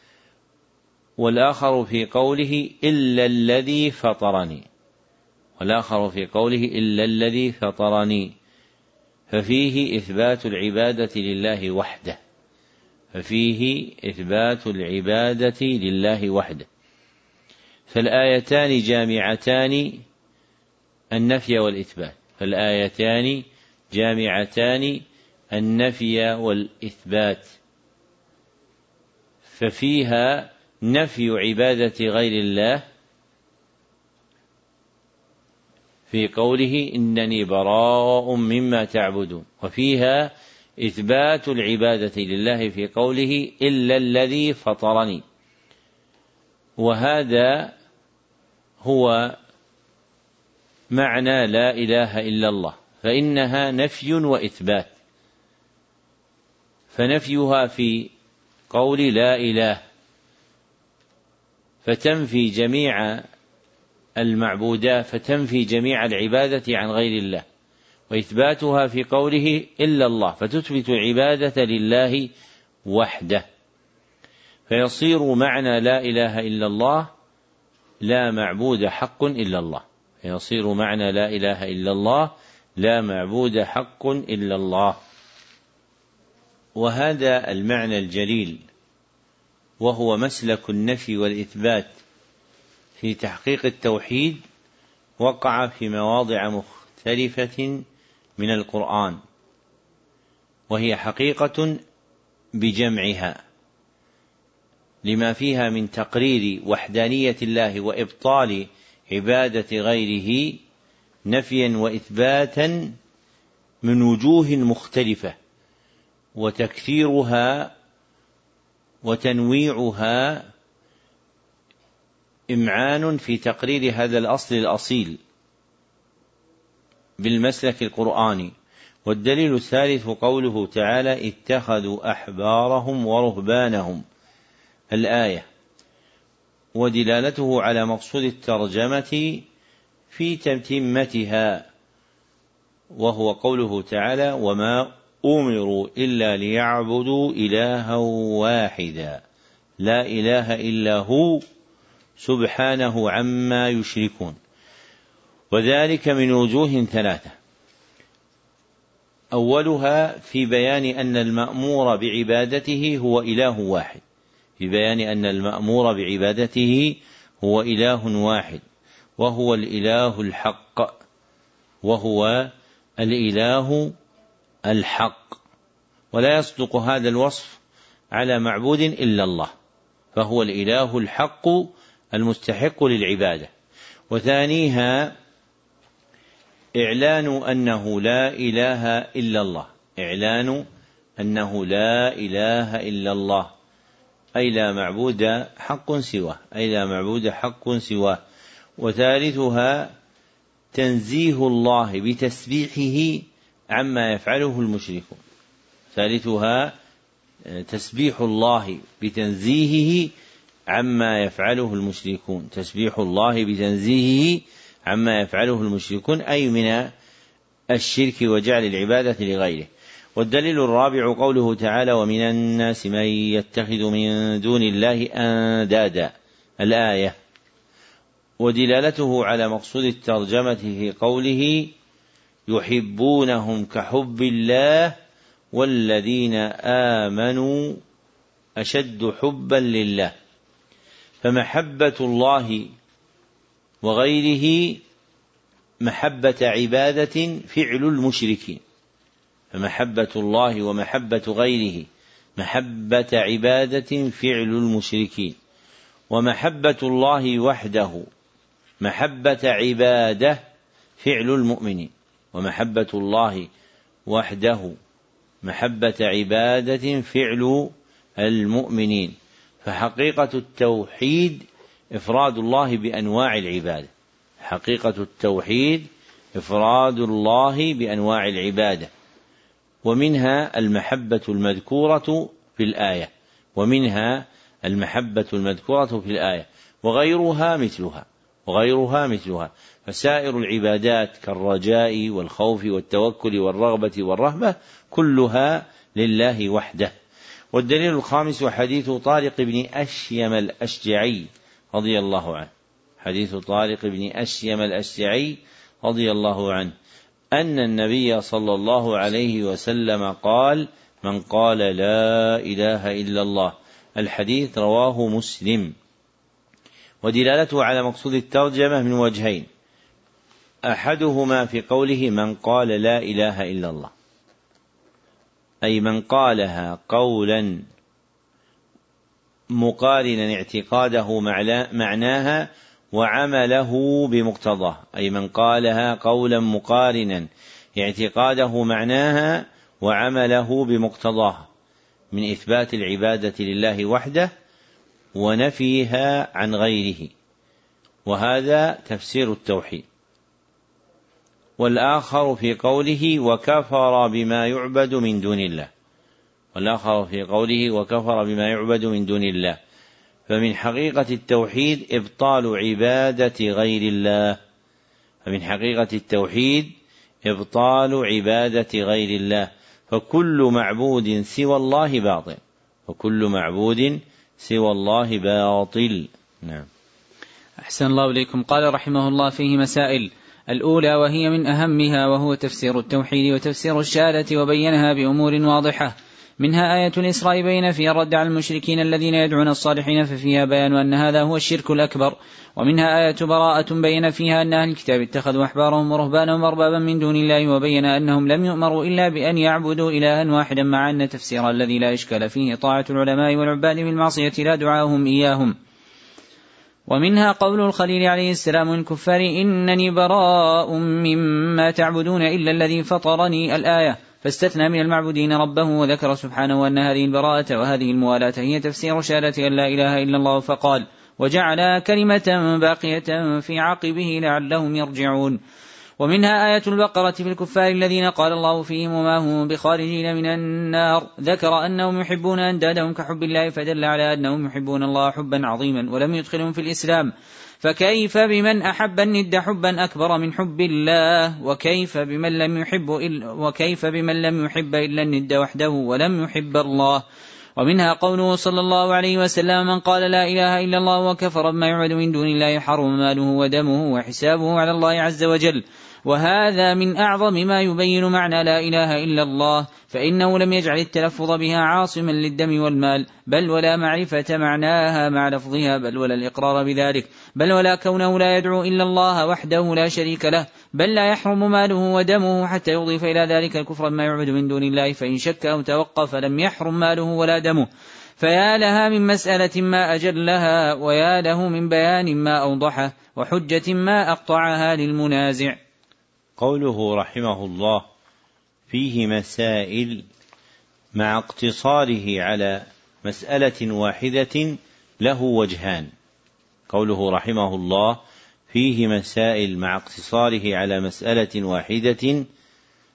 والآخر في قوله إلا الذي فطرني والآخر في قوله إلا الذي فطرني ففيه إثبات العبادة لله وحده ففيه إثبات العبادة لله وحده. فالآيتان جامعتان النفي والإثبات فالآيتان جامعتان النفي والإثبات ففيها نفي عبادة غير الله في قوله إنني براء مما تعبدون، وفيها إثبات العبادة لله في قوله إلا الذي فطرني. وهذا هو معنى لا إله إلا الله، فإنها نفي وإثبات. فنفيها في قول لا إله فتنفي جميع المعبودات فتنفي جميع العبادة عن غير الله، وإثباتها في قوله إلا الله فتثبت العبادة لله وحده. فيصير معنى لا إله إلا الله لا معبود حق إلا الله فيصير معنى لا إله إلا الله لا معبود حق إلا الله. وهذا المعنى الجليل وهو مسلك النفي والإثبات في تحقيق التوحيد وقع في مواضع مختلفة من القرآن، وهي حقيقة بجمعها لما فيها من تقرير وحدانية الله وإبطال عبادة غيره نفيا وإثباتا من وجوه مختلفة، وتكثيرها وتنويعها إمعان في تقرير هذا الأصل الأصيل بالمسلك القرآني. والدليل الثالث قوله تعالى اتخذوا أحبارهم ورهبانهم الآية. ودلالته على مقصود الترجمة في تتمتها، وهو قوله تعالى وما أمروا إلا ليعبدوا إلها واحدا لا إله إلا هو سبحانه عما يشركون. وذلك من وجوه ثلاثة: أولها في بيان أن المأمور بعبادته هو إله واحد في بيان أن المأمور بعبادته هو إله واحد وهو الإله الحق وهو الإله الحق ولا يصدق هذا الوصف على معبود إلا الله، فهو الإله الحق المستحق للعبادة. وثانيها إعلان أنه لا إله إلا الله إعلان أنه لا إله إلا الله أي لا معبود حق سواه أي لا معبود حق سواه. وثالثها تنزيه الله بتسبيحه عما يفعله المشركون. ثالثها تسبيح الله بتنزيهه عما يفعله المشركون، تسبيح الله بتنزيهه عما يفعله المشركون أي من الشرك وجعل العبادة لغيره. والدليل الرابع قوله تعالى: ومن الناس من يتخذ من دون الله أندادا، الآية. ودلالته على مقصود الترجمة في قوله: يحبونهم كحب الله والذين آمنوا أشد حبا لله. فمحبة الله وغيره محبة عبادة فعل المشركين، فمحبة الله ومحبة غيره محبة عبادة فعل المشركين، ومحبة الله وحده محبة عبادة فعل المؤمنين، ومحبة الله وحده محبة عبادة فعل المؤمنين. فحقيقة التوحيد إفراد الله بأنواع العبادة، حقيقة التوحيد إفراد الله بأنواع العبادة، ومنها المحبة المذكورة في الآية، ومنها المحبة المذكورة في الآية وغيرها مثلها وغيرها مثلها فسائر العبادات كالرجاء والخوف والتوكل والرغبة والرهبة كلها لله وحده. والدليل الخامس حديث طارق بن أشيم الأشجعي رضي الله عنه، حديث طارق بن أشيم الأشجعي رضي الله عنه أن النبي صلى الله عليه وسلم قال: من قال لا إله إلا الله. الحديث رواه مسلم. ودلالته على مقصود الترجمة من وجهين: أحدهما في قوله: من قال لا إله إلا الله، أي من قالها قولا مقارنا اعتقاده معناها وعمله بمقتضاه، أي من قالها قولا مقارنا اعتقاده معناها وعمله بمقتضاه من إثبات العبادة لله وحده ونفيها عن غيره، وهذا تفسير التوحيد. والآخر في قوله: وكفر بما يعبد من دون الله، والآخر في قوله: وكفر بما يعبد من دون الله. فمن حقيقة التوحيد إبطال عبادة غير الله، فمن حقيقة التوحيد إبطال عبادة غير الله، فكل معبود سوى الله باطل، وكل معبود سوى الله باطل. نعم. أحسن الله إليكم. قال رحمه الله: فيه مسائل. الأولى وهي من أهمها وهو تفسير التوحيد وتفسير الشهادة، وبينها بأمور واضحة، منها آية الإسراء بين فيها الرد على المشركين الذين يدعون الصالحين، ففيها بيان أن هذا هو الشرك الأكبر. ومنها آية براءة بين فيها أن أهل الكتاب اتخذوا أحبارهم ورهبانهم أربابا من دون الله، وبين أنهم لم يؤمروا إلا بأن يعبدوا إلها واحدا، مع أن تفسير الذي لا إشكال فيه طاعة العلماء والعباد بالمعصية لا دعاهم إياهم. ومنها قول الخليل عليه السلام للكفار: إنني براء مما تعبدون إلا الذي فطرني، الآية، فاستثنى من المعبودين ربه، وذكر سبحانه أن هذه البراءة وهذه الموالاة هي تفسير شهادة أن لا إله إلا الله، فقال: وجعل كلمة باقية في عقبه لعلهم يرجعون. ومنها آية البقرة في الكفار الذين قال الله فيهم: وما هم بخارجين من النار، ذكر أنهم يحبون أندادهم كحب الله، فدل على أنهم يحبون الله حبا عظيما ولم يدخلهم في الإسلام. فكيف بمن أحب الند حبا أكبر من حب الله؟ وكيف بمن لم يحب إلا وكيف بمن لم يحب إلا الند وحده ولم يحب الله؟ ومنها قوله صلى الله عليه وسلم: من قال لا إله إلا الله وكفر بما يعبد من دون الله حرم ماله ودمه وحسابه على الله عز وجل. وهذا من أعظم ما يبين معنى لا إله إلا الله، فإنه لم يجعل التلفظ بها عاصما للدم والمال، بل ولا معرفة معناها مع لفظها، بل ولا الإقرار بذلك، بل ولا كونه لا يدعو إلا الله وحده لا شريك له، بل لا يحرم ماله ودمه حتى يضيف إلى ذلك الكفر ما يعبد من دون الله، فإن شك أو توقف لم يحرم ماله ولا دمه. فيا لها من مسألة ما أجلها، ويا له من بيان ما أوضحه، وحجة ما أقطعها للمنازع. قوله رحمه الله: فيه مسائل، مع اقتصاره على مسألة واحدة له وجهان. قوله رحمه الله: فيه مسائل، مع اقتصاره على مسألة واحدة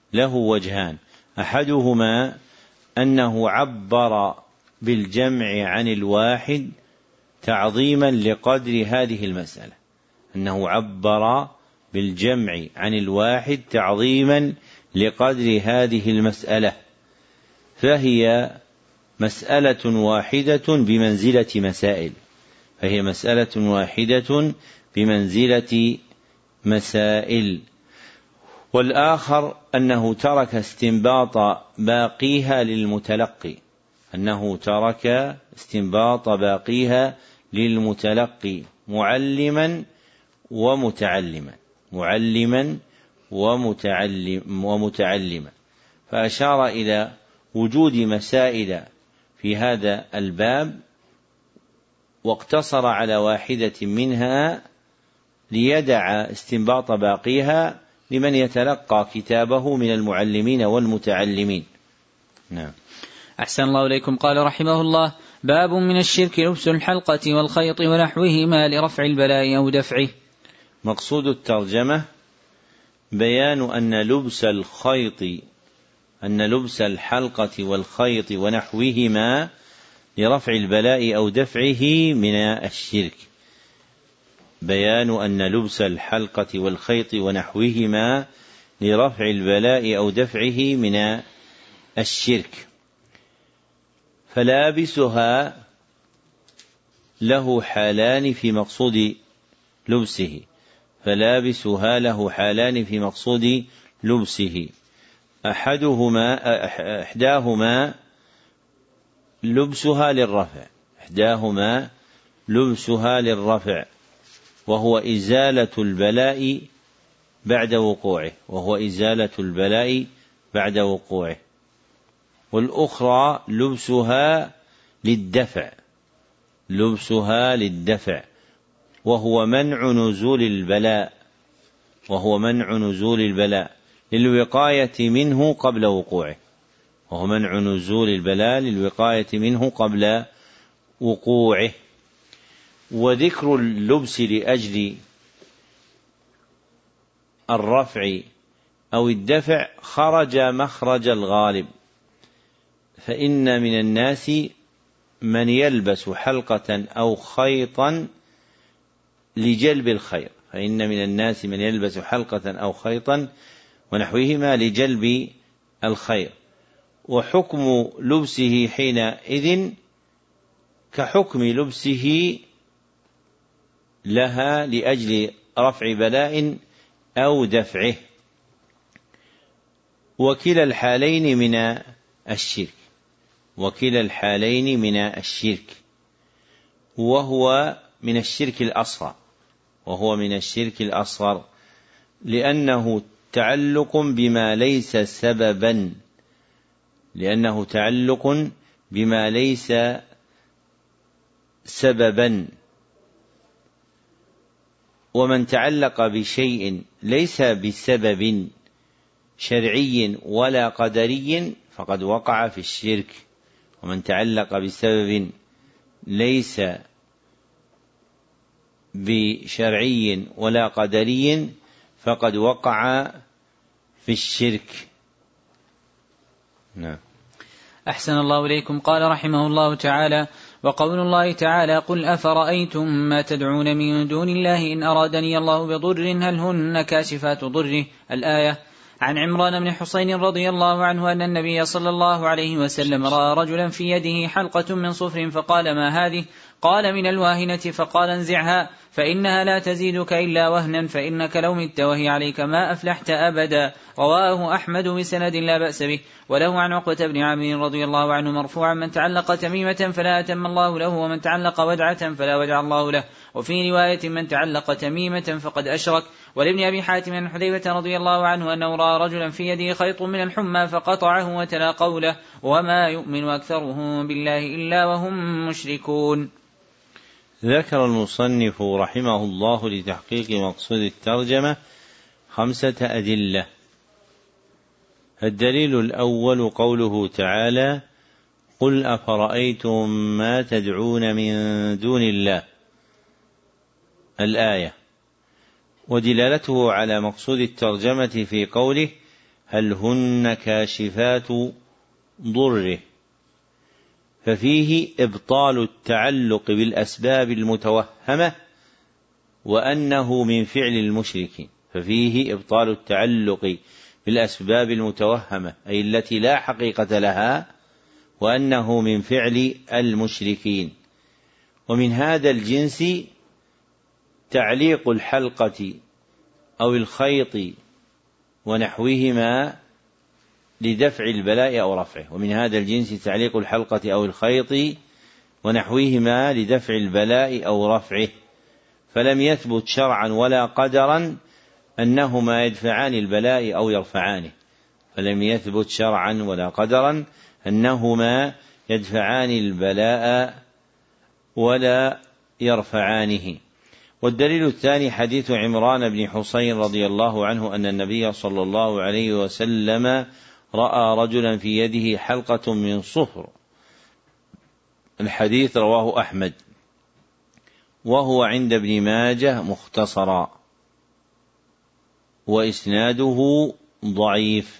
له وجهان: أحدهما أنه عبر بالجمع عن الواحد تعظيما لقدر هذه المسألة، أنه عبر بالجمع عن الواحد تعظيما لقدر هذه المسألة، فهي مسألة واحدة بمنزلة مسائل فهي مسألة واحدة بمنزلة مسائل. والآخر أنه ترك استنباط باقيها للمتلقي أنه ترك استنباط باقيها للمتلقي معلما ومتعلما معلما ومتعلم ومتعلما فأشار إلى وجود مسائل في هذا الباب واقتصر على واحدة منها ليدع استنباط باقيها لمن يتلقى كتابه من المعلمين والمتعلمين. نعم. أحسن الله إليكم. قال رحمه الله: باب من الشرك لبس الحلقة والخيط ونحوهما لرفع البلاء أو دفعه. مقصود الترجمة بيان أن لبس الخيط أن لبس الحلقة والخيط ونحوهما لرفع البلاء أو دفعه من الشرك بيان أن لبس الحلقة والخيط ونحوهما لرفع البلاء أو دفعه من الشرك. فلابسها له حالان في مقصود لبسه فلابسها له حالان في مقصود لبسه أحدهما إحداهما لبسها للرفع إحداهما لبسها للرفع وهو إزالة البلاء بعد وقوعه وهو إزالة البلاء بعد وقوعه والأخرى لبسها للدفع لبسها للدفع وهو منع نزول البلاء وهو منع نزول البلاء للوقاية منه قبل وقوعه وهو منع نزول البلاء للوقاية منه قبل وقوعه. وذكر اللبس لأجل الرفع أو الدفع خرج مخرج الغالب، فإن من الناس من يلبس حلقة أو خيطا لجلب الخير فإن من الناس من يلبس حلقة أو خيطا ونحوهما لجلب الخير، وحكم لبسه حينئذ كحكم لبسه لها لأجل رفع بلاء أو دفعه، وكلا الحالين من الشرك وكلا الحالين من الشرك وهو من الشرك الأصغر وهو من الشرك الأصغر لأنه تعلق بما ليس سببا لأنه تعلق بما ليس سببا ومن تعلق بشيء ليس بسبب شرعي ولا قدري فقد وقع في الشرك ومن تعلق بسبب ليس بشرعي ولا قدري فقد وقع في الشرك. نعم. أحسن الله إليكم. قال رحمه الله تعالى: وقول الله تعالى: قل أفرأيتم ما تدعون من دون الله إن أرادني الله بضر هل هن كاشفات ضره. الآية. عن عمران بن حسين رضي الله عنه أن النبي صلى الله عليه وسلم رأى رجلا في يده حلقة من صفر فقال: ما هذه؟ قال: من الواهنة. فقال: انزعها فإنها لا تزيدك إلا وهنا فإنك لو مت وهي عليك ما أفلحت أبدا. رواه أحمد بسند لا بأس به. وله عن عقبة بن عامر رضي الله عنه مرفوعا: من تعلق تميمة فلا أتم الله له ومن تعلق ودعة فلا ودع الله له. وفي رواية: من تعلق تميمة فقد أشرك. ولابن أبي حاتم عن حذيفة رضي الله عنه أنه رأى رجلا في يده خيط من الحمى فقطعه وتلا قوله: وما يؤمن أكثرهم بالله إلا وهم مشركون. ذكر المصنف رحمه الله لتحقيق مقصود الترجمة خمسة أدلة. الدليل الأول قوله تعالى: قل أفرأيتم ما تدعون من دون الله. الآية. ودلالته على مقصود الترجمة في قوله: هل هن كاشفات ضره، ففيه إبطال التعلق بالأسباب المتوهمة وأنه من فعل المشركين. ففيه إبطال التعلق بالأسباب المتوهمة أي التي لا حقيقة لها، وأنه من فعل المشركين. ومن هذا الجنس تعليق الحلقة أو الخيط ونحوهما لدفع البلاء أو رفعه. ومن هذا الجنس تعليق الحلقة أو الخيط ونحوهما لدفع البلاء أو رفعه، فلم يثبت شرعا ولا قدرا أنهما يدفعان البلاء أو يرفعانه. فلم يثبت شرعا ولا قدرا أنهما يدفعان البلاء ولا يرفعانه. والدليل الثاني حديث عمران بن حسين رضي الله عنه أن النبي صلى الله عليه وسلم رأى رجلا في يده حلقة من صفر. الحديث رواه أحمد وهو عند ابن ماجه مختصرا وإسناده ضعيف.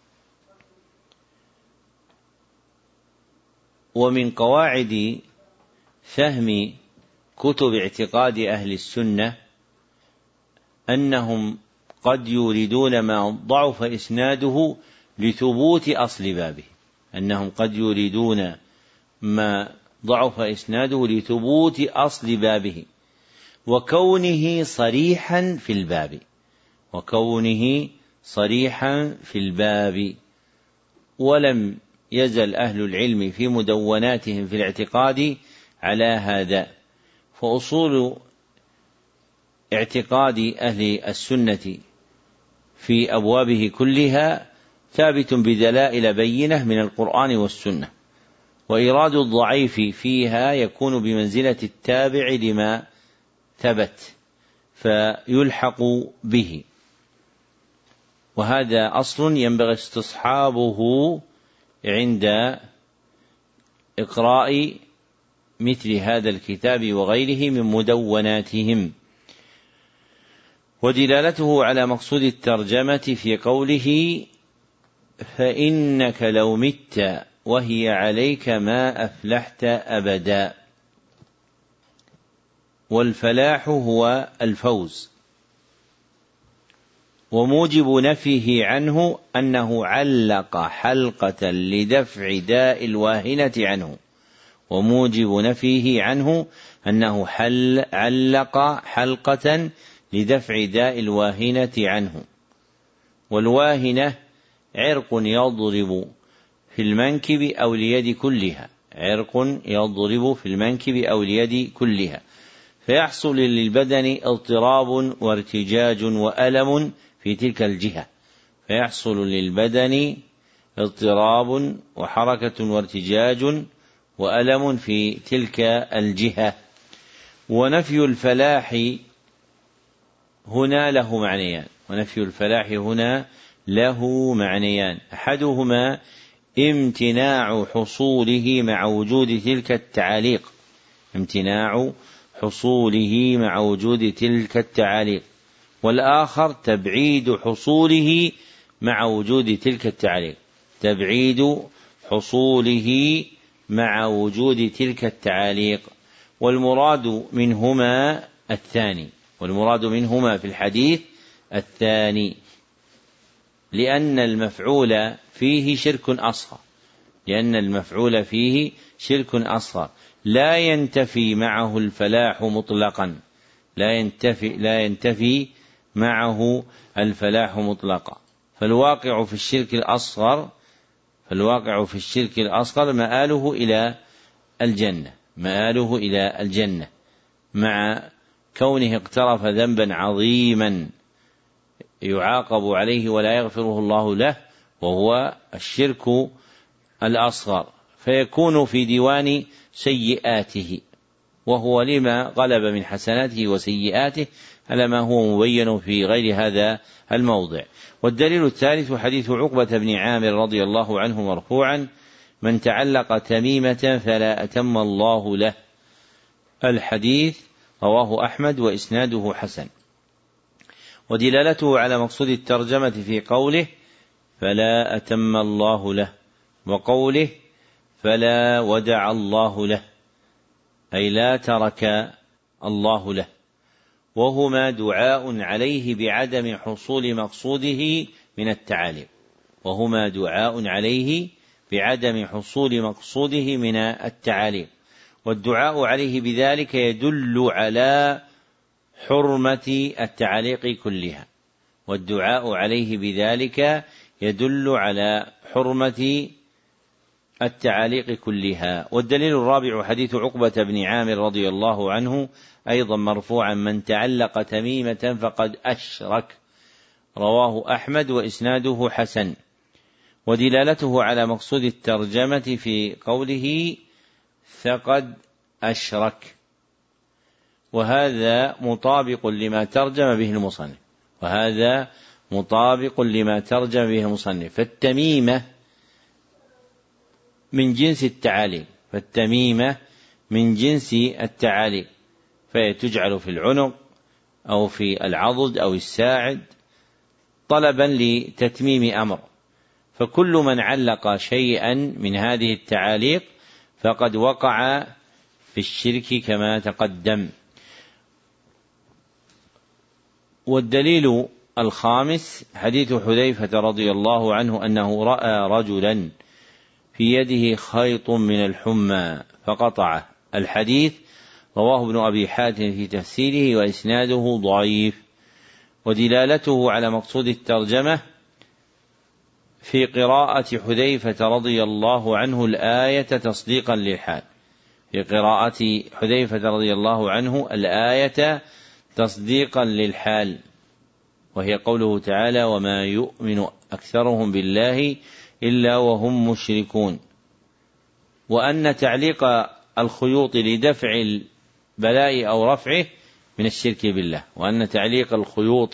ومن قواعد فهم كتب اعتقاد أهل السنة أنهم قد يريدون ما ضعف إسناده لثبوت أصل بابه أنهم قد يريدون ما ضعف إسناده لثبوت أصل بابه وكونه صريحا في الباب وكونه صريحا في الباب ولم يزل أهل العلم في مدوناتهم في الاعتقاد على هذا. فأصول اعتقاد أهل السنة في أبوابه كلها ثابت بدلائل بينة من القرآن والسنة، وإيراد الضعيف فيها يكون بمنزلة التابع لما ثبت فيلحق به، وهذا أصل ينبغي استصحابه عند إقراء مثل هذا الكتاب وغيره من مدوناتهم. ودلالته على مقصود الترجمة في قوله فإنك لو مت وهي عليك ما أفلحت أبدا. والفلاح هو الفوز، وموجب نفيه عنه أنه علق حلقة لدفع داء الواهنة عنه وموجب نفيه عنه أنه حل علق حلقة لدفع داء الواهنة عنه. والواهنة عرق يضرب في المنكب أو اليد كلها عرق يضرب في المنكب أو اليد كلها فيحصل للبدن اضطراب وارتجاج وألم في تلك الجهة فيحصل للبدن اضطراب وحركة وارتجاج وألم في تلك الجهة. ونفي الفلاح هنا له معنيان ونفي الفلاح هنا له معنيان أحدهما امتناع حصوله مع وجود تلك التعاليق امتناع حصوله مع وجود تلك التعاليق والآخر تبعيد حصوله مع وجود تلك التعاليق تبعيد حصوله مع وجود تلك التعاليق والمراد منهما الثاني والمراد منهما في الحديث الثاني لأن المفعول فيه شرك أصغر لأن المفعول فيه شرك أصغر لا ينتفي معه الفلاح مطلقا لا ينتفي لا ينتفي معه الفلاح مطلقا فالواقع في الشرك الأصغر فالواقع في الشرك الأصغر مآله إلى الجنة مآله إلى الجنة مع كونه اقترف ذنبا عظيما يعاقب عليه ولا يغفره الله له وهو الشرك الأصغر فيكون في ديوان سيئاته وهو لما غلب من حسناته وسيئاته على ما هو مبين في غير هذا الموضع. والدليل الثالث حديث عقبة بن عامر رضي الله عنه مرفوعا من تعلق تميمة فلا أتم الله له. الحديث رواه أحمد وإسناده حسن. ودلالته على مقصود الترجمة في قوله فلا أتم الله له، وقوله فلا ودع الله له أي لا ترك الله له، وهما دعاء عليه بعدم حصول مقصوده من التعاليم وهما دعاء عليه بعدم حصول مقصوده من التعاليم والدعاء عليه بذلك يدل على حرمة التعاليق كلها والدعاء عليه بذلك يدل على حرمة التعاليق كلها. والدليل الرابع حديث عقبة بن عامر رضي الله عنه أيضا مرفوعا: من تعلق تميمة فقد أشرك، رواه أحمد وإسناده حسن. ودلالته على مقصود الترجمة في قوله فقد أشرك، وهذا مطابق لما ترجم به المصنف وهذا مطابق لما ترجم به المصنف فالتميمة من جنس التعاليق فالتميمة من جنس التعاليق فهي تجعل في العنق أو في العضد أو الساعد طلبا لتتميم أمر، فكل من علق شيئا من هذه التعاليق فقد وقع في الشرك كما تقدم. والدليل الخامس حديث حذيفة رضي الله عنه أنه رأى رجلا في يده خيط من الحمى فقطعه. الحديث رواه ابن أبي حاتم في تفسيره وإسناده ضعيف. ودلالته على مقصود الترجمة في قراءة حذيفة رضي الله عنه الآية تصديقا للحال في قراءة حذيفة رضي الله عنه الآية تصديقا للحال وهي قوله تعالى: وما يؤمن أكثرهم بالله إلا وهم مشركون. وأن تعليق الخيوط لدفع البلاء أو رفعه من الشرك بالله وأن تعليق الخيوط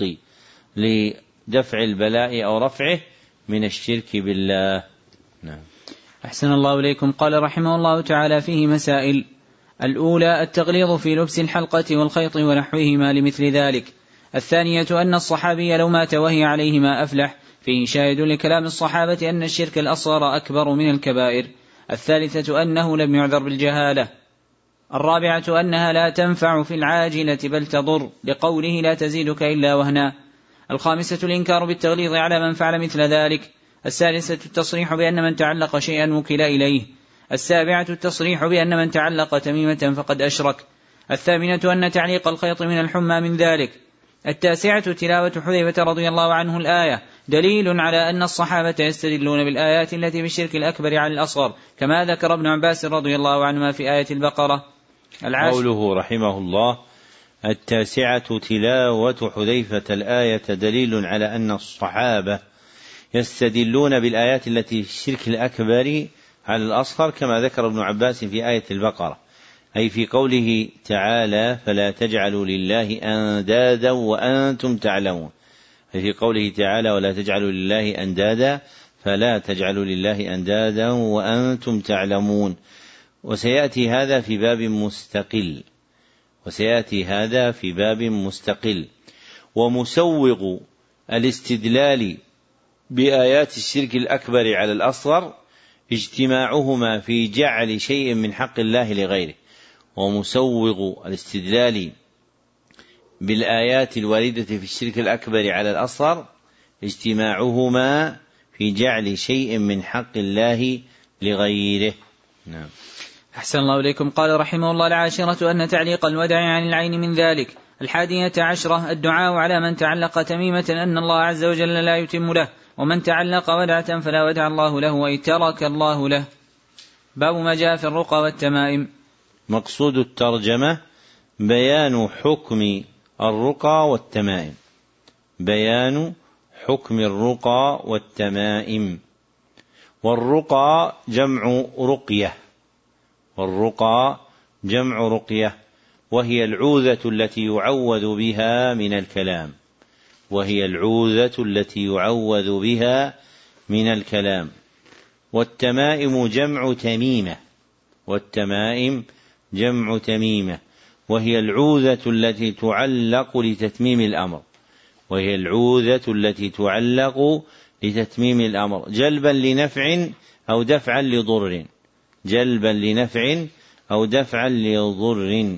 لدفع البلاء أو رفعه من الشرك بالله. نعم. أحسن الله إليكم. قال رحمه الله تعالى: فيه مسائل. الأولى التغليظ في لبس الحلقة والخيط ونحوهما لمثل ذلك. الثانية أن الصحابي لو مات وهي عليه ما أفلح، فيه شاهد لكلام الصحابة أن الشرك الأصغر أكبر من الكبائر. الثالثة أنه لم يعذر بالجهالة. الرابعة أنها لا تنفع في العاجلة بل تضر، لقوله لا تزيدك إلا وهنا. الخامسة الإنكار بالتغليظ على من فعل مثل ذلك. السادسة التصريح بأن من تعلق شيئا وكل إليه. السابعة التصريح بأن من تعلق تميمة فقد أشرك. الثامنة أن تعليق الخيط من الحمى من ذلك. التاسعة تلاوة حذيفة رضي الله عنه الآية دليل على أن الصحابة يستدلون بالآيات التي بالشرك الأكبر على الأصغر، كما ذكر ابن عباس رضي الله عنهما في آية البقرة. قوله رحمه الله: التاسعة تلاوة حذيفة الآية دليل على أن الصحابة يستدلون بالآيات التي بالشرك الأكبر على الأصغر، كما ذكر ابن عباس في آية البقرة، أي في قوله تعالى: فلا تجعلوا لله أندادا وأنتم تعلمون، أي في قوله تعالى: ولا تجعلوا لله أندادا فلا تجعلوا لله أندادا وأنتم تعلمون. وسيأتي هذا في باب مستقل وسيأتي هذا في باب مستقل ومسوغ الاستدلال بآيات الشرك الأكبر على الأصغر اجتماعهما في جعل شيء من حق الله لغيره، ومسوغ الاستدلال بالآيات الواردة في الشرك الأكبر على الأصغر اجتماعهما في جعل شيء من حق الله لغيره. نعم. أحسن الله إليكم. قال رحمه الله: العاشرة أن تعليق الودع عن العين من ذلك. الحادية عشرة الدعاء على من تعلق تميمة أن الله عز وجل لا يتم له، ومن تعلق ودعة فلا ودع الله له وإن ترك الله له. باب ما جاء في الرقى والتمائم. مقصود الترجمة بيان حكم الرقى والتمائم بيان حكم الرقى والتمائم والرقى جمع رقية والرقى جمع رقية وهي العوذة التي يعوذ بها من الكلام وهي العوذة التي يعوذ بها من الكلام والتمائم جمع تميمة والتمائم جمع تميمة وهي العوذة التي تعلق لتتميم الأمر وهي العوذة التي تعلق لتتميم الأمر، جلبا لنفع أو دفعا لضر، جلبا لنفع أو دفعا لضر.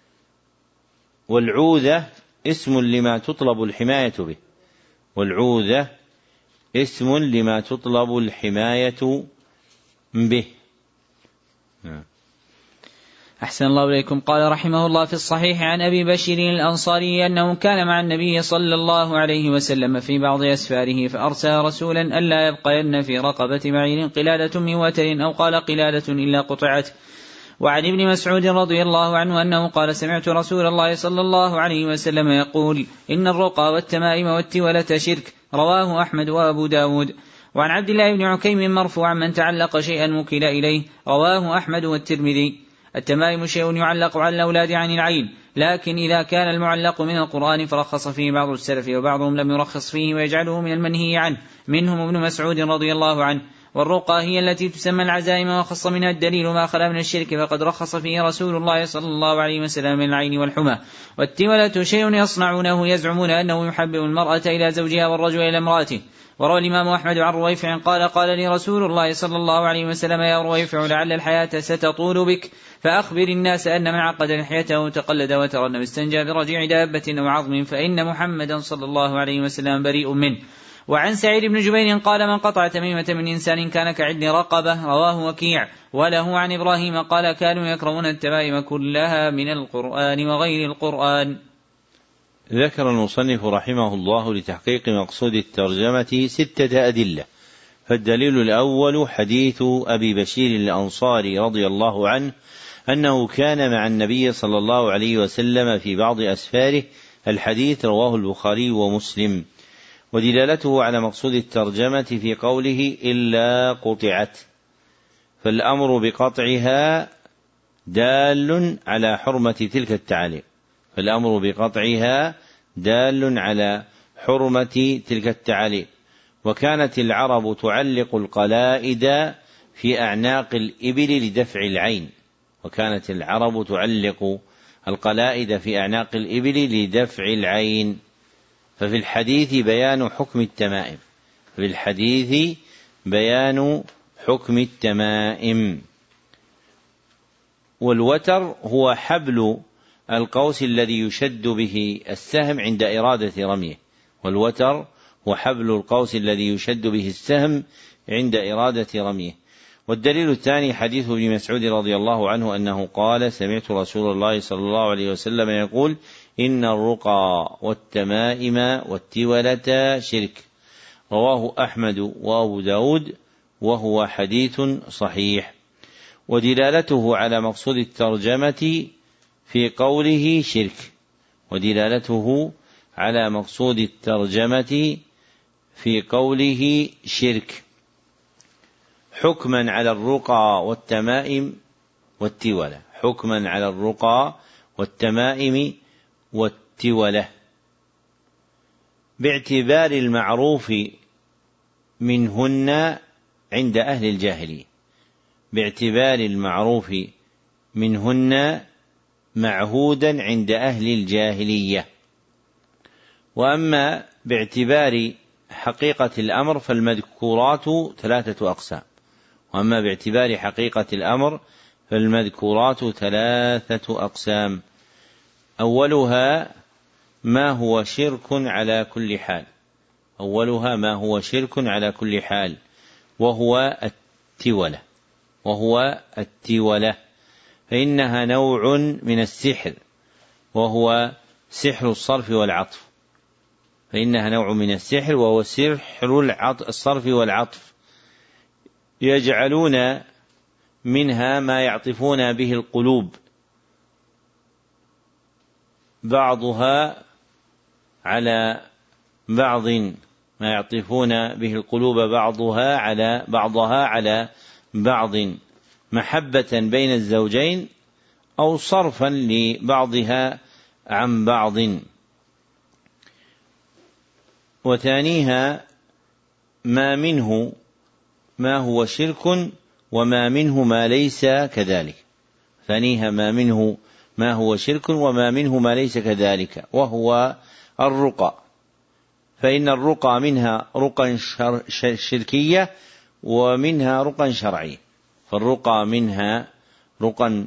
والعوذة اسم لما تطلب الحماية به، والعوذة اسم لما تطلب الحماية به. أحسن الله إليكم. قال رحمه الله في الصحيح عن أبي بشير الأنصاري أنه كان مع النبي صلى الله عليه وسلم في بعض أسفاره فأرسل رسولا ألا يبقين في رقبة بعير قلادة من وتر أو قال قلادة إلا قطعت. وعن ابن مسعود رضي الله عنه أنه قال سمعت رسول الله صلى الله عليه وسلم يقول إن الرقى والتمائم والتولة شرك، رواه أحمد وأبو داود. وعن عبد الله بن عكيم مرفوعا من تعلق شيئا وكل إليه، رواه أحمد والترمذي. التمائم شيء يعلق على الأولاد عن العين، لكن إذا كان المعلق من القرآن فرخص فيه بعض السلف وبعضهم لم يرخص فيه ويجعله من المنهي عنه، منهم ابن مسعود رضي الله عنه. والرقى هي التي تسمى العزائم وخص منها الدليل ما خلا من الشرك فقد رخص فيه رسول الله صلى الله عليه وسلم من العين والحمى. والتولة شيء يصنعونه يزعمون أنه يحبب المرأة إلى زوجها والرجل إلى امرأته. وروى الإمام أحمد عن رويفع قال قال لي رسول الله صلى الله عليه وسلم يا رويفع لعل الحياة ستطول بك فأخبر الناس أن من عقد لحيته تقلد وترنم استنجى برجيع دابة أو عظم فإن محمدا صلى الله عليه وسلم بريء منه. وعن سعيد بن جبير قال من قطع تميمة من إنسان كان كعدل رقبة، رواه وكيع. وله عن إبراهيم قال كانوا يكرهون التمائم كلها من القرآن وغير القرآن. ذكر المصنف رحمه الله لتحقيق مقصود الترجمة ستة أدلة. فالدليل الأول حديث أبي بشير الأنصاري رضي الله عنه أنه كان مع النبي صلى الله عليه وسلم في بعض أسفاره، الحديث رواه البخاري ومسلم. ودلالته على مقصود الترجمة في قوله إلا قطعت، فالأمر بقطعها دال على حرمة تلك التعاليق، فالأمر بقطعها دال على حرمة تلك التعاليق. وكانت العرب تعلق القلائد في أعناق الإبل لدفع العين، وكانت العرب تعلق القلائد في أعناق الإبل لدفع العين. ففي الحديث بيان حكم التمائم، في الحديث بيان حكم التمائم. والوتر هو حبل القوس الذي يشد به السهم عند إرادة رميه، والوتر هو حبل القوس الذي يشد به السهم عند إرادة رميه. والدليل الثاني حديث ابن مسعود رضي الله عنه أنه قال سمعت رسول الله صلى الله عليه وسلم يقول إن الرقى والتمائم والتولة شرك، رواه أحمد وأبو داود وهو حديث صحيح. ودلالته على مقصود الترجمة في قوله شرك، ودلالته على مقصود الترجمة في قوله شرك حكما على الرقى والتمائم والتولة، حكما على الرقى والتمائم والتولة باعتبار المعروف منهن عند أهل الجاهلية، باعتبار المعروف منهن معهودا عند أهل الجاهلية. وأما باعتبار حقيقة الأمر فالمذكورات ثلاثة أقسام، وأما باعتبار حقيقة الأمر فالمذكورات ثلاثة أقسام. أولها ما هو شرك على كل حال، أولها ما هو شرك على كل حال وهو التولة، وهو التولة فإنها نوع من السحر وهو سحر الصرف والعطف، فإنها نوع من السحر وهو سحر الصرف والعطف، يجعلون منها ما يعطفون به القلوب بعضها على بعض، ما يعطفون به القلوب بعضها على بعضها على بعض محبة بين الزوجين أو صرفا لبعضها عن بعض. وثانيها ما منه ما هو شرك وما منه ما ليس كذلك، ثانيها ما منه ما هو شرك وما منه ما ليس كذلك، وهو الرقى، فإن الرقى منها رقى شركية ومنها رقى شرعية. فالرقى منها رقى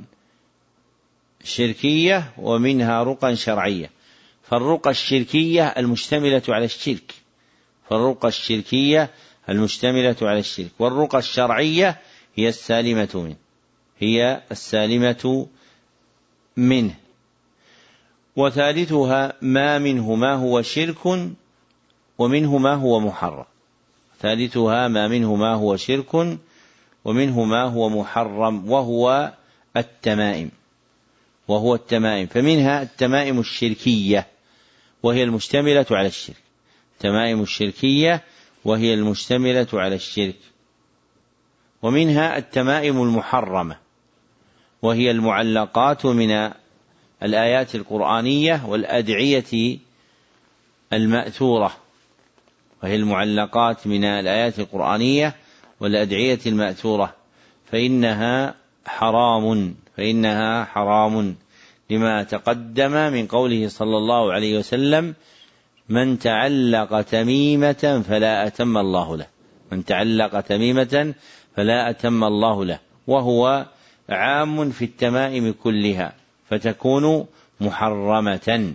شركية ومنها رقى شرعية. فالرقى الشركية المشتملة على الشرك فالرقى الشركية المشتملة على الشرك والرقى الشرعية هي السالمة منه هي السالمة منه. وثالثها ما منه ما هو شرك ومنه ما هو محرم ثالثها ما منه ما هو شرك ومنه ما هو محرم وهو التمائم وهو التمائم فمنها التمائم الشركية وهي المشتملة على الشرك التمائم الشركية وهي المشتملة على الشرك. ومنها التمائم المحرمة وهي المعلقات من الآيات القرآنية والأدعية المأثورة وهي المعلقات من الآيات القرآنية والأدعية المأثورة فإنها حرام فإنها حرام لما تقدم من قوله صلى الله عليه وسلم من تعلق تميمة فلا أتم الله له من تعلق تميمة فلا أتم الله له وهو عام في التمائم كلها فتكون محرمة.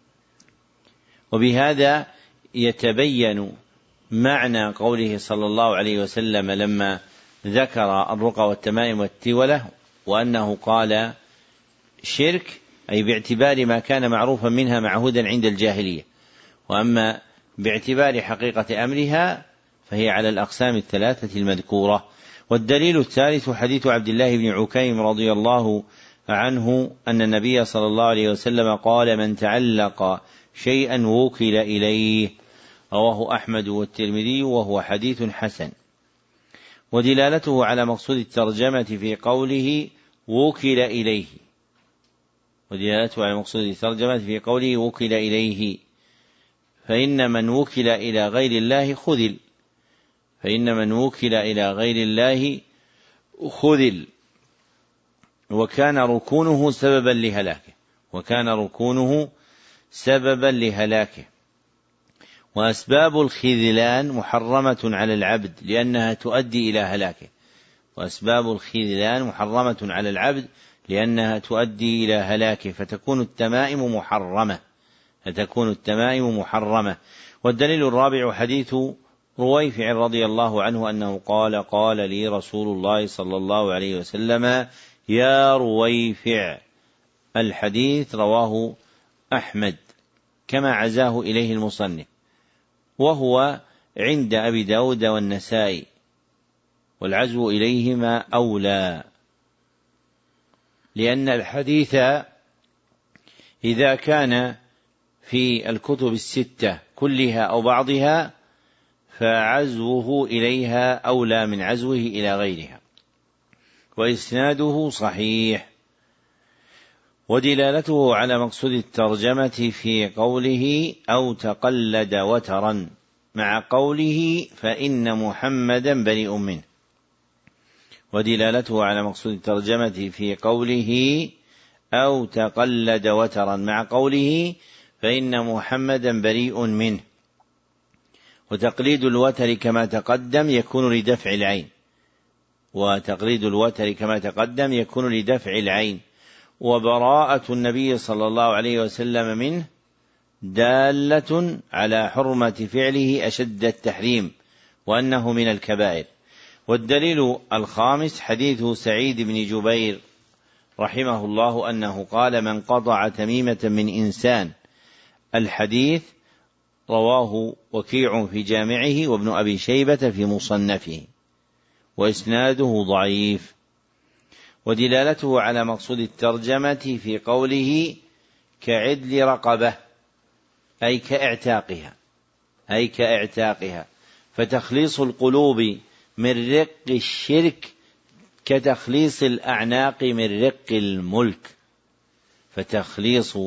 وبهذا يتبين معنى قوله صلى الله عليه وسلم لما ذكر الرقى والتمائم والتولة وأنه قال شرك أي باعتبار ما كان معروفا منها معهودا عند الجاهلية وأما باعتبار حقيقة أمرها فهي على الأقسام الثلاثة المذكورة. والدليل الثالث حديث عبد الله بن عكيم رضي الله عنه أن النبي صلى الله عليه وسلم قال من تعلق شيئا وكل إليه رواه أحمد والترمذي وهو حديث حسن. ودلالته على مقصود الترجمة في قوله وكل إليه ودلالته على مقصود الترجمة في قوله وكل إليه فإن من وكل إلى غير الله خذل فإن من وكل إلى غير الله خذل وكان ركونه سببا لهلاكه وكان ركونه سببا لهلاكه. وأسباب الخذلان محرمة على العبد لأنها تؤدي إلى هلاكه وأسباب الخذلان محرمة على العبد لأنها تؤدي إلى هلاكه فتكون التمائم محرمة فتكون التمائم محرمة. والدليل الرابع حديث رويفع رضي الله عنه أنه قال قال لي رسول الله صلى الله عليه وسلم يا رويفع. الحديث رواه أحمد كما عزاه إليه المصنف وهو عند أبي داود والنسائي والعزو إليهما أولى لأن الحديث إذا كان في الكتب الستة كلها أو بعضها فعزوه إليها أولى من عزوه إلى غيرها وإسناده صحيح. ودلالته على مقصود الترجمة في قوله أو تقلد وترا مع قوله فإن محمدا بريء منه. ودلالته على مقصود الترجمة في قوله أو تقلد وترا مع قوله فإن محمدا بريء منه. وتقليد الوتر كما تقدم يكون لدفع العين وتقليد الوتر كما تقدم يكون لدفع العين. وبراءة النبي صلى الله عليه وسلم منه دالة على حرمة فعله أشد التحريم وأنه من الكبائر. والدليل الخامس حديث سعيد بن جبير رحمه الله أنه قال من قطع تميمة من إنسان. الحديث رواه وكيع في جامعه وابن أبي شيبة في مصنفه وإسناده ضعيف. ودلالته على مقصود الترجمة في قوله كعدل رقبة أي كاعتاقها أي كاعتاقها فتخليص القلوب من رق الشرك كتخليص الأعناق من رق الملك فتخليص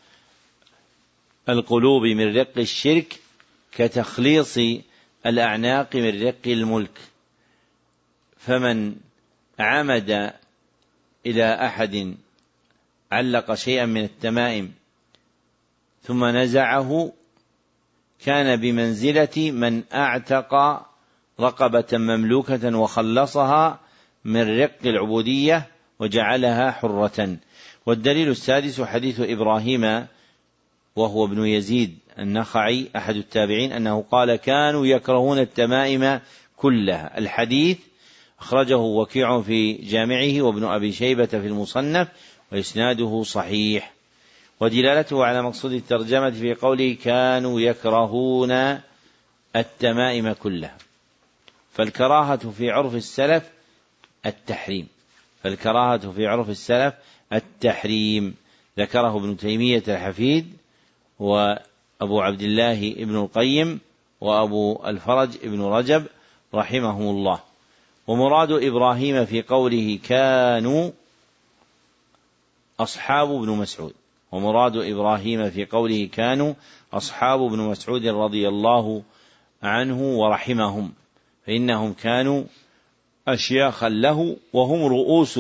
القلوب من رق الشرك كتخليص الأعناق من رق الملك. فمن عمد إلى أحد علق شيئا من التمائم ثم نزعه كان بمنزلة من أعتق رقبة مملوكة وخلصها من رق العبودية وجعلها حرة. والدليل السادس حديث إبراهيم وهو ابن يزيد النخعي أحد التابعين أنه قال كانوا يكرهون التمائم كلها. الحديث أخرجه وكيع في جامعه وابن أبي شيبة في المصنف وإسناده صحيح. ودلالته على مقصود الترجمة في قوله كانوا يكرهون التمائم كلها، فالكراهة في عرف السلف التحريم فالكراهة في عرف السلف التحريم ذكره ابن تيمية الحفيد وأبو عبد الله ابن القيم وأبو الفرج ابن رجب رحمهم الله. ومراد إبراهيم في قوله كانوا أصحاب ابن مسعود ومراد إبراهيم في قوله كانوا أصحاب ابن مسعود رضي الله عنه ورحمهم، فإنهم كانوا أشياخا له وهم رؤوس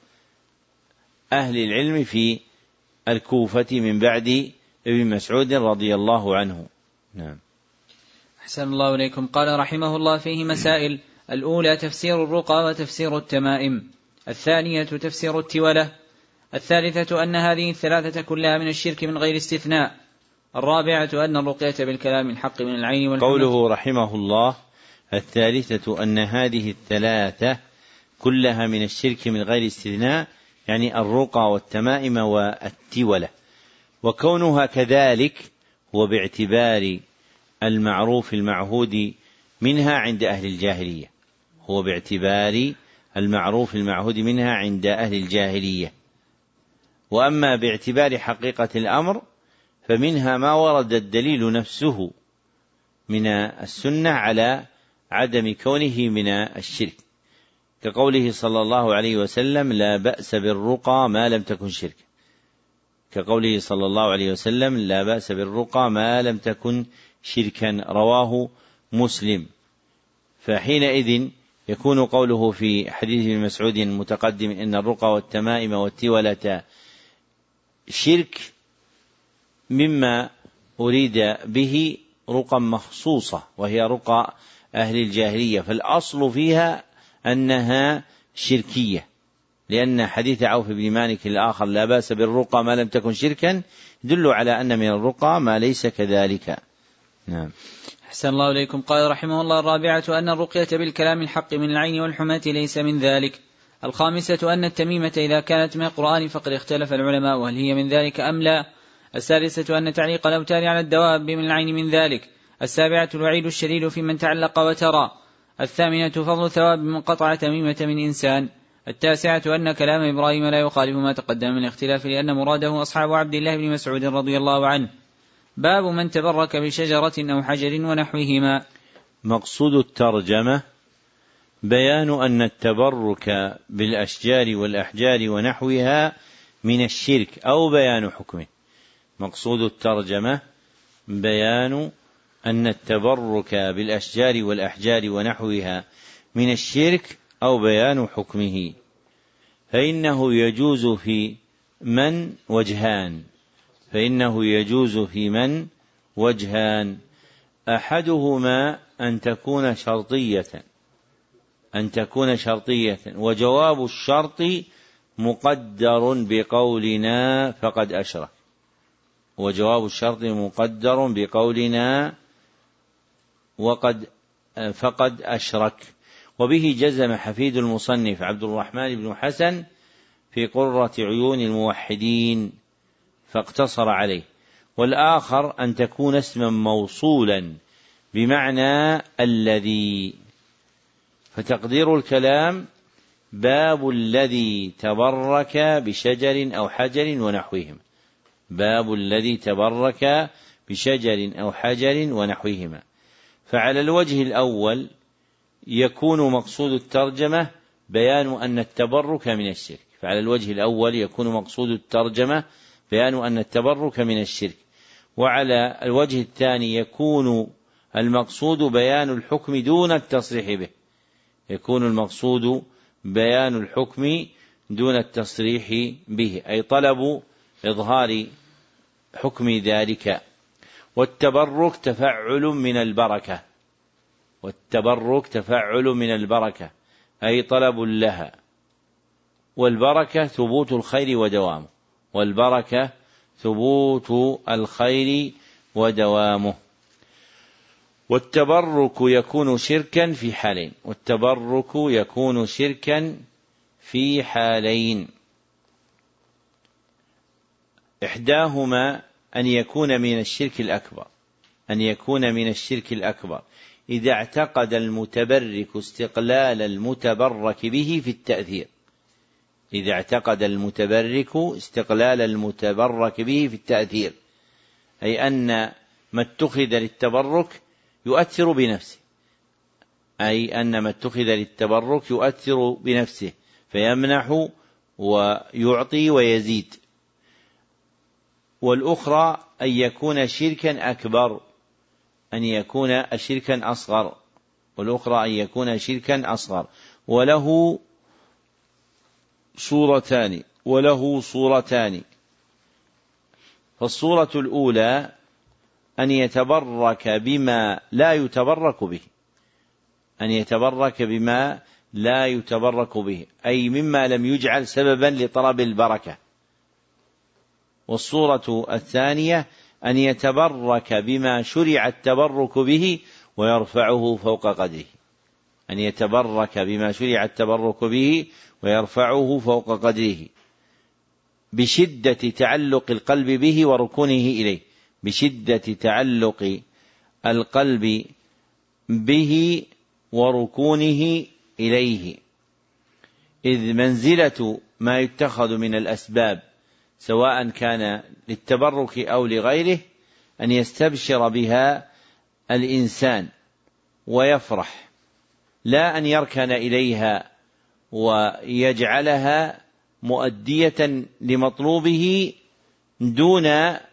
أهل العلم في الكوفة من بعد ابن مسعود رضي الله عنه. نعم. أحسن الله إليكم. قال رحمه الله فيه مسائل: الأولى تفسير الرقى وتفسير التمائم، الثانية تفسير التولة، الثالثة أن هذه الثلاثة كلها من الشرك من غير استثناء، الرابعة أن الرقية بالكلام الحق من العين والحمد. قوله رحمه الله الثالثة أن هذه الثلاثة كلها من الشرك من غير استثناء، يعني الرقى والتمائم والتولة، وكونها كذلك هو باعتبار المعروف المعهود منها عند أهل الجاهلية هو باعتبار المعروف المعهود منها عند أهل الجاهلية وأما باعتبار حقيقة الأمر فمنها ما ورد الدليل نفسه من السنة على عدم كونه من الشرك، كقوله صلى الله عليه وسلم لا بأس بالرقى ما لم تكن شرك كقوله صلى الله عليه وسلم لا بأس بالرقى ما لم تكن شركا، رواه مسلم. فحينئذ يكون قوله في حديث ابن مسعود المتقدم إن الرقى والتمائم والتولة شرك مما أريد به رقى مخصوصة وهي رقى أهل الجاهلية، فالأصل فيها أنها شركية، لأن حديث عوف بن مالك الآخر لا بأس بالرقى ما لم تكن شركا يدل على أن من الرقى ما ليس كذلك. نعم. أحسن الله إليكم. قال رحمه الله الرابعة أن الرقية بالكلام الحق من العين والحماة ليس من ذلك. الخامسة أن التميمة إذا كانت من القرآن فقد اختلف العلماء هل هي من ذلك أم لا. السادسة أن تعليق الأوتار على الدواب من العين من ذلك. السابعة الوعيد الشديد في من تعلق وترى. الثامنة فضل ثواب من قطع تميمة من إنسان. التاسعة أن كلام إبراهيم لا يخالف ما تقدم من الاختلاف لأن مراده أصحاب عبد الله بن مسعود رضي الله عنه. باب من تبرك بشجرة أو حجر ونحوهما. مقصود الترجمة بيان أن التبرك بالأشجار والأحجار ونحوها من الشرك أو بيان حكمه. مقصود الترجمة بيان أن التبرك بالأشجار والأحجار ونحوها من الشرك أو بيان حكمه. فإنه يجوز في من وجهان فإنه يجوز في من وجهان أحدهما أن تكون شرطية أن تكون شرطية وجواب الشرط مقدر بقولنا فقد أشرك وجواب الشرط مقدر بقولنا وقد فقد أشرك. وبه جزم حفيد المصنف عبد الرحمن بن حسن في قرة عيون الموحدين فاقتصر عليه. والآخر أن تكون اسما موصولا بمعنى الذي، فتقدير الكلام باب الذي تبرك بشجر أو حجر ونحوهما باب الذي تبرك بشجر أو حجر ونحوهما. فعلى الوجه الأول يكون مقصود الترجمة بيان أن التبرك من الشرك فعلى الوجه الأول يكون مقصود الترجمة بيان أن التبرك من الشرك. وعلى الوجه الثاني يكون المقصود بيان الحكم دون التصريح به يكون المقصود بيان الحكم دون التصريح به أي طلب إظهار حكم ذلك. والتبرك تفعل من البركة، والتبرك تفعل من البركة أي طلب لها، والبركة ثبوت الخير ودوامه، والبركة ثبوت الخير ودوامه. والتبرك يكون شركا في حالين، والتبرك يكون شركا في حالين، إحداهما أن يكون من الشرك الأكبر، أن يكون من الشرك الأكبر إذا اعتقد المتبرك استقلال المتبرك به في التأثير، إذا اعتقد المتبرك استقلال المتبرك به في التأثير، أي أن ما اتخذ للتبرك يؤثر بنفسه، أي أن ما اتخذ للتبرك يؤثر بنفسه فيمنح ويعطي ويزيد. والأخرى أن يكون شركا أكبر، أن يكون شركا أصغر، والأخرى أن يكون شركا أصغر، وله صورتان وله صورتان فالصورة الأولى أن يتبرك بما لا يتبرك به، أن يتبرك بما لا يتبرك به أي مما لم يجعل سببا لطلب البركة. والصورة الثانية أن يتبرك بما شرع التبرك به ويرفعه فوق قدره، أن يتبرك بما شرع التبرك به ويرفعه فوق قدره بشدة تعلق القلب به وركونه إليه، بشدة تعلق القلب به وركونه إليه، إذ منزلة ما يتخذ من الأسباب سواء كان للتبرك أو لغيره أن يستبشر بها الإنسان ويفرح، لا أن يركن إليها ويجعلها مؤدية لمطلوبه دون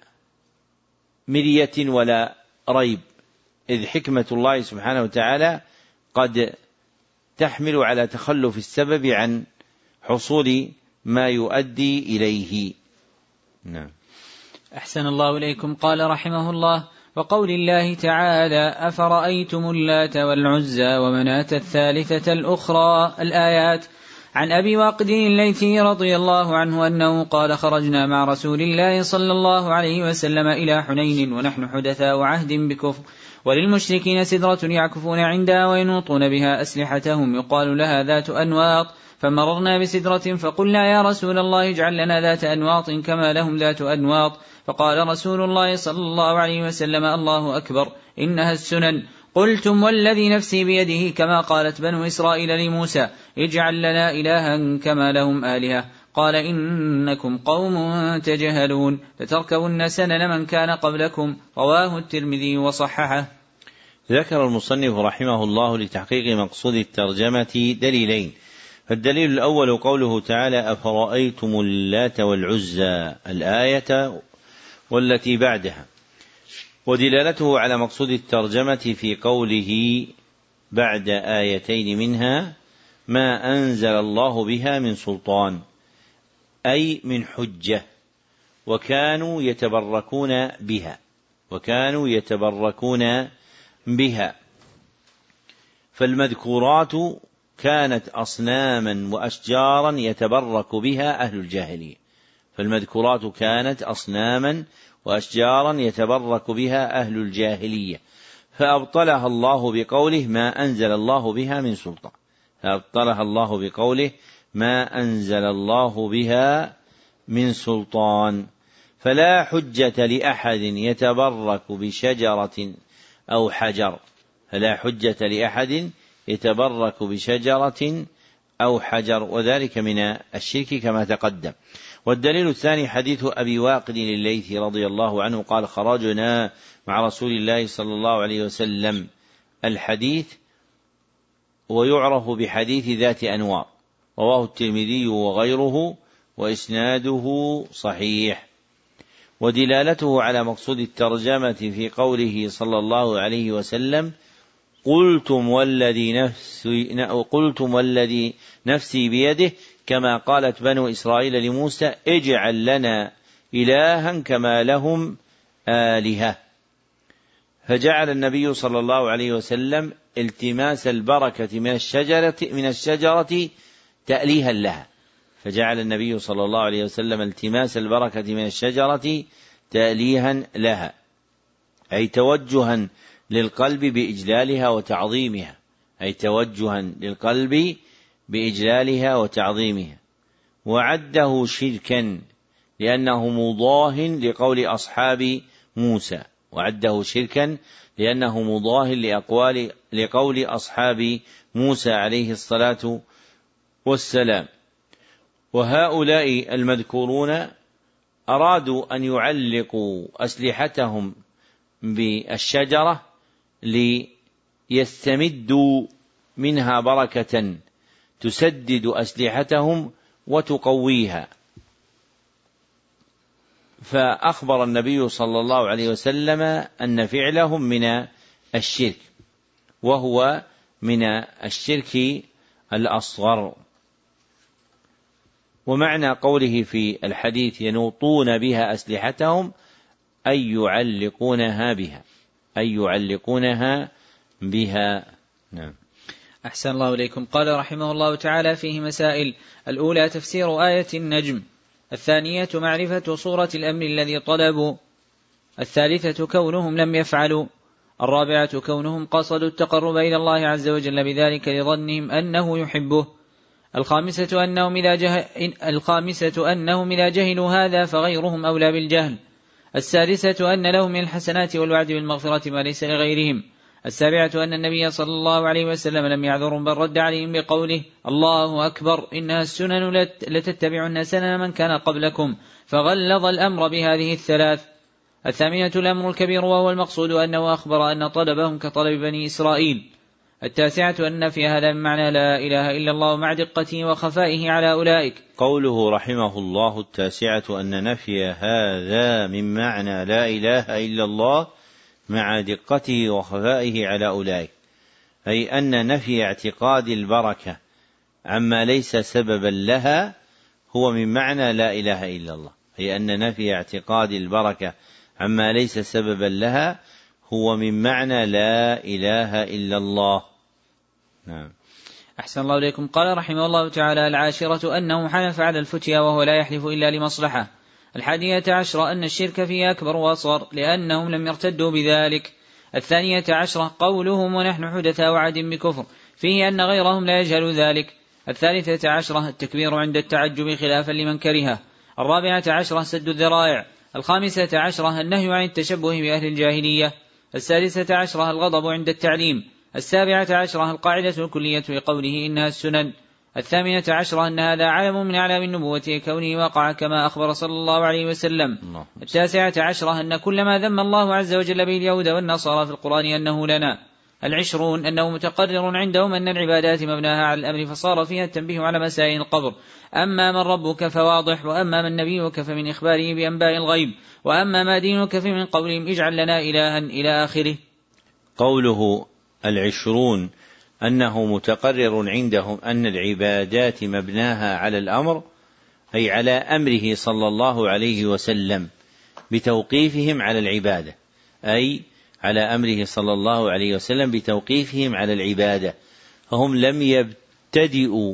مرية ولا ريب، إذ حكمة الله سبحانه وتعالى قد تحمل على تخلف السبب عن حصول ما يؤدي إليه. نعم. أحسن الله إليكم. قال رحمه الله: وقول الله تعالى: أفرأيتم اللات والعزى ومناة الثالثة الأخرى، الآيات. عن أبي واقد الليثي رضي الله عنه أنه قال: خرجنا مع رسول الله صلى الله عليه وسلم إلى حنين ونحن حدثاء عهد بكفر، وللمشركين سدرة يعكفون عندها وينوطون بها أسلحتهم يقال لها ذات أنواط، فمررنا بسدرة فقلنا: يا رسول الله اجعل لنا ذات أنواط كما لهم ذات أنواط، فقال رسول الله صلى الله عليه وسلم: الله أكبر، إنها السنن. قلتم والذي نفسي بيده كما قالت بنو إسرائيل لموسى: اجعل لنا إلها كما لهم آلهة. قال: إنكم قوم تجهلون لتركبن سنن من كان قبلكم. رواه الترمذي وصححه. ذكر المصنف رحمه الله لتحقيق مقصود الترجمة دليلين. فالدليل الأول قوله تعالى: أفرأيتم اللات والعزى، الآية والتي بعدها، ودلالته على مقصود الترجمة في قوله بعد آيتين منها: ما أنزل الله بها من سلطان، أي من حجة، وكانوا يتبركون بها، وكانوا يتبركون بها. فالمذكورات كانت أصناما وأشجارا يتبرك بها أهل الجاهلية، فالمذكورات كانت أصناما وأشجارا يتبرك بها أهل الجاهلية، فأبطلها الله بقوله: ما أنزل الله بها من سلطان، فأبطلها الله بقوله: ما أنزل الله بها من سلطان. فلا حجة لأحد يتبرك بشجرة أو حجر، فلا حجة لأحد يتبرك بشجرة أو حجر، وذلك من الشرك كما تقدم. والدليل الثاني حديث أبي واقد الليثي رضي الله عنه قال: خرجنا مع رسول الله صلى الله عليه وسلم، الحديث ويعرف بحديث ذات أنواط، رواه الترمذي وغيره وإسناده صحيح. ودلالته على مقصود الترجمة في قوله صلى الله عليه وسلم: قلتم والذي نفسي, قلتم والذي نفسي بيده كما قالت بنو إسرائيل لموسى: اجعل لنا إلها كما لهم آلهة. فجعل النبي صلى الله عليه وسلم التماس البركة من الشجرة من الشجرة تأليها لها، فجعل النبي صلى الله عليه وسلم التماس البركة من الشجرة تأليها لها، أي توجها للقلب بإجلالها وتعظيمها، أي توجها للقلب بإجلالها وتعظيمها. وعده شركا لأنه مضاه لقول أصحاب موسى، وعده شركا لأنه مضاه لأقوال لقول أصحاب موسى عليه الصلاة والسلام. وهؤلاء المذكورون أرادوا أن يعلقوا أسلحتهم بالشجرة ليستمدوا منها بركة تسدد أسلحتهم وتقويها. فأخبر النبي صلى الله عليه وسلم أن فعلهم من الشرك، وهو من الشرك الأصغر. ومعنى قوله في الحديث ينوطون بها أسلحتهم أي يعلقونها بها، أي يعلقونها بها. نعم. أحسن الله إليكم. قال رحمه الله تعالى فيه مسائل: الأولى تفسير آية النجم، الثانية معرفة صورة الأمر الذي طلبوا، الثالثة كونهم لم يفعلوا، الرابعة كونهم قصدوا التقرب إلى الله عز وجل بذلك لظنهم أنه يحبه، الخامسة أنهم إذا, جه... الخامسة أنهم إذا جهلوا هذا فغيرهم أولى بالجهل، السادسة أن لهم من الحسنات والوعد بالمغفرة ما ليس لغيرهم، السابعة أن النبي صلى الله عليه وسلم لم يعذرهم بل رد عليهم بقوله: الله أكبر إنها السنن لتتبعن سنن من كان قبلكم، فغلظ الأمر بهذه الثلاث. الثامنة الأمر الكبير وهو المقصود أنه أخبر أن طلبهم كطلب بني إسرائيل. التاسعة أن في هذا معنى لا إله إلا الله مع دقته وخفائه على أولئك. قوله رحمه الله التاسعة أن نفي هذا من معنى لا إله إلا الله مع دقته وخفائه على أولئك، أي أن نفي اعتقاد البركة عما ليس سببا لها هو من معنى لا إله إلا الله، أي أن نفي اعتقاد البركة عما ليس سببا لها هو من معنى لا إله إلا الله. نعم. أحسن الله إليكم. قال رحمه الله تعالى: العاشرة أنه حلف على الفتيا وهو لا يحلف إلا لمصلحة. الحادية عشرة أن الشرك فيه أكبر وأصغر لأنهم لم يرتدوا بذلك. الثانية عشرة قولهم ونحن حدثاء وعد بكفر، فيه أن غيرهم لا يجهل ذلك. الثالثة عشرة التكبير عند التعجب خلافا لمن كرهه. الرابعة عشرة سد الذرائع. الخامسة عشرة النهي عن التشبه بأهل الجاهلية. السادسة عشرة الغضب عند التعليم. السابعة عشرة القاعدة الكلية لقوله إنها السنن. الثامنة عشرة أن هذا علم من أعلام النبوة كونه وقع كما أخبر صلى الله عليه وسلم. التاسعة عشرة أن كل ما ذم الله عز وجل به اليهود والنصارى في القرآن أنه لنا. العشرون أنه متقرر عندهم أن العبادات مبناها على الأمر فصار فيها التنبيه على مسائل القبر. أما من ربك فواضح، وأما من نبيك فمن إخباره بأنباء الغيب، وأما ما دينك فمن قولهم اجعل لنا إلها إلى آخره. قوله العشرون أنه متقرر عندهم أن العبادات مبناها على الأمر، أي على أمره صلى الله عليه وسلم بتوقيفهم على العبادة، أي على أمره صلى الله عليه وسلم بتوقيفهم على العبادة، فهم لم يبتدئوا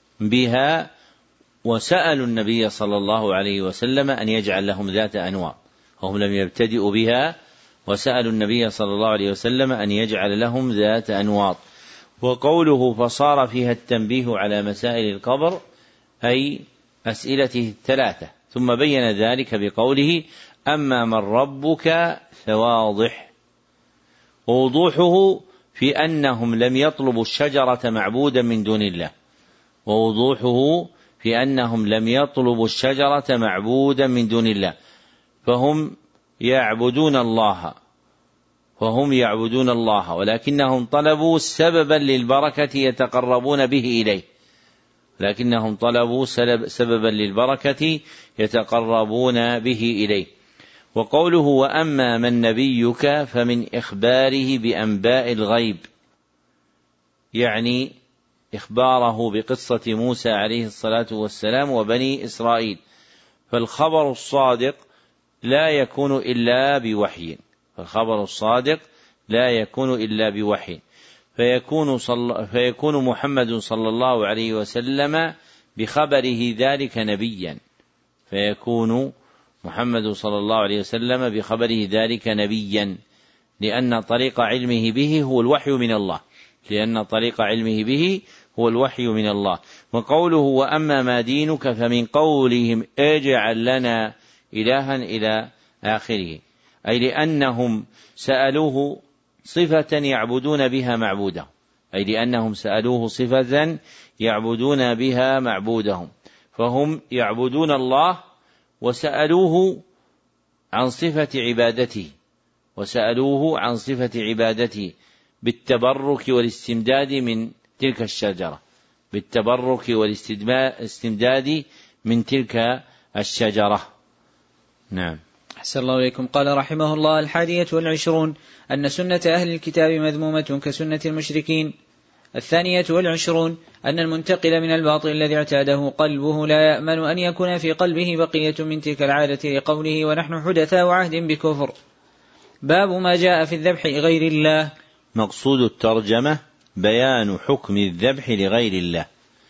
بها وسألوا النبي صلى الله عليه وسلم أن يجعل لهم ذات أنواط، هم لم يبتدئوا بها وسألوا النبي صلى الله عليه وسلم أن يجعل لهم ذات أنواط. وقوله فصار فيها التنبيه على مسائل القبر أي أسئلته الثلاثة، ثم بين ذلك بقوله أما من ربك فواضح، ووضوحه في أنهم لم يطلبوا الشجرة معبودا من دون الله، ووضوحه في أنهم لم يطلبوا الشجرة معبودا من دون الله، فهم يعبدون الله وهم يعبدون الله ولكنهم طلبوا سببا للبركة يتقربون به إليه، لكنهم طلبوا سببا للبركة يتقربون به إليه. وقوله وأما من نبيك فمن إخباره بأنباء الغيب، يعني إخباره بقصة موسى عليه الصلاة والسلام وبني إسرائيل، فالخبر الصادق لا يكون إلا بوحي، فالخبر الصادق لا يكون إلا بوحي، فيكون, صل فيكون محمد صلى الله عليه وسلم بخبره ذلك نبيا فيكون محمد صلى الله عليه وسلم بخبره ذلك نبيا لأن طريق علمه به هو الوحي من الله لأن طريق علمه به هو الوحي من الله. وقوله وأما ما دينك فمن قولهم اجعل لنا إلها إلى آخره، أي لأنهم سألوه صفة يعبدون بها معبودهم أي لأنهم سألوه صفة يعبدون بها معبودهم، فهم يعبدون الله وسألوه عن صفة عبادته وسألوه عن صفة عبادته بالتبرك والاستمداد من تلك الشجرة بالتبرك والاستمداد من تلك الشجرة. نعم. أحسن الله إليكم. قال رحمه الله: الحادية والعشرون أن سنة أهل الكتاب مذمومة كسنة المشركين. الثانية والعشرون أن المنتقل من الباطل الذي اعتاده قلبه لا يأمن أن يكون في قلبه بقية من تلك العادة لقوله ونحن حدثاء عهد بكفر. باب ما جاء في الذبح لغير الله. مقصود الترجمة بيان حكم الذبح لغير الله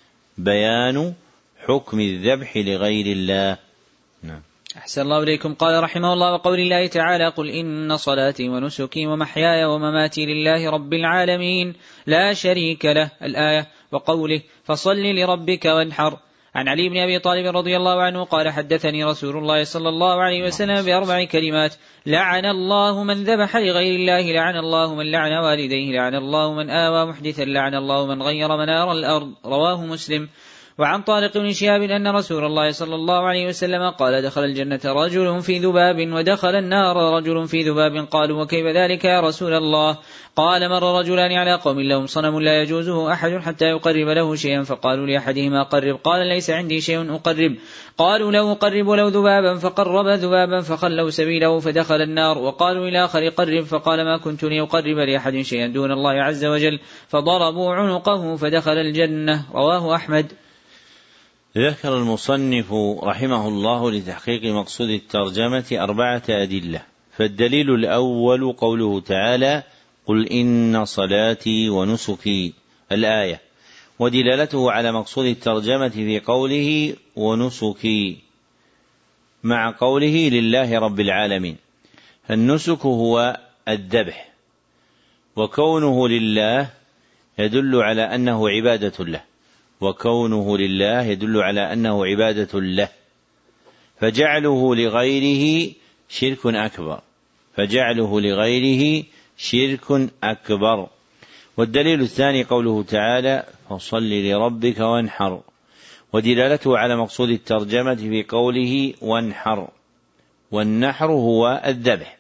بيان حكم الذبح لغير الله. نعم. أحسن الله إليكم. قال رحمه الله: وقول الله تعالى: قل إن صلاتي ونسكي ومحياي ومماتي لله رب العالمين لا شريك له الآية. وقوله: فصل لربك وانحر. عن علي بن أبي طالب رضي الله عنه قال: حدثني رسول الله صلى الله عليه وسلم بأربع كلمات: لعن الله من ذبح لغير الله، لعن الله من لعن والديه، لعن الله من آوى محدثا، لعن الله من غير منار الأرض. رواه مسلم. وعن طارق بن شهاب أن رسول الله صلى الله عليه وسلم قال: دخل الجنة رجل في ذباب ودخل النار رجل في ذباب. قالوا: وكيف ذلك يا رسول الله؟ قال: مر رجلان على قوم لهم صنم لا يجوزه أحد حتى يقرب له شيئا، فقالوا لأحدهما: قرب. قال: ليس عندي شيء أقرب. قالوا: لو أقرب لو ذبابا، فقرب ذبابا فخلوا سبيله فدخل النار. وقالوا للآخر: قرب. فقال: ما كنت لأقرب لأحد شيئا دون الله عز وجل، فضربوا عنقه فدخل الجنة. رواه أحمد. ذكر المصنف رحمه الله لتحقيق مقصود الترجمة أربعة أدلة. فالدليل الأول قوله تعالى: قل إن صلاتي ونسكي الآية، ودلالته على مقصود الترجمة في قوله ونسكي مع قوله لله رب العالمين. النسك هو الذبح، وكونه لله يدل على أنه عبادة له وكونه لله يدل على أنه عبادة له فجعله لغيره شرك أكبر فجعله لغيره شرك أكبر. والدليل الثاني قوله تعالى: فصل لربك وانحر، ودلالته على مقصود الترجمة في قوله وانحر. والنحر هو الذبح،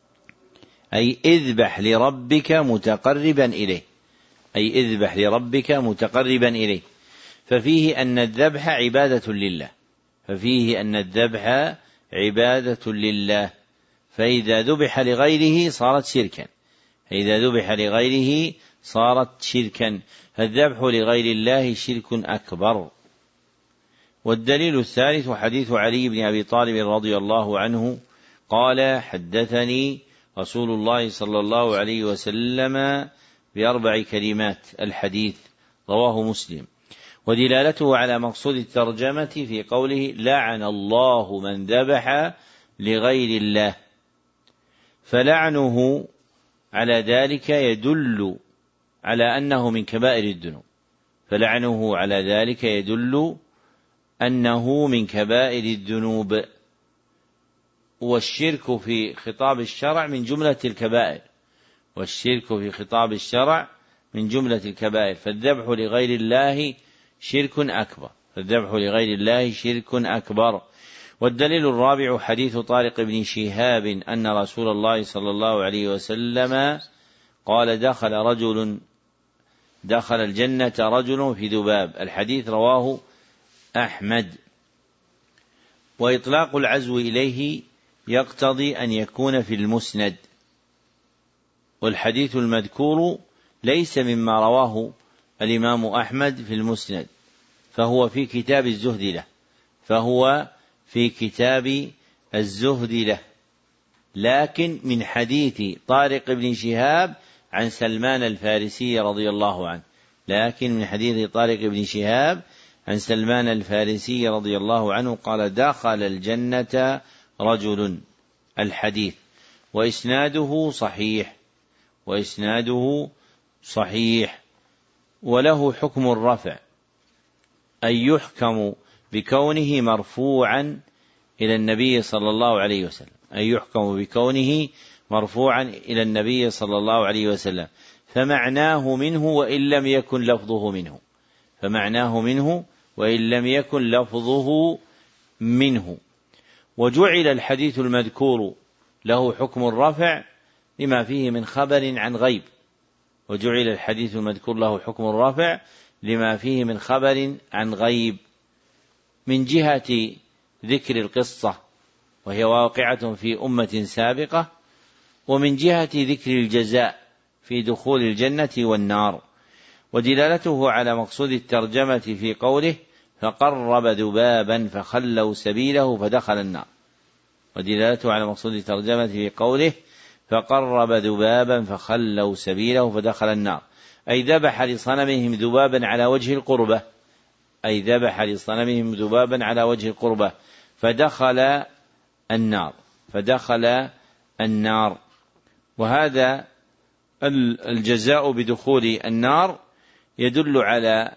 أي اذبح لربك متقربا إليه أي اذبح لربك متقربا إليه ففيه أن الذبح عبادة لله ففيه أن الذبح عبادة لله فإذا ذبح لغيره صارت شركا فإذا ذبح لغيره صارت شركا فالذبح لغير الله شرك أكبر. والدليل الثالث حديث علي بن أبي طالب رضي الله عنه قال: حدثني رسول الله صلى الله عليه وسلم بأربع كلمات الحديث. رواه مسلم. ودلالته على مقصود الترجمة في قوله: لعن الله من ذبح لغير الله، فلعنه على ذلك يدل على أنه من كبائر الذنوب فلعنه على ذلك يدل أنه من كبائر الذنوب والشرك في خطاب الشرع من جملة الكبائر والشرك في خطاب الشرع من جملة الكبائر فالذبح لغير الله شرك أكبر فالذبح لغير الله شرك أكبر. والدليل الرابع حديث طارق بن شهاب أن رسول الله صلى الله عليه وسلم قال: دخل رجل دخل الجنة رجل في ذباب. الحديث رواه أحمد. وإطلاق العزو إليه يقتضي أن يكون في المسند، والحديث المذكور ليس مما رواه الإمام أحمد في المسند فهو في كتاب الزهد له فهو في كتاب الزهد له لكن من حديث طارق بن شهاب عن سلمان الفارسي رضي الله عنه، لكن من حديث طارق بن شهاب عن سلمان الفارسي رضي الله عنه قال دخل الجنة رجل، الحديث وإسناده صحيح، وإسناده صحيح وله حكم الرفع، أن يحكم بكونه مرفوعا إلى النبي صلى الله عليه وسلم، أن يحكم بكونه مرفوعا إلى النبي صلى الله عليه وسلم، فمعناه منه وإن لم يكن لفظه منه، فمعناه منه وإن لم يكن لفظه منه. وجعل الحديث المذكور له حكم الرفع لما فيه من خبر عن غيب، وجعل الحديث المذكور له حكم الرفع لما فيه من خبر عن غيب، من جهة ذكر القصة وهي واقعة في أمة سابقة، ومن جهة ذكر الجزاء في دخول الجنة والنار. ودلالته على مقصود الترجمة في قوله فقرب ذبابا فخلوا سبيله فدخل النار، ودلالته على مقصود الترجمة في قوله فقرب ذبابا فخلوا سبيله فدخل النار، أي ذبح لصنمهم ذبابا على وجه القربة، أي ذبح لصنمهم ذبابا على وجه القربة فدخل النار، فدخل النار. وهذا الجزاء بدخول النار يدل على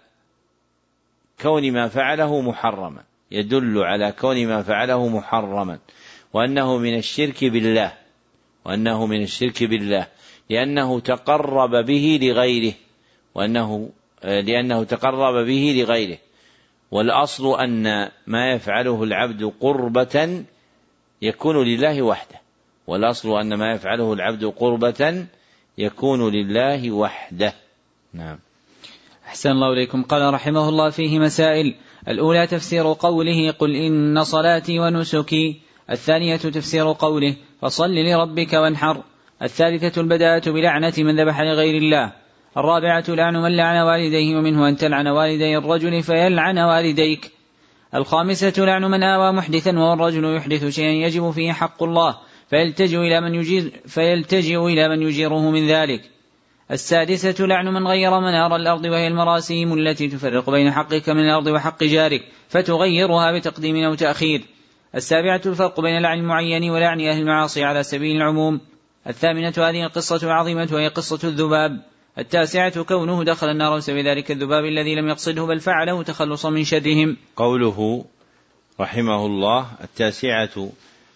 كون ما فعله محرما، يدل على كون ما فعله محرما، وأنه من الشرك بالله، وأنه من الشرك بالله لأنه تقرب به لغيره، وأنه لأنه تقرب به لغيره. والأصل أن ما يفعله العبد قربة يكون لله وحده، والأصل أن ما يفعله العبد قربة يكون لله وحده. نعم. أحسن الله إليكم. قال رحمه الله فيه مسائل: الأولى تفسير قوله قل إن صلاتي ونسكي، الثانية تفسير قوله فصل لربك وانحر، الثالثة البداءة بلعنة من ذبح لغير الله، الرابعة لعن من لعن والديه، ومنه أن تلعن والدي الرجل فيلعن والديك، الخامسة لعن من آوى محدثا وهو الرجل يحدث شيئا يجب فيه حق الله فيلتجئ إلى من يجير فيلتجئ إلى من يجيره من ذلك، السادسة لعن من غير منار الأرض وهي المراسيم التي تفرق بين حقك من الأرض وحق جارك فتغيرها بتقديم أو تأخير، السابعة الفرق بين لعن المعين ولعن أهل المعاصي على سبيل العموم، الثامنة هذه القصة عظيمة وهي قصة الذباب، التاسعة كونه دخل النار بسبب ذلك الذباب الذي لم يقصده بل فعله تخلصا من شرهم. قوله رحمه الله التاسعة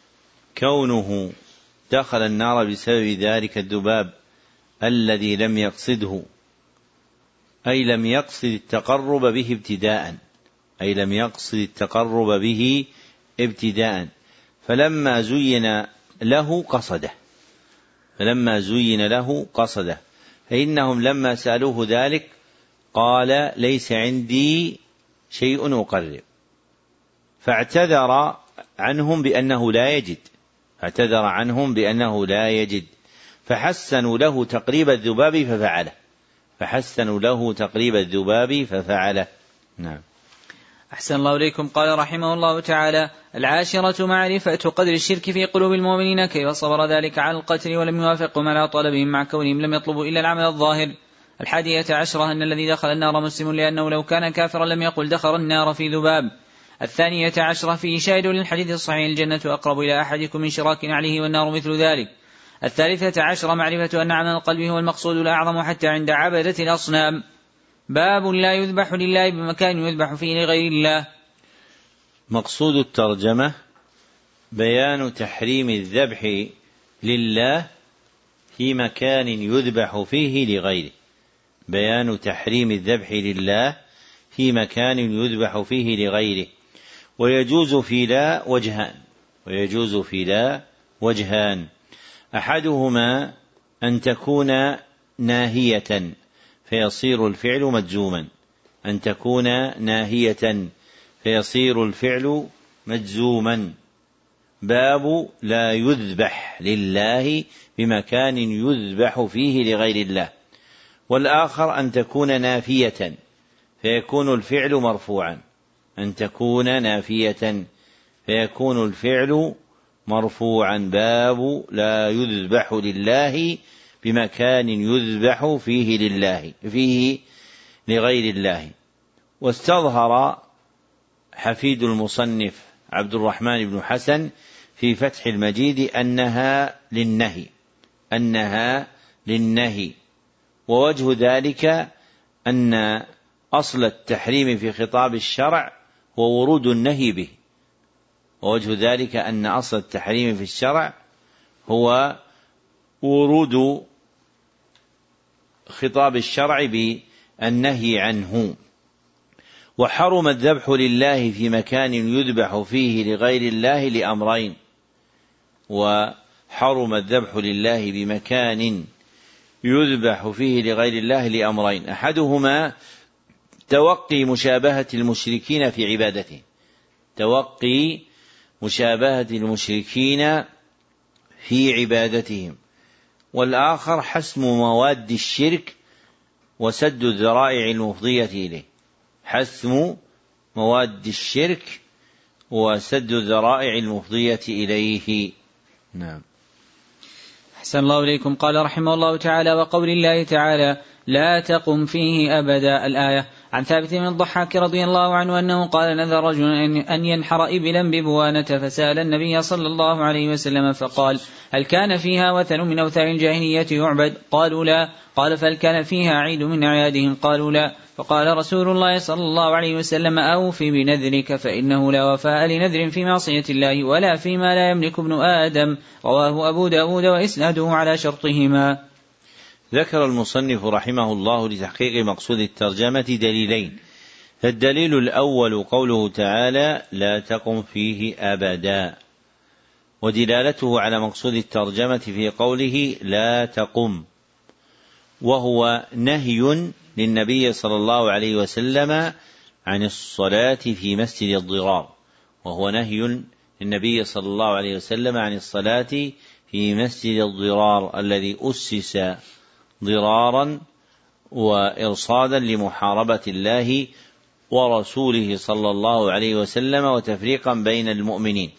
كونه دخل النار بسبب ذلك الذباب الذي لم يقصده، أي لم يقصد التقرب به ابتداء، أي لم يقصد التقرب به ابتداء، فلما زين له قصده، فلما زين له قصده، فإنهم لما سألوه ذلك قال ليس عندي شيء أقرب، فاعتذر عنهم بأنه لا يجد، فاعتذر عنهم بأنه لا يجد، فحسنوا له تقريب الذباب ففعله، فحسنوا له تقريب الذباب ففعله. نعم. أحسن الله إليكم. قال رحمه الله تعالى: العاشرة معرفة قدر الشرك في قلوب المؤمنين كيف صبر ذلك على القتل ولم يوافقهم على طلبهم مع كونهم لم يطلبوا إلا العمل الظاهر. الحادية عشرة أن الذي دخل النار مسلم لأنه لو كان كافرا لم يقل دخل النار في ذباب. الثانية عشرة فيه شاهد للحديث الصحيح الجنة أقرب إلى أحدكم من شراك عليه والنار مثل ذلك. الثالثة عشرة معرفة أن عمل القلب هو المقصود الأعظم حتى عند عبدة الأصنام. باب لا يذبح لله بمكان يذبح فيه لغير الله. مقصود الترجمة بيان تحريم الذبح لله في مكان يذبح فيه لغيره، بيان تحريم الذبح لله في مكان يذبح فيه لغيره. ويجوز في لا وجهان، ويجوز في لا وجهان أحدهما أن تكون ناهية فيصير الفعل مجزوما، أن تكون ناهية فيصير الفعل مجزوما. باب لا يذبح لله بمكان يذبح فيه لغير الله. والآخر أن تكون نافية فيكون الفعل مرفوعا، أن تكون نافية فيكون الفعل مرفوعا: باب لا يذبح لله بمكان يذبح فيه لله فيه لغير الله. واستظهر حفيد المصنف عبد الرحمن بن حسن في فتح المجيد أنها للنهي أنها للنهي ووجه ذلك أن أصل التحريم في خطاب الشرع هو ورود النهي به ووجه ذلك أن أصل التحريم في الشرع هو ورود خطاب الشرع بالنهي عنه. وحرم الذبح لله في مكان يذبح فيه لغير الله لأمرين وحرم الذبح لله بمكان يذبح فيه لغير الله لأمرين: أحدهما توقي مشابهة المشركين في عبادته توقي مشابهة المشركين في عبادتهم، والآخر حسم مواد الشرك وسد الذرائع المفضية إليه حسم مواد الشرك وسد الذرائع المفضية إليه. نعم. أحسن الله إليكم. قال رحمه الله تعالى: وقول الله تعالى: لا تقم فيه أبدا، الآية. عن ثابت بن الضحاك رضي الله عنه أنه قال: نذر رجل أن ينحر إبلا ببوانة، فسأل النبي صلى الله عليه وسلم فقال: هل كان فيها وثن من أوثان الجاهلية يعبد؟ قالوا لا. قال: فهل كان فيها عيد من أعيادهم؟ قالوا لا. فقال رسول الله صلى الله عليه وسلم: أوف بنذرك، فإنه لا وفاء لنذر في معصية الله ولا فيما لا يملك ابن آدم. رواه أبو داود وإسناده على شرطهما. ذكر المصنف رحمه الله لتحقيق مقصود الترجمة دليلين: الدليل الأول قوله تعالى: لا تقم فيه أبدا، ودلالته على مقصود الترجمة في قوله لا تقم، وهو نهي للنبي صلى الله عليه وسلم عن الصلاة في مسجد الضرار وهو نهي للنبي صلى الله عليه وسلم عن الصلاة في مسجد الضرار الذي أسس ضرارا وإرصادا لمحاربة الله ورسوله صلى الله عليه وسلم وتفريقا بين المؤمنين.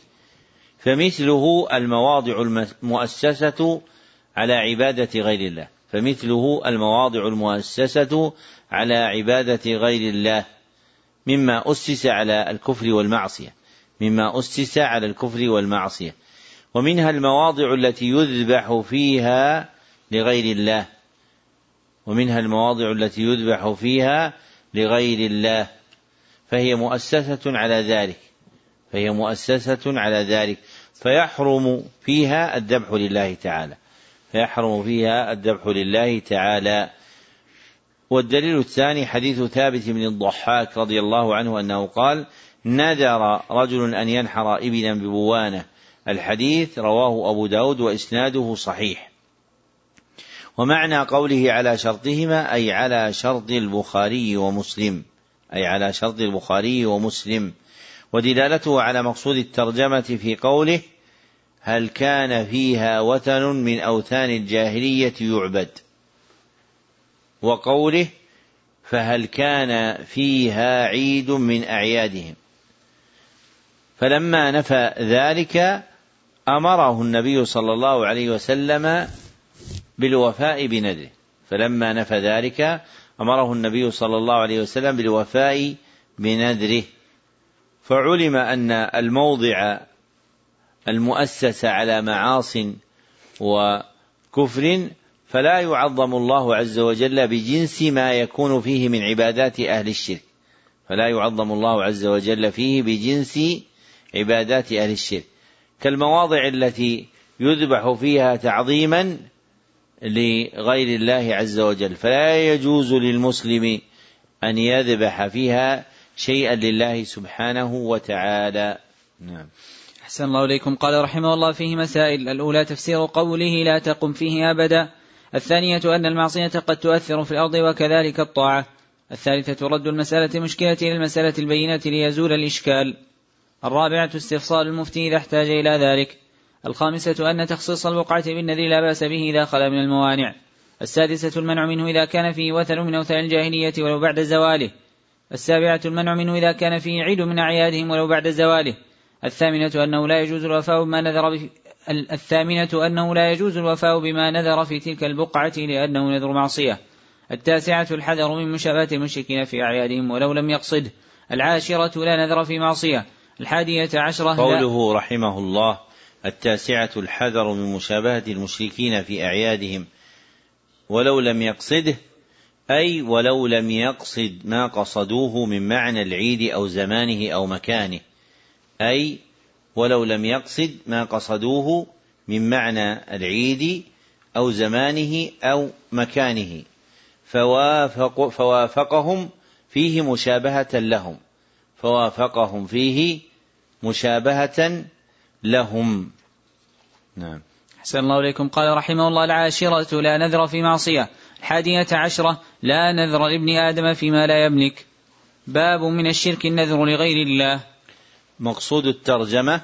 فمثله المواضع المؤسسة على عبادة غير الله فمثله المواضع المؤسسة على عبادة غير الله مما أسس على الكفر والمعصية مما أسس على الكفر والمعصية ومنها المواضع التي يذبح فيها لغير الله ومنها المواضع التي يذبح فيها لغير الله فهي مؤسسة على ذلك فهي مؤسسة على ذلك فيحرم فيها الذبح لله تعالى فيحرم فيها الذبح لله تعالى. والدليل الثاني حديث ثابت بن الضحاك رضي الله عنه أنه قال: نذر رجل أن ينحر إبلا ببوانة. الحديث رواه أبو داود وإسناده صحيح. ومعنى قوله على شرطهما أي على شرط البخاري ومسلم أي على شرط البخاري ومسلم. ودلالته على مقصود الترجمة في قوله: هل كان فيها وثن من أوثان الجاهلية يعبد، وقوله: فهل كان فيها عيد من أعيادهم. فلما نفى ذلك أمره النبي صلى الله عليه وسلم بالوفاء بنذره فلما نفى ذلك أمره النبي صلى الله عليه وسلم بالوفاء بنذره فعلم أن الموضع المؤسس على معاص وكفر فلا يعظم الله عز وجل بجنس ما يكون فيه من عبادات أهل الشرك فلا يعظم الله عز وجل فيه بجنس عبادات أهل الشرك كالمواضع التي يذبح فيها تعظيما لغير الله عز وجل فلا يجوز للمسلم أن يذبح فيها شيئا لله سبحانه وتعالى. نعم. أحسن الله إليكم. قال رحمه الله فيه مسائل: الأولى تفسير قوله لا تقم فيه أبدا. الثانية أن المعصية قد تؤثر في الأرض وكذلك الطاعة. الثالثة رد المسألة المشكلة إلى المسألة البينة ليزول الإشكال. الرابعة استفصال المفتي إذا احتاج إلى ذلك. الخامسة أن تخصيص البقعة بالنذر لا بأس به إذا خلا من الموانع. السادسة المنع منه إذا كان فيه وثن من أوثان الجاهلية ولو بعد زواله. السابعة المنع منه إذا كان فيه عيد من أعيادهم ولو بعد زواله. الثامنة أنه لا يجوز الوفاء بما نذر ب... الثامنة أنه لا يجوز الوفاء بما نذر في تلك البقعة لأنه نذر معصية. التاسعة الحذر من مشابهة المشركين في أعيادهم ولو لم يقصد. العاشرة لا نذر في معصية. الحادية عشرة قوله رحمه الله التاسعة الحذر من مشابهة المشركين في أعيادهم ولو لم يقصده، أي ولو لم يقصد ما قصدوه من معنى العيد أو زمانه أو مكانه، أي ولو لم يقصد ما قصدوه من معنى العيد أو زمانه أو مكانه فوافق فوافقهم فيه مشابهة لهم فوافقهم فيه مشابهة لهم. نعم. أحسن الله إليكم. قال رحمه الله العاشرة لا نذر في معصية. الحادية عشرة لا نذر لابن آدم فيما لا يملك. باب من الشرك النذر لغير الله. مقصود الترجمة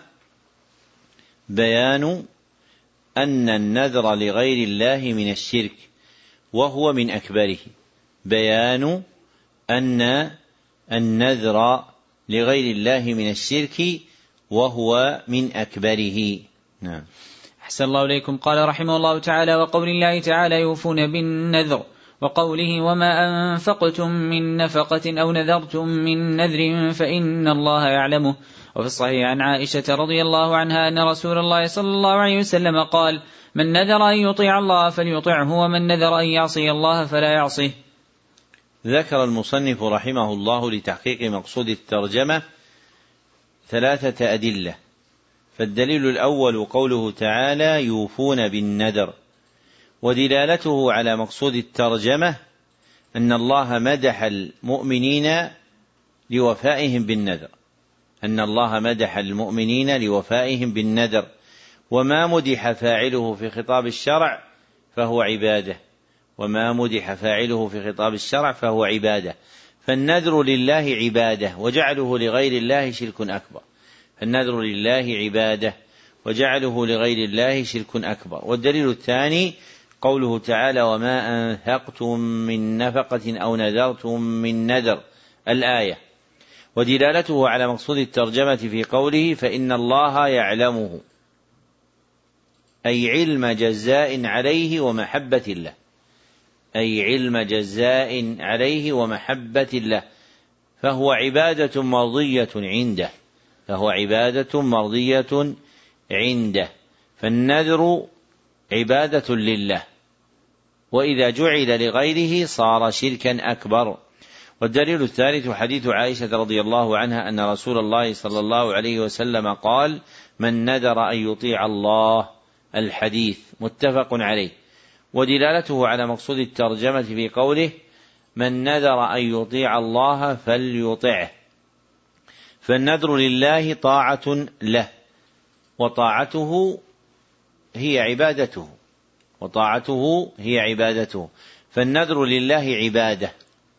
بيان أن النذر لغير الله من الشرك وهو من أكبره. بيان أن النذر لغير الله من الشرك وهو من أكبره. نعم. أحسن الله إليكم. قال رحمه الله تعالى وقول الله تعالى يوفون بالنذر، وقوله وما أنفقتم من نفقة أو نذرتم من نذر فإن الله يعلمه. وفي الصحيح عن عائشة رضي الله عنها أن رسول الله صلى الله عليه وسلم قال من نذر أن يطيع الله فليطعه ومن نذر أن يعصي الله فلا يعصيه. ذكر المصنف رحمه الله لتحقيق مقصود الترجمة ثلاثة أدلة. فالدليل الأول قوله تعالى يوفون بالنذر، ودلالته على مقصود الترجمة أن الله مدح المؤمنين لوفائهم بالنذر أن الله مدح المؤمنين لوفائهم بالنذر وما مدح فاعله في خطاب الشرع فهو عبادة وما مدح فاعله في خطاب الشرع فهو عبادة فالنذر لله عبادة وجعله لغير الله شرك أكبر. النذر لله عبادة وجعله لغير الله شرك أكبر. والدليل الثاني قوله تعالى وما أنفقتم من نفقة أو نذرتم من نذر الآية، ودلالته على مقصود الترجمة في قوله فإن الله يعلمه، أي علم جزاء عليه ومحبة الله أي علم جزاء عليه ومحبة الله فهو عبادة مرضية عنده فهو عبادة مرضية عنده فالنذر عبادة لله، وإذا جعل لغيره صار شركا أكبر. والدليل الثالث حديث عائشة رضي الله عنها أن رسول الله صلى الله عليه وسلم قال من نذر أن يطيع الله، الحديث متفق عليه. ودلالته على مقصود الترجمة في قوله من نذر أن يطيع الله فليطعه، فالنذر لله طاعة له وطاعته هي عبادته وطاعته هي عبادته فالنذر لله عبادة،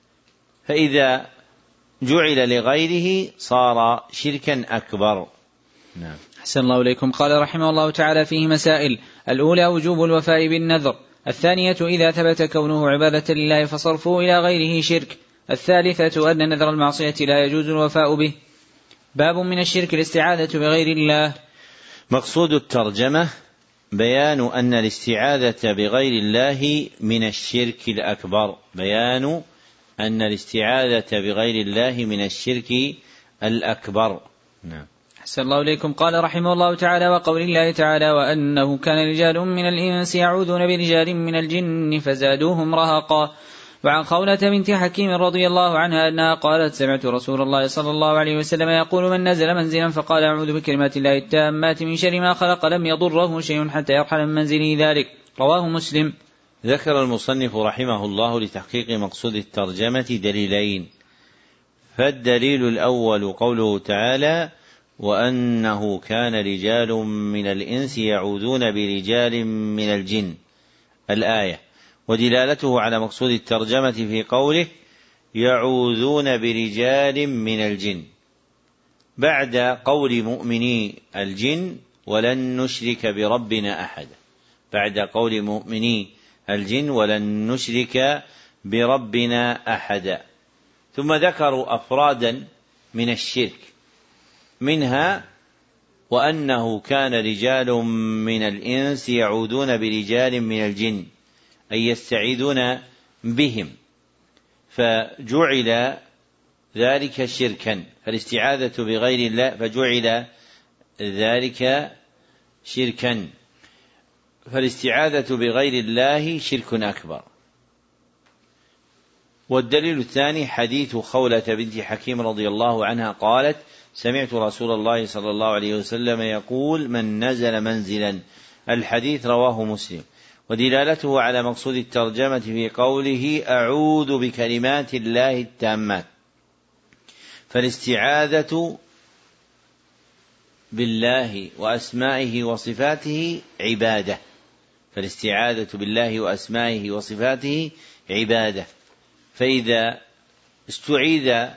فإذا جعل لغيره صار شركا أكبر. نعم. أحسن الله إليكم. قال رحمه الله تعالى فيه مسائل. الأولى وجوب الوفاء بالنذر. الثانية إذا ثبت كونه عبادة لله فصرفه إلى غيره شرك. الثالثة أن نذر المعصية لا يجوز الوفاء به. باب من الشرك الاستعاذة بغير الله. مقصود الترجمة بيان أن الاستعاذة بغير الله من الشرك الأكبر بيان أن الاستعاذة بغير الله من الشرك الأكبر. نعم. أحسن الله إليكم. قال رحمه الله تعالى وقول الله تعالى وأنه كان رجال من الإنس يعوذون برجال من الجن فزادوهم رهقا. وعن خولة بنت حكيم رضي الله عنها أنها قالت سمعت رسول الله صلى الله عليه وسلم يقول من نزل منزلا فقال أعوذ بكلمات الله التامات من شر ما خلق لم يضره شيء حتى يرحل من منزله ذلك. رواه مسلم. ذكر المصنف رحمه الله لتحقيق مقصود الترجمة دليلين. فالدليل الأول قوله تعالى وأنه كان رجال من الإنس يعوذون برجال من الجن الآية، ودلالته على مقصود الترجمة في قوله يعوذون برجال من الجن بعد قول مؤمني الجن ولن نشرك بربنا أحدا بعد قول مؤمني الجن ولن نشرك بربنا أحدا. ثم ذكروا أفرادا من الشرك منها وأنه كان رجال من الإنس يعودون برجال من الجن أي يستعيذون بهم، فجعل ذلك شركا، فالاستعاذة بغير الله فجعل ذلك شركا، فالاستعاذة بغير الله شرك أكبر. والدليل الثاني حديث خولة بنت حكيم رضي الله عنها قالت: سمعت رسول الله صلى الله عليه وسلم يقول: من نزل منزلا. الحديث رواه مسلم. ودلالته على مقصود الترجمة في قوله: أعوذ بكلمات الله التامات، فالاستعاذة بالله وأسمائه وصفاته عبادة، فالاستعاذة بالله وأسمائه وصفاته عبادة، فإذا استعيذ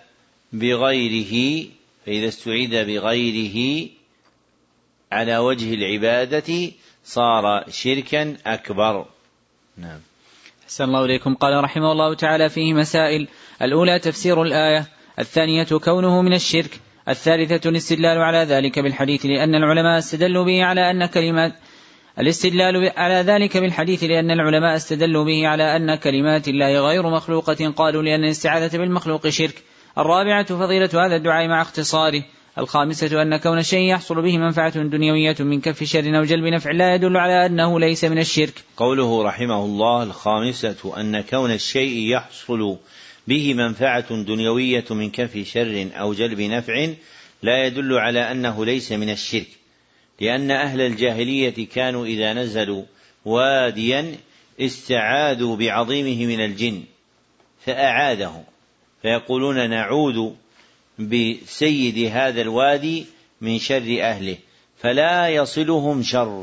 بغيره فإذا استعيذ بغيره على وجه العبادة صار شركا أكبر. نعم. أحسن الله إليكم. قال رحمه الله تعالى فيه مسائل: الأولى تفسير الآية، الثانية كونه من الشرك، الثالثة الاستدلال على ذلك بالحديث لأن العلماء استدلوا به على أن كلمات الاستدلال على ذلك بالحديث لأن العلماء استدلوا به على أن كلمات الله غير مخلوقة، قالوا لأن الاستعاذة بالمخلوق شرك. الرابعة فضيلة هذا الدعاء مع اختصاره. الخامسة أن كون الشيء يحصل به منفعة دنيوية من كف شر أو جلب نفع لا يدل على أنه ليس من الشرك. قوله رحمه الله: الخامسة أن كون الشيء يحصل به منفعة دنيوية من كف شر أو جلب نفع لا يدل على أنه ليس من الشرك، لأن أهل الجاهلية كانوا إذا نزلوا واديا استعاذوا بعظيمه من الجن فأعاده، فيقولون: نعوذ بسيد هذا الوادي من شر أهله، فلا يصلهم شر.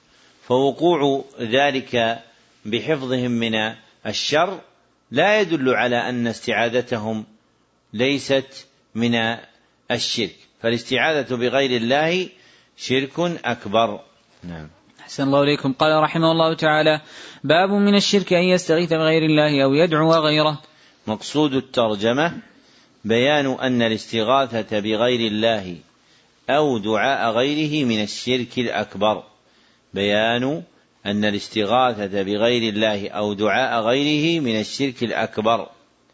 فوقوع ذلك بحفظهم من الشر لا يدل على أن استعاذتهم ليست من الشرك، فالاستعاذة بغير الله شرك أكبر. نعم. أحسن الله إليكم. قال رحمه الله تعالى: باب من الشرك أن يستغيث بغير الله أو يدعو غيره. مقصود الترجمة بيان أن الاستغاثة بغير الله أو دعاء غيره من الشرك الأكبر، بيان أن الاستغاثة بغير الله أو دعاء غيره من الشرك الأكبر.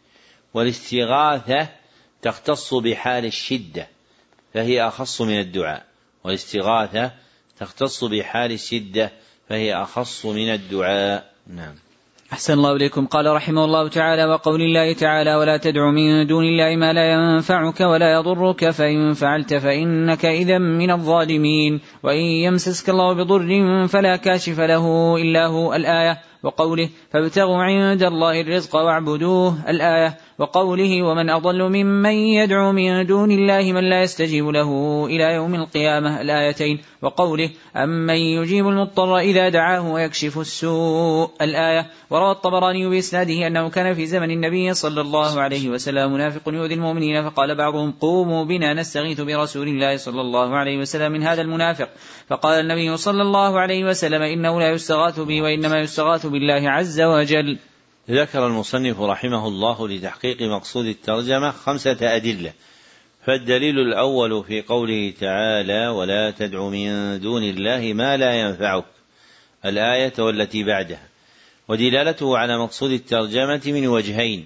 والاستغاثة تختص بحال الشدة فهي أخص من الدعاء، والاستغاثة تختص بحال الشدة فهي أخص من الدعاء. نعم. أحسن الله إليكم. قال رحمه الله تعالى: وقول الله تعالى: ولا تدع من دون الله ما لا ينفعك ولا يضرك فإن فعلت فإنك إذا من الظالمين، وإن يمسسك الله بضر فلا كاشف له إلا هو. الآية. وقوله: فابتغوا عند الله الرزق واعبدوه. الآية. وقوله: ومن أضل ممن يدعو من دون الله من لا يستجيب له إلى يوم القيامة. الآيتين. وقوله: أمن يجيب المضطر إذا دعاه ويكشف السوء. الآية. وروى الطبراني بإسناده أنه كان في زمن النبي صلى الله عليه وسلم منافق يؤذي المؤمنين، فقال بعضهم: قوموا بنا نستغيث برسول الله صلى الله عليه وسلم من هذا المنافق، فقال النبي صلى الله عليه وسلم: إنه لا يستغاث به وإنما يستغاث بالله عز وجل. ذكر المصنف رحمه الله لتحقيق مقصود الترجمة خمسة أدلة. فالدليل الأول في قوله تعالى: ولا تدع من دون الله ما لا ينفعك، الآية والتي بعدها، ودلالته على مقصود الترجمة من وجهين: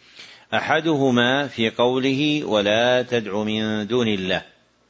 أحدهما في قوله: ولا تدع من دون الله،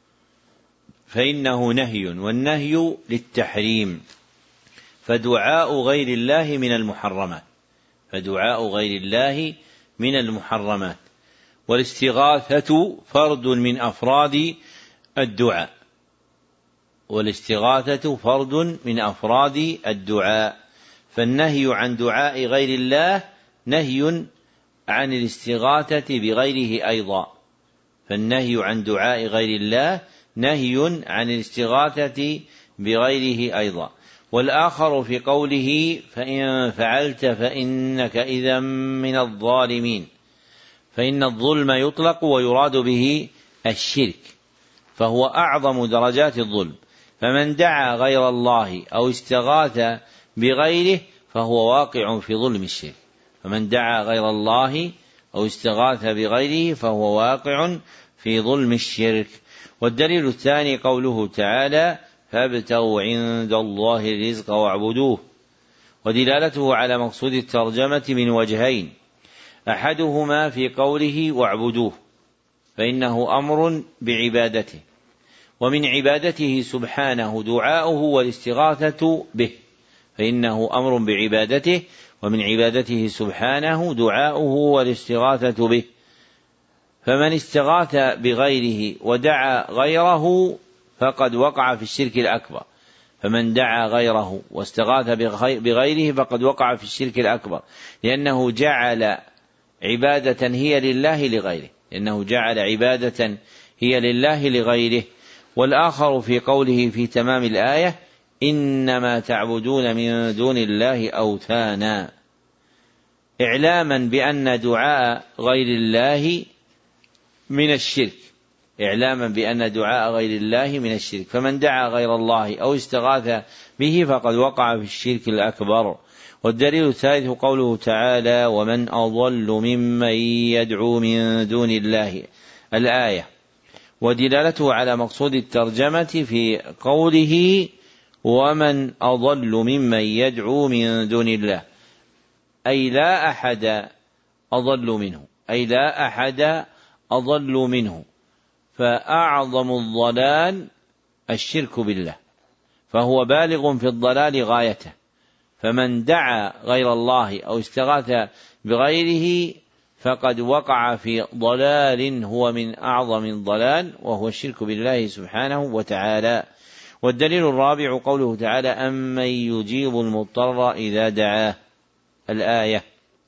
فإنه نهي، والنهي للتحريم، فدعاء غير الله من المحرمات فدعاء غير الله من المحرمات والاستغاثة فرد من أفراد الدعاء والاستغاثة فرد من أفراد الدعاء فالنهي عن دعاء غير الله نهي عن الاستغاثة بغيره أيضا فالنهي عن دعاء غير الله نهي عن الاستغاثة بغيره أيضا. والآخر في قوله: فإن فعلت فإنك إذا من الظالمين، فإن الظلم يطلق ويراد به الشرك، فهو أعظم درجات الظلم، فمن دعا غير الله أو استغاث بغيره فهو واقع في ظلم الشرك فمن دعا غير الله أو استغاث بغيره فهو واقع في ظلم الشرك. والدليل الثاني قوله تعالى فابتغوا عند الله الرزق واعبدوه. ودلالته على مقصود الترجمة من وجهين: أحدهما في قوله واعبدوه فإنه أمر بعبادته، ومن عبادته سبحانه دعاؤه والاستغاثة به، فإنه أمر بعبادته ومن عبادته سبحانه دعاؤه والاستغاثة به. فمن استغاث بغيره ودعا غيره فقد وقع في الشرك الأكبر، فمن دعا غيره واستغاث بغيره فقد وقع في الشرك الأكبر، لأنه جعل عبادة هي لله لغيره لأنه جعل عبادة هي لله لغيره. والآخر في قوله في تمام الآية إنما تعبدون من دون الله أوثانا، إعلاما بأن دعاء غير الله من الشرك إعلاما بأن دعاء غير الله من الشرك فمن دعا غير الله أو استغاث به فقد وقع في الشرك الأكبر. والدليل الثالث قوله تعالى ومن أضل ممن يدعو من دون الله الآية. ودلالته على مقصود الترجمة في قوله ومن أضل ممن يدعو من دون الله، أي لا أحد أضل منه أي لا أحد أضل منه فأعظم الضلال الشرك بالله، فهو بالغ في الضلال غايته. فمن دعا غير الله أو استغاث بغيره فقد وقع في ضلال هو من أعظم الضلال وهو الشرك بالله سبحانه وتعالى. والدليل الرابع قوله تعالى أمن يجيب المضطر إذا دعاه الآية.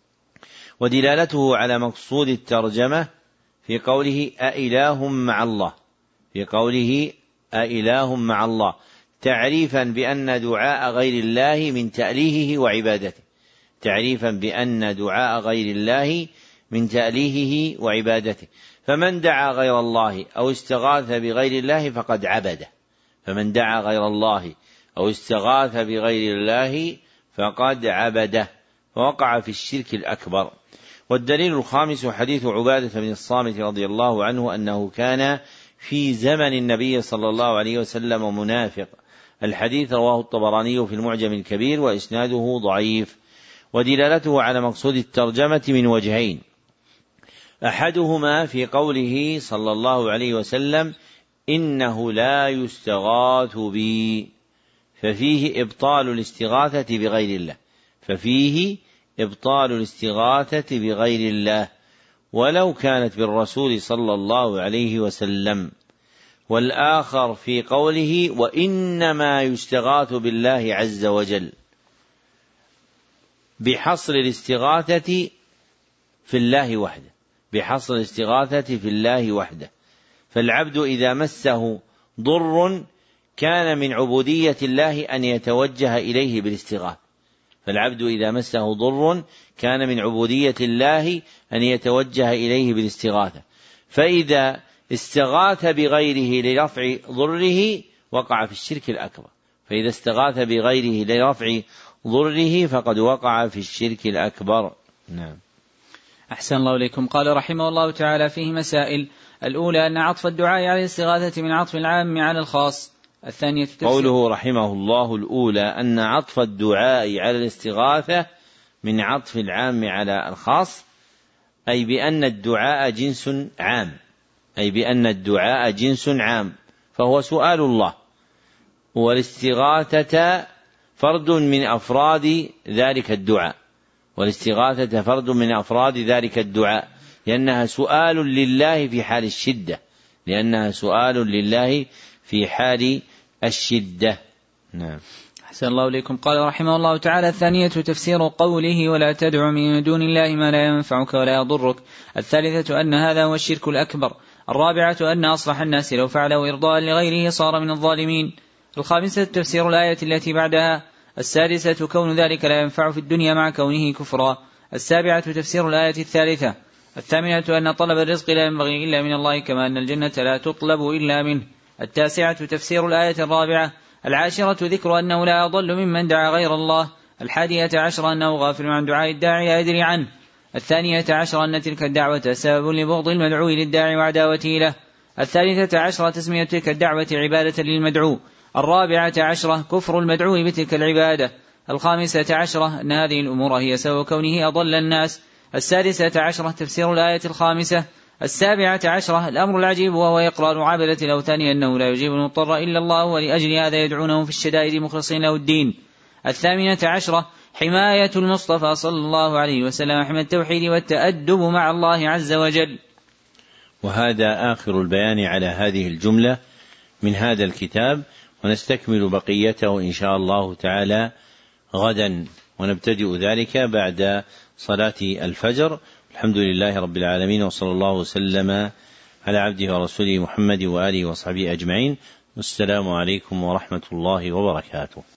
ودلالته على مقصود الترجمة في قوله أإله مع الله في قوله أإله مع الله تعريفا بأن دعاء غير الله من تأليهه وعبادته تعريفا بأن دعاء غير الله من تأليهه وعبادته. فمن دعا غير الله أو استغاث بغير الله فقد عبده فمن دعا غير الله أو استغاث بغير الله فقد عبده فوقع في الشرك الأكبر. والدليل الخامس حديث عبادة بن الصامت رضي الله عنه أنه كان في زمن النبي صلى الله عليه وسلم منافق. الحديث رواه الطبراني في المعجم الكبير وإسناده ضعيف. ودلالته على مقصود الترجمة من وجهين: أحدهما في قوله صلى الله عليه وسلم إنه لا يستغاث بي، ففيه إبطال الاستغاثة بغير الله ففيه إبطال الاستغاثة بغير الله ولو كانت بالرسول صلى الله عليه وسلم. والآخر في قوله وإنما يستغاث بالله عز وجل بحصر الاستغاثة في الله وحده بحصر الاستغاثة في الله وحده فالعبد إذا مسه ضر كان من عبودية الله أن يتوجه إليه بالاستغاثة فالعبد إذا مسه ضر كان من عبودية الله أن يتوجه إليه بالاستغاثة فإذا استغاث بغيره لرفع ضره وقع في الشرك الأكبر فإذا استغاث بغيره لرفع ضره فقد وقع في الشرك الأكبر. نعم. أحسن الله إليكم. قال رحمه الله تعالى فيه مسائل: الأولى أن عطف الدعاء على الاستغاثة من عطف العام على الخاص. الثانية قوله رحمه الله الأولى أن عطف الدعاء على الاستغاثة من عطف العام على الخاص، أي بأن الدعاء جنس عام أي بأن الدعاء جنس عام فهو سؤال الله، والاستغاثة فرد من أفراد ذلك الدعاء والاستغاثة فرد من أفراد ذلك الدعاء لأنها سؤال لله في حال الشدة لأنها سؤال لله في حال الشدة. نعم. أحسن الله إليكم. قال رحمه الله تعالى: الثانية تفسير قوله ولا تدع من دون الله ما لا ينفعك ولا يضرك. الثالثة أن هذا هو الشرك الأكبر. الرابعة أن أصلح الناس لو فعله إرضاء لغيره صار من الظالمين. الخامسة تفسير الآية التي بعدها. السادسة كون ذلك لا ينفع في الدنيا مع كونه كفرا. السابعة تفسير الآية الثالثة. الثامنة أن طلب الرزق لا ينبغي إلا من الله كما أن الجنة لا تطلب إلا منه. التاسعة تفسير الآية الرابعة. العاشرة ذكر أنه لا يضل ممن دعا غير الله. الحادية عشر أنه غافل عن دعاء الداعي لا يدري عنه. الثانية عشر أن تلك الدعوة سبب لبغض المدعو للداعي وعداوته له. الثالثة عشرة تسمية تلك الدعوة عبادة للمدعو. الرابعة عشرة كفر المدعو بتلك العبادة. الخامسة عشرة أن هذه الأمور هي سبب كونه أضل الناس. السادسة عشرة تفسير الآية الخامسة. السابعة عشرة الأمر العجيب وهو إقرار عبدة الأوثان أنه لا يجيب المضطر إلا الله ولأجل هذا يدعونه في الشدائد مخلصين له الدين. الثامنة عشرة حماية المصطفى صلى الله عليه وسلم حمى التوحيد والتأدب مع الله عز وجل. وهذا آخر البيان على هذه الجملة من هذا الكتاب، ونستكمل بقيته إن شاء الله تعالى غدا، ونبتدئ ذلك بعد صلاة الفجر. الحمد لله رب العالمين، وصلى الله وسلم على عبده ورسوله محمد وآله وصحبه أجمعين. والسلام عليكم ورحمة الله وبركاته.